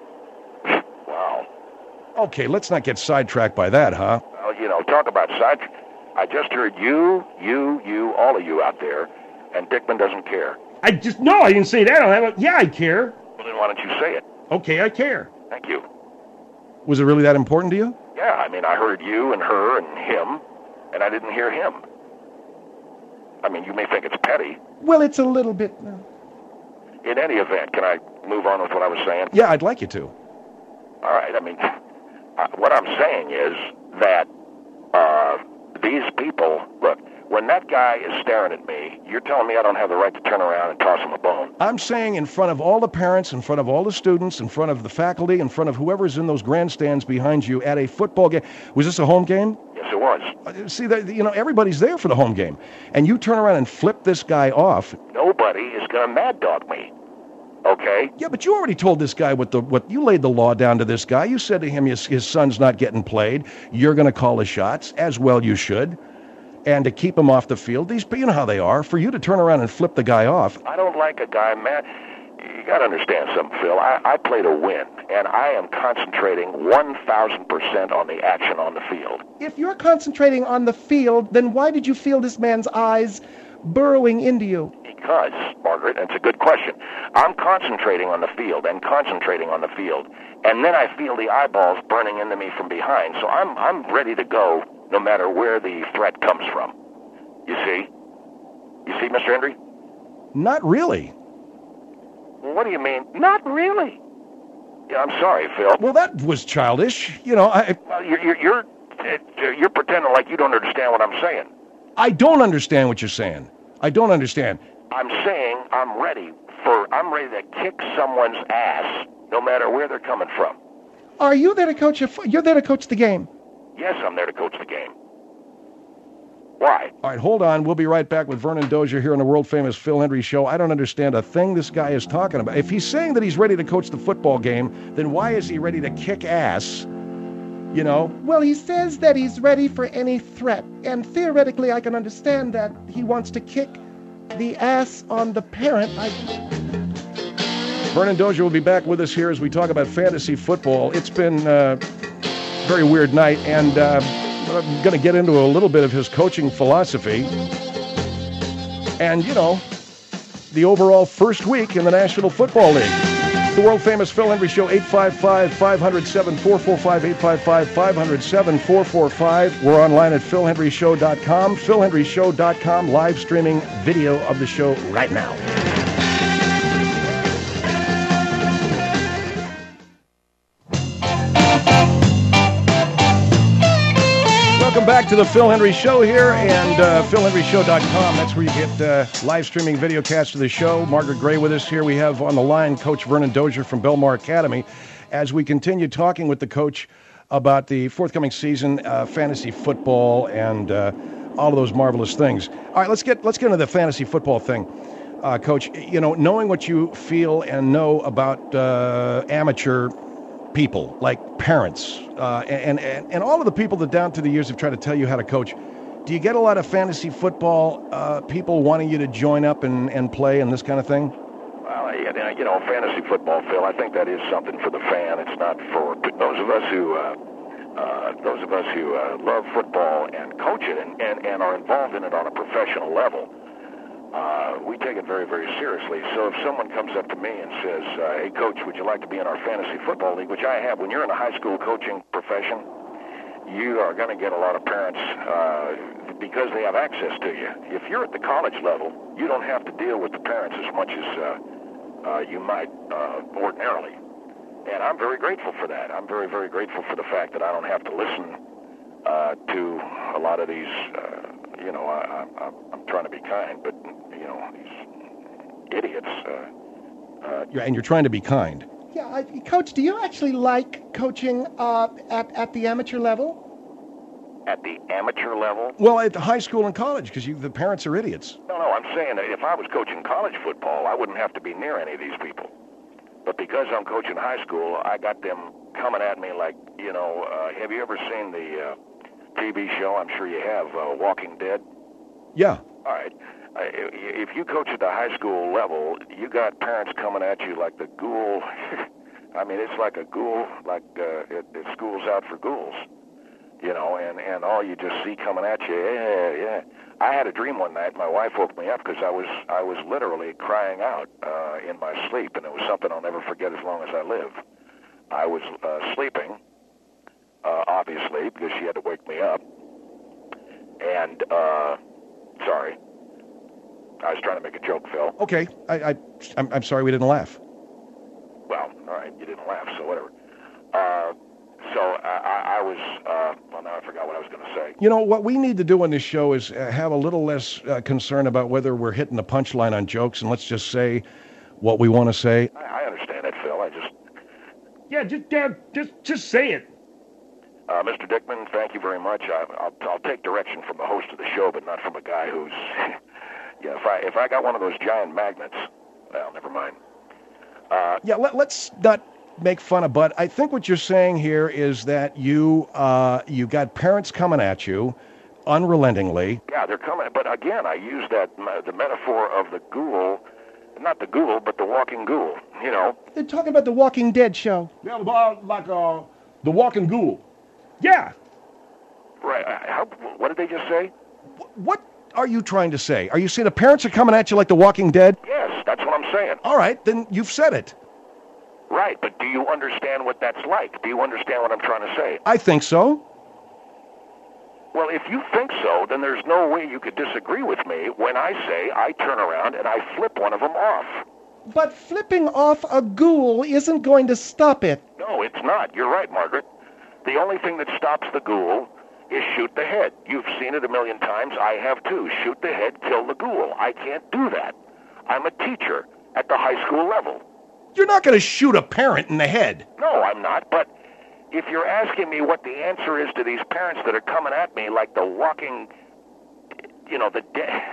Wow.
Okay, let's not get sidetracked by that, huh?
Well, you know, talk about side. I just heard you, you, you, all of you out there, and Dickman doesn't care.
I just, no, I didn't say that. I don't have a, yeah, I care.
Well, then why don't you say it?
Okay, I care.
Thank you.
Was it really that important to you?
Yeah, I mean, I heard you and her and him, and I didn't hear him. I mean, you may think it's petty.
Well, it's a little bit. Uh,
In any event, can I move on with what I was saying?
Yeah, I'd like you to.
All right, I mean, uh, what I'm saying is that uh, these people, look, when that guy is staring at me, you're telling me I don't have the right to turn around and toss him a bone.
I'm saying in front of all the parents, in front of all the students, in front of the faculty, in front of whoever's in those grandstands behind you at a football game. Was this a home game?
Yes, it was.
Uh, See, that you know, everybody's there for the home game. And you turn around and flip this guy off.
Nobody is going to mad dog me. Okay?
Yeah, but you already told this guy what the what you laid the law down to this guy. You said to him his, his son's not getting played. You're going to call the shots, as well you should. And to keep him off the field, these you know how they are. For you to turn around and flip the guy off.
I don't like a guy mad. You got to understand something, Phil. I, I play to win, and I am concentrating one thousand percent on the action on the field.
if you're concentrating on the field, then why did you feel this man's eyes burrowing into you?
Because, Margaret, and it's a good question, I'm concentrating on the field and concentrating on the field, and then I feel the eyeballs burning into me from behind, so I'm I'm ready to go no matter where the threat comes from. You see? You see, Mister Hendry?
Not really.
Well, what do you mean? Not really. Yeah, I'm sorry, Phil.
Well, that was childish. You know, I
Well, you're you're you're, uh, you're pretending like you don't understand what I'm saying.
I don't understand what you're saying. I don't understand.
I'm saying I'm ready for I'm ready to kick someone's ass no matter where they're coming from.
Are you there to coach? A, fo- you're there to coach the game.
Yes, I'm there to coach the game. Why?
All right, hold on. We'll be right back with Vernon Dozier here on the world-famous Phil Hendry Show. I don't understand a thing this guy is talking about. If he's saying that he's ready to coach the football game, then why is he ready to kick ass? You know?
Well, he says that he's ready for any threat, and theoretically, I can understand that he wants to kick the ass on the parent. I...
Vernon Dozier will be back with us here as we talk about fantasy football. It's been a very weird night, and uh, I'm going to get into a little bit of his coaching philosophy. And, you know, the overall first week in the National Football League. The world-famous Phil Hendry Show, eight five five, five zero seven, four four five, eight five five, five zero seven, four four five. We're online at phil hendry show dot com, phil hendry show dot com, live streaming video of the show right now. Welcome back to the Phil Hendry Show here, and uh, phil hendry show dot com. That's where you get uh, live streaming video cast of the show. Margaret Gray with us here. We have on the line Coach Vernon Dozier from Belmar Academy. as we continue talking with the coach about the forthcoming season, uh, fantasy football, and uh, all of those marvelous things. All right, let's get let's get into the fantasy football thing, uh, Coach. You know, knowing what you feel and know about uh, amateur people, like parents, uh, and, and and all of the people that down through the years have tried to tell you how to coach. Do you get a lot of fantasy football uh, people wanting you to join up and, and play and this kind of thing?
Well, yeah, you know, fantasy football, Phil, I think that is something for the fan. It's not for those of us who uh, uh, those of us who uh, love football and coach it and, and, and are involved in it on a professional level. Uh, we take it very, very seriously. So if someone comes up to me and says, uh, hey, Coach, would you like to be in our fantasy football league, which I have. When you're in a high school coaching profession, you are going to get a lot of parents uh, because they have access to you. If you're at the college level, you don't have to deal with the parents as much as uh, uh, you might uh, ordinarily. And I'm very grateful for that. I'm very, very grateful for the fact that I don't have to listen uh, to a lot of these, uh, you know, I, I, I'm trying to be kind, but, you know, these idiots. Uh, uh,
yeah, and you're trying to be kind.
Yeah, I, Coach, do you actually like coaching uh, at, at the amateur level?
At the amateur level?
Well, at the high school and college, because the parents are idiots.
No, no, I'm saying that if I was coaching college football, I wouldn't have to be near any of these people. But because I'm coaching high school, I got them coming at me like, you know, uh, have you ever seen the uh, T V show, I'm sure you have, uh, Walking Dead?
Yeah.
All right. Uh, if you coach at the high school level, you got parents coming at you like the ghoul. I mean, it's like a ghoul, like uh, it, it school's out for ghouls, you know, and, and all you just see coming at you, yeah, yeah. I had a dream one night. My wife woke me up because I was I was literally crying out uh, in my sleep, and it was something I'll never forget as long as I live. I was uh, sleeping, uh, obviously, because she had to wake me up, and, uh, sorry, I was trying to make a joke, Phil.
Okay, I, I, I'm, I'm sorry we didn't laugh.
Well, all right, you didn't laugh, so whatever. Uh, so I, I was, uh, well, now I forgot what I was going to say.
You know, what we need to do on this show is uh, have a little less uh, concern about whether we're hitting the punchline on jokes, and let's just say what we want to say.
I, I understand it, Phil. I just...
Yeah, just, uh, just, just say it.
Uh, Mister Dickman, thank you very much. I, I'll, I'll take direction from the host of the show, but not from a guy who's... yeah, if I if I got one of those giant magnets, well, never mind. Uh,
yeah, let, let's not make fun of Bud. I think what you're saying here is that you uh, you got parents coming at you unrelentingly.
Yeah, they're coming. But again, I use that the metaphor of the ghoul, not the ghoul, but the walking ghoul. You know.
They're talking about the Walking Dead show.
Yeah, about like uh, the walking ghoul.
Yeah.
Right. How, what did they just say?
What are you trying to say? Are you saying the parents are coming at you like the Walking Dead?
Yes, that's what I'm saying.
All right, then you've said it.
Right, but do you understand what that's like? Do you understand what I'm trying to say?
I think so.
Well, if you think so, then there's no way you could disagree with me when I say I turn around and I flip one of them off.
But flipping off a ghoul isn't going to stop it.
No, it's not. You're right, Margaret. The only thing that stops the ghoul is shoot the head. You've seen it a million times. I have too. Shoot the head, kill the ghoul. I can't do that. I'm a teacher at the high school level.
You're not going to shoot a parent in the head.
No, I'm not. But if you're asking me what the answer is to these parents that are coming at me like the walking, you know, the day.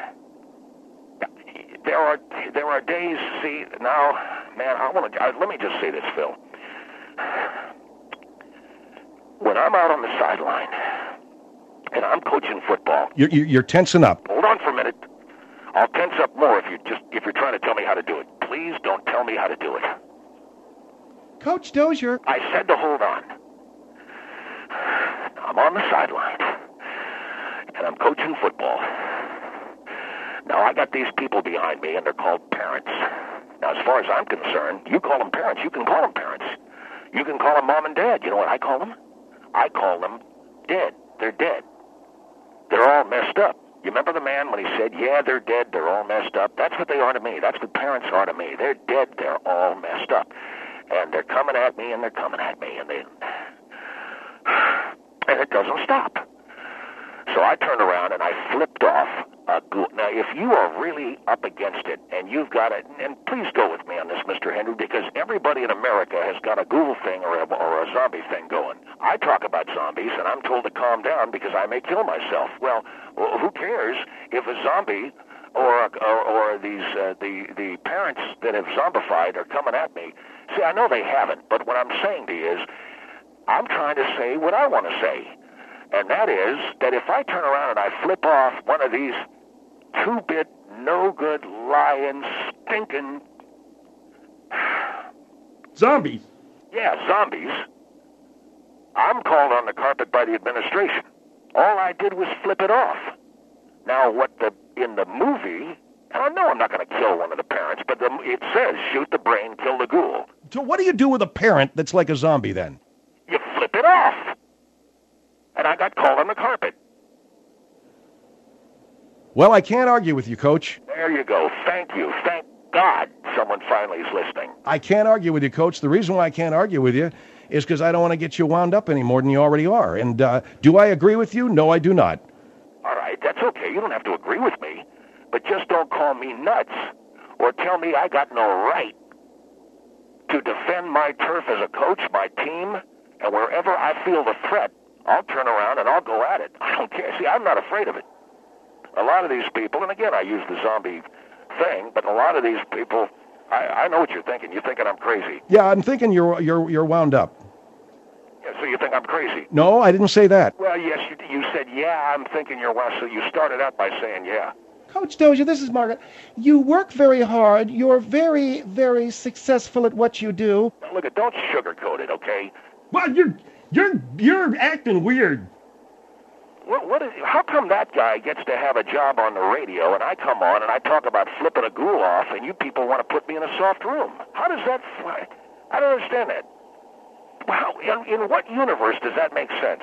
There are there are days. See now, man. I want to. Let me just say this, Phil. When I'm out on the sideline and I'm coaching football,
you're, you're tensing up.
Hold on for a minute. I'll tense up more if you just if you're trying to tell me how to do it. Please don't tell me how to do it.
Coach Dozier.
I said to hold on. I'm on the sideline and I'm coaching football. Now I got these people behind me and they're called parents. Now as far as I'm concerned, you call them parents. You can call them parents. You can call them mom and dad. You know what I call them? I call them dead. They're dead. They're all messed up. You remember the man when he said, yeah, they're dead, they're all messed up? That's what they are to me. That's what parents are to me. They're dead, they're all messed up. And they're coming at me, and they're coming at me, and they... And it doesn't stop. So I turned around and I flipped off a ghoul. Now, if you are really up against it and you've got it, and please go with me on this, Mister Henry, because everybody in America has got a ghoul thing or a, or a zombie thing going. I talk about zombies, and I'm told to calm down because I may kill myself. Well, who cares if a zombie or or, or these uh, the the parents that have zombified are coming at me? See, I know they haven't, but what I'm saying to you is, I'm trying to say what I want to say. And that is that if I turn around and I flip off one of these two-bit, no-good, lying, stinking...
Zombies.
Yeah, zombies. I'm called on the carpet by the administration. All I did was flip it off. Now, what the in the movie... And I know I'm not going to kill one of the parents, but the, it says shoot the brain, kill the ghoul.
So what do you do with a parent that's like a zombie then?
You flip it off. And I got called on the carpet.
Well, I can't argue with you, Coach.
There you go. Thank you. Thank God someone finally is listening.
I can't argue with you, Coach. The reason why I can't argue with you is because I don't want to get you wound up any more than you already are. And uh, do I agree with you? No, I do not.
All right, that's okay. You don't have to agree with me. But just don't call me nuts or tell me I got no right to defend my turf as a coach, my team, and wherever I feel the threat, I'll turn around and I'll go at it. I don't care. See, I'm not afraid of it. A lot of these people, and again, I use the zombie thing, but a lot of these people, I, I know what you're thinking. You're thinking I'm crazy.
Yeah, I'm thinking you're you're you're wound up.
Yeah, so you think I'm crazy?
No, I didn't say that.
Well, yes, you, you said, yeah, I'm thinking you're wound. So you started out by saying, yeah.
Coach Dozier, this is Margaret. You work very hard. You're very, very successful at what you do.
Now, look, don't sugarcoat it, okay?
Well, you're you're you're acting weird.
What, what is, how come that guy gets to have a job on the radio, and I come on and I talk about flipping a ghoul off, and you people want to put me in a soft room? How does that fly? I don't understand that. Wow, in, in what universe does that make sense?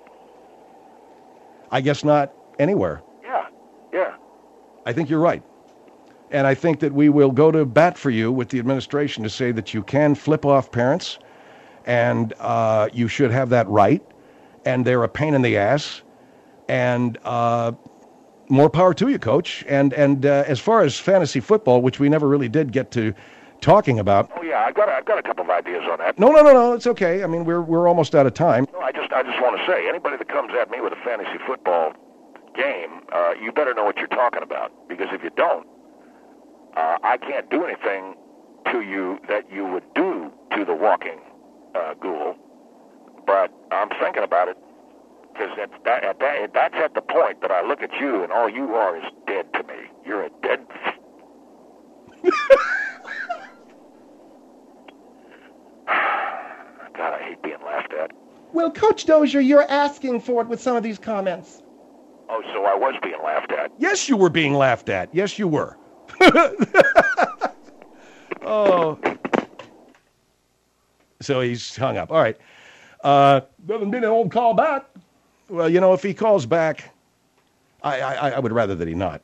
I guess not anywhere.
Yeah, yeah.
I think you're right. And I think that we will go to bat for you with the administration to say that you can flip off parents, and uh, you should have that right, and they're a pain in the ass, and uh, more power to you, Coach. And and uh, as far as fantasy football, which we never really did get to talking about.
Oh yeah, I've got a, I've got a couple of ideas on that.
No, no, no, no, it's okay. I mean, we're we're almost out of time.
No, I just I just want to say, anybody that comes at me with a fantasy football game, uh, you better know what you're talking about, because if you don't, uh, I can't do anything to you that you would do to the walking uh, ghoul, but I'm thinking about it, because that, that, that, that's at the point that I look at you and all you are is dead to me. You're a dead... God, I hate being laughed at.
Well, Coach Dozier, you're asking for it with some of these comments.
Oh, so I was being laughed at.
Yes, you were being laughed at. Yes, you were. Oh. So he's hung up. All right. Uh,
Doesn't mean they won't call back.
well, you know, if he calls back, I, I, I would rather that he not.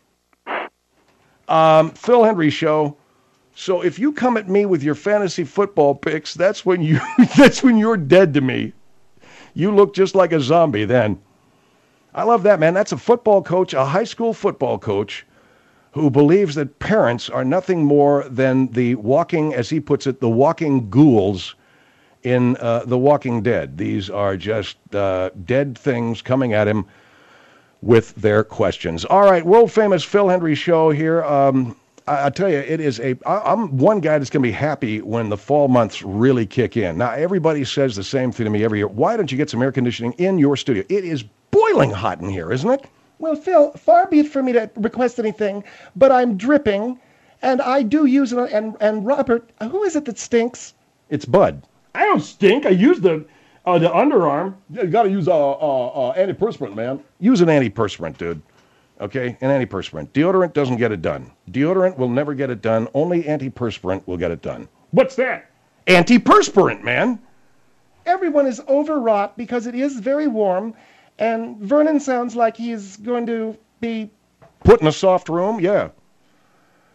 Um, Phil Hendrie Show. So if you come at me with your fantasy football picks, that's when you that's when you're dead to me. You look just like a zombie then. I love that, man. That's a football coach, a high school football coach, who believes that parents are nothing more than the walking, as he puts it, the walking ghouls in uh, The Walking Dead. These are just uh, dead things coming at him with their questions. All right, world-famous Phil Hendrie Show here. Um, I, I tell you, it is a... I, I'm one guy that's going to be happy when the fall months really kick in. Now, everybody says the same thing to me every year. Why don't you get some air conditioning in your studio? It is boiling hot in here, isn't it?
Well, Phil, far be it for me to request anything, but I'm dripping, and I do use it. And, and Robert, who is it that stinks?
It's Bud.
I don't stink. I use the uh, the underarm.
Yeah, you got to use uh, uh, uh, antiperspirant, man.
Use an antiperspirant, dude. Okay? An antiperspirant. Deodorant doesn't get it done. Deodorant will never get it done. Only antiperspirant will get it done.
What's that?
Antiperspirant, man.
Everyone is overwrought because it is very warm, and Vernon sounds like he is going to be...
Put in a soft room? Yeah.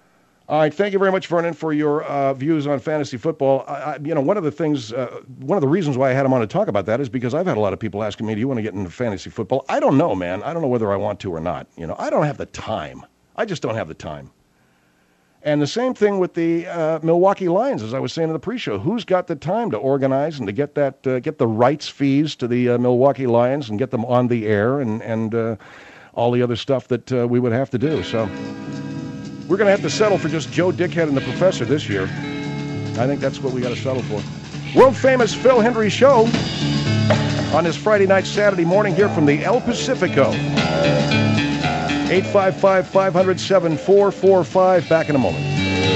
All right, thank you very much, Vernon, for your uh, views on fantasy football. I, I, you know, one of the things, uh, one of the reasons why I had him on to talk about that is because I've had a lot of people asking me, "Do you want to get into fantasy football?" I don't know, man. I don't know whether I want to or not. You know, I don't have the time. I just don't have the time. And the same thing with the uh, Milwaukee Lions, as I was saying in the pre-show. Who's got the time to organize and to get that, uh, get the rights fees to the uh, Milwaukee Lions and get them on the air and and uh, all the other stuff that uh, we would have to do? So. We're going to have to settle for just Joe Dickhead and the Professor this year. I think that's what we got to settle for. World-famous Phil Hendrie Show on this Friday night, Saturday morning here from the El Pacifico. eight five five, five hundred, seven four four five. Back in a moment.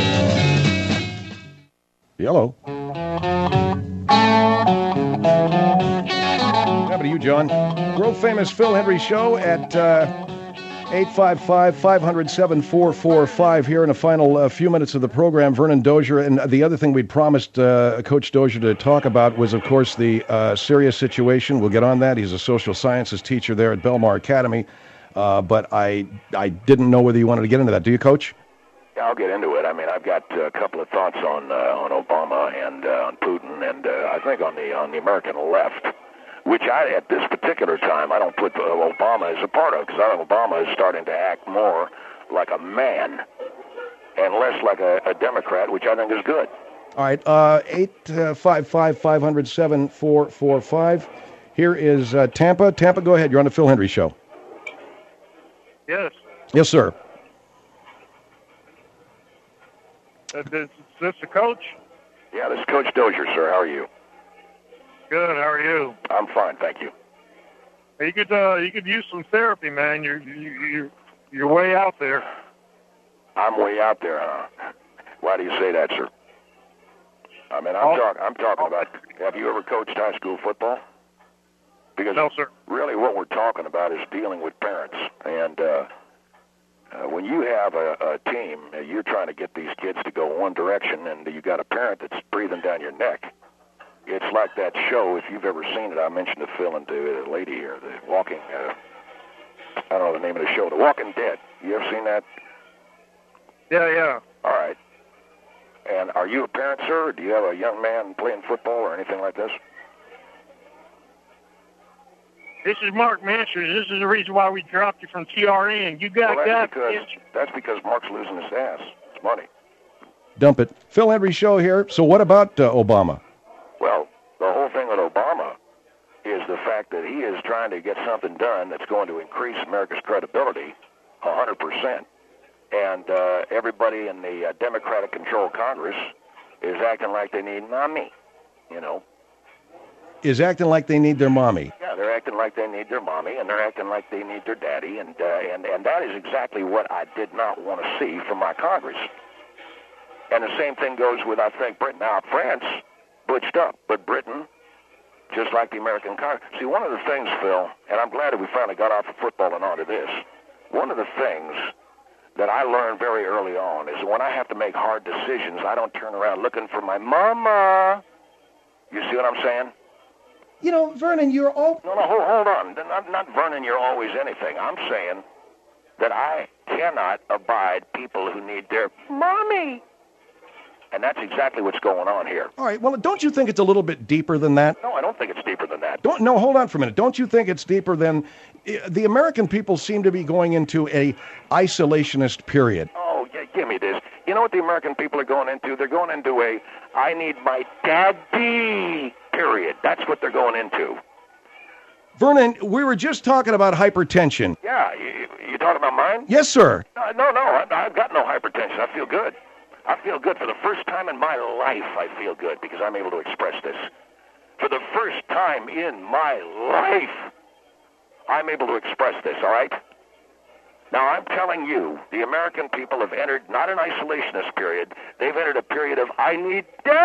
Hello. How about you, John? World-famous Phil Hendrie Show at... Uh, eight five five, five hundred, seven four four five here in the final uh, few minutes of the program. Vernon Dozier, and the other thing we'd promised uh, Coach Dozier to talk about was, of course, the uh, serious situation. We'll get on that. He's a social sciences teacher there at Belmar Academy, uh, but I I didn't know whether you wanted to get into that. Do you, Coach?
Yeah, I'll get into it. I mean, I've got a couple of thoughts on uh, on Obama and uh, on Putin, and uh, I think on the on the American left, which I, at this particular time, I don't put uh, Obama as a part of, because I think Obama is starting to act more like a man and less like a, a Democrat, which I think is good.
All right, uh, eight five five, five hundred, seven four four five. Here is uh, Tampa. Tampa, go ahead. You're on the Phil Hendrie Show.
Yes.
Yes, sir.
Uh, this, this the coach?
Yeah, this is Coach Dozier, sir. How are you?
Good. How are you?
I'm fine, thank you.
You could uh, you could use some therapy, man. You're you, you're you're way out there.
I'm way out there, huh? Why do you say that, sir? I mean, I'm
Oh.
talking. I'm talking about. Have you ever coached high school football? Because
No, sir.
really, what we're talking about is dealing with parents, and uh, uh, when you have a, a team, uh, you're trying to get these kids to go one direction, and you got a parent that's breathing down your neck. It's like that show, if you've ever seen it. I mentioned to Phil and to the lady here, the Walking, uh, I don't know the name of the show, The Walking Dead. You ever seen that?
Yeah, yeah.
All right. And are you a parent, sir? Or do you have a young man playing football or anything like this?
This is Mark Masters. This is the reason why we dropped you from T R N. You got
Well, that's
got
because, that's because Mark's losing his ass. It's money.
Dump it. Phil Hendrie Show here. So what about uh, Obama?
Well, the whole thing with Obama is the fact that he is trying to get something done that's going to increase America's credibility one hundred percent. And uh, everybody in the uh, Democratic-controlled Congress is acting like they need mommy, you know.
Is acting like they need their mommy.
Yeah, they're acting like they need their mommy, and they're acting like they need their daddy, and uh, and and that is exactly what I did not want to see from my Congress. And the same thing goes with, I think, Britain. Now, France butched up, but Britain, just like the American Congress. See, one of the things, Phil, and I'm glad that we finally got off of football and onto this, one of the things that I learned very early on is when I have to make hard decisions, I don't turn around looking for my mama. You see what I'm saying?
You know, Vernon, you're all...
No, no, hold, hold on. Not, not Vernon, you're always anything. I'm saying that I cannot abide people who need their mommy. And that's exactly what's going on here.
All right, well, don't you think it's a little bit deeper than that?
No, I don't think it's deeper than that.
Don't, no, hold on for a minute. Don't you think it's deeper than... The American people seem to be going into a isolationist period.
Oh, yeah, give me this. You know what the American people are going into? They're going into a, I need my daddy period. That's what they're going into.
Vernon, we were just talking about hypertension.
Yeah, you, you talking about mine?
Yes, sir.
Uh, no, no, I, I've got no hypertension. I feel good. I feel good. For the first time in my life, I feel good because I'm able to express this. For the first time in my life, I'm able to express this, all right? Now, I'm telling you, the American people have entered not an isolationist period. They've entered a period of, I need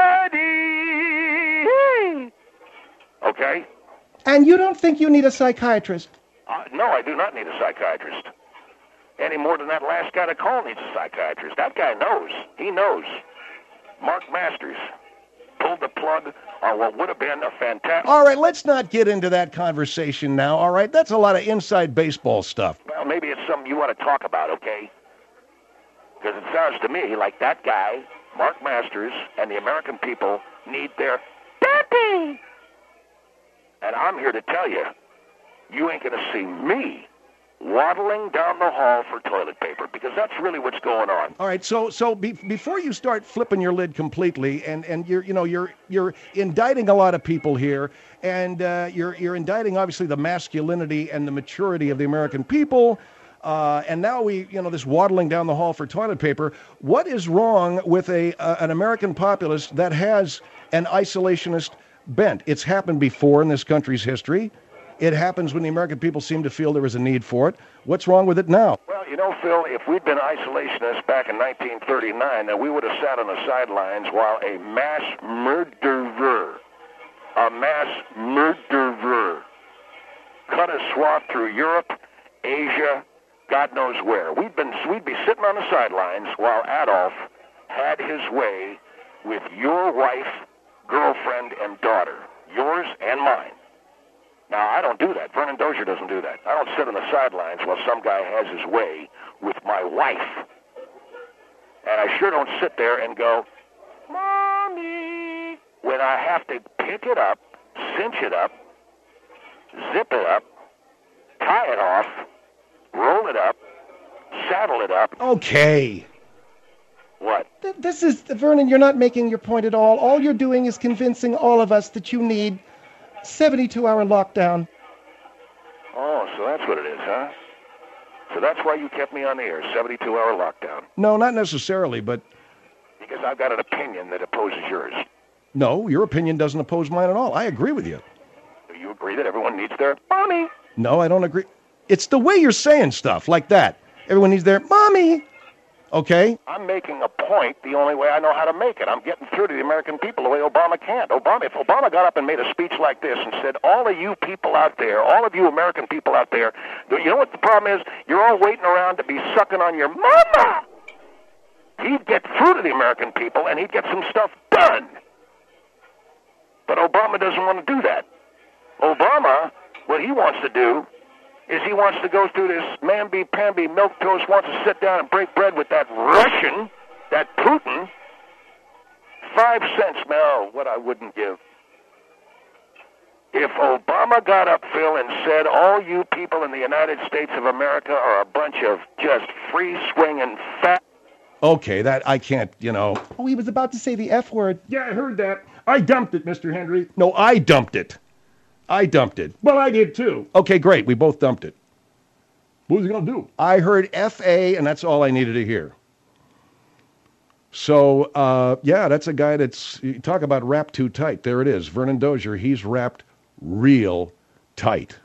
daddy. Okay?
And you don't think you need a psychiatrist?
Uh, no, I do not need a psychiatrist. Any more than that last guy that called needs a psychiatrist. That guy knows. He knows. Mark Masters pulled the plug on what would have been a fantastic...
All right, let's not get into that conversation now, all right? That's a lot of inside baseball stuff.
Well, maybe it's something you want to talk about, okay? Because it sounds to me like that guy, Mark Masters, and the American people need their daddy. And I'm here to tell you, you ain't going to see me waddling down the hall for toilet paper, because that's really what's going on.
All right, so so be, before you start flipping your lid completely, and, and you're you know you're you're indicting a lot of people here, and uh, you're you're indicting obviously the masculinity and the maturity of the American people, uh, and now we you know this waddling down the hall for toilet paper. What is wrong with a uh, an American populace that has an isolationist bent? It's happened before in this country's history. It happens when the American people seem to feel there is a need for it. What's wrong with it now?
Well, you know, Phil, if we'd been isolationists back in nineteen thirty-nine, then we would have sat on the sidelines while a mass murderer, a mass murderer, cut a swath through Europe, Asia, God knows where. We'd been, we'd be sitting on the sidelines while Adolf had his way with your wife, girlfriend, and daughter, yours and mine. Now, I don't do that. Vernon Dozier doesn't do that. I don't sit on the sidelines while some guy has his way with my wife. And I sure don't sit there and go, Mommy, when I have to pick it up, cinch it up, zip it up, tie it off, roll it up, saddle it up.
Okay.
What?
Th- This is, Vernon, you're not making your point at all. All you're doing is convincing all of us that you need seventy-two hour lockdown.
Oh, so that's what it is, huh? So that's why you kept me on the air, seventy-two hour lockdown.
No, not necessarily, but
Because I've got an opinion that opposes yours.
no, your opinion doesn't oppose mine at all. I agree with you.
Do you agree that everyone needs their mommy?
No, I don't agree. It's the way you're saying stuff like that. Everyone needs their mommy. Okay?
I'm making a point the only way I know how to make it. I'm getting through to the American people the way Obama can't. Obama, if Obama got up and made a speech like this and said, all of you people out there, all of you American people out there, you know what the problem is? You're all waiting around to be sucking on your mama. He'd get through to the American people and he'd get some stuff done. But Obama doesn't want to do that. Obama, what he wants to do is he wants to go through this mamby-pamby milquetoast, wants to sit down and break bread with that Russian, that Putin. Five cents, now, what I wouldn't give. If Obama got up, Phil, and said, all you people in the United States of America are a bunch of just free-swinging fat...
Okay, that I can't, you know.
Oh, he was about to say the F word.
Yeah, I heard that. I dumped it, Mister Henry.
No, I dumped it. I dumped it.
Well, I did too.
Okay, great. We both dumped it.
What was he going to do?
I heard F A, and that's all I needed to hear. So, uh, yeah, that's a guy that's, you talk about wrapped too tight. There it is. Vernon Dozier, he's wrapped real tight.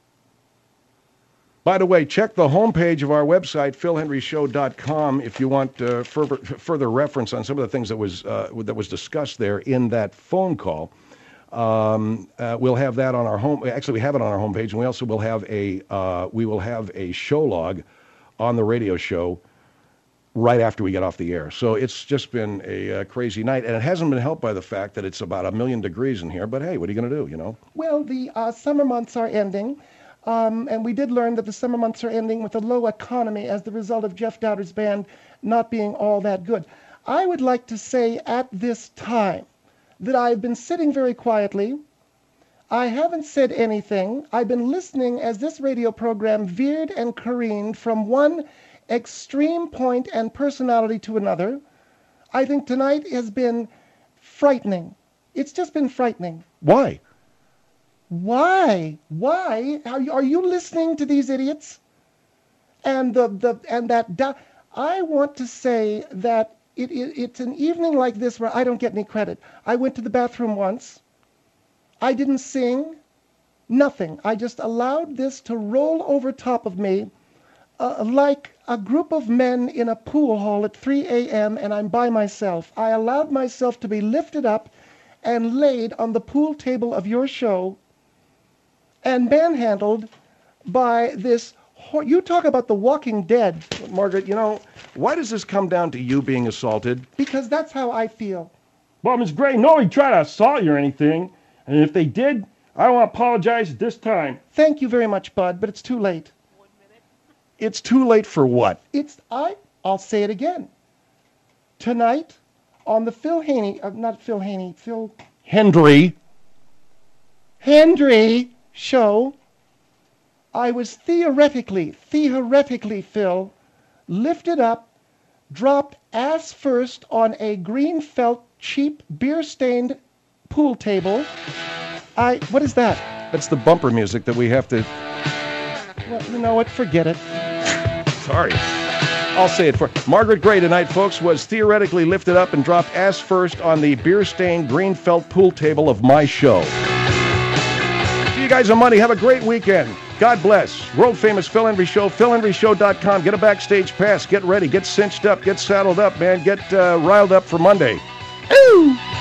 By the way, check the homepage of our website, phil henry show dot com, if you want uh, further, further reference on some of the things that was, uh, that was discussed there in that phone call. Um, uh, we'll have that on our home. Actually, we have it on our homepage, and we also will have a uh, we will have a show log on the radio show right after we get off the air. So it's just been a uh, crazy night, and it hasn't been helped by the fact that it's about a million degrees in here. But hey, what are you going to do? You know.
Well, the uh, summer months are ending, um, and we did learn that the summer months are ending with a low economy as the result of Jeff Dowder's band not being all that good. I would like to say at this time that I've been sitting very quietly. I haven't said anything. I've been listening as this radio program veered and careened from one extreme point and personality to another. I think tonight has been frightening. It's just been frightening.
Why?
Why? Why? Are you, are you listening to these idiots? And the, the and that da- I want to say that It, it, it's an evening like this where I don't get any credit. I went to the bathroom once. I didn't sing. Nothing. I just allowed this to roll over top of me uh, like a group of men in a pool hall at three a.m. and I'm by myself. I allowed myself to be lifted up and laid on the pool table of your show and manhandled by this. You talk about the Walking Dead.
Margaret, you know, why does this come down to you being assaulted?
Because that's how I feel.
Well, Miss Gray, nobody tried to assault you or anything. And if they did, I don't want to apologize at this time.
Thank you very much, Bud, but it's too late.
It's too late for what?
It's I I'll say it again. Tonight, on the Phil Haney, uh, not Phil Haney, Phil
Hendry.
Hendry show, I was theoretically, theoretically, Phil, lifted up, dropped ass first on a green felt, cheap, beer-stained pool table. I, what is that?
That's the bumper music that we have to...
Well, you know what? Forget it.
Sorry. I'll say it for Margaret Gray tonight, folks, was theoretically lifted up and dropped ass first on the beer-stained green felt pool table of my show. See you guys on Monday. Have a great weekend. God bless. World famous Phil Hendry Show, phil hendry show dot com. Get a backstage pass. Get ready. Get cinched up. Get saddled up, man. Get uh, riled up for Monday. Ooh!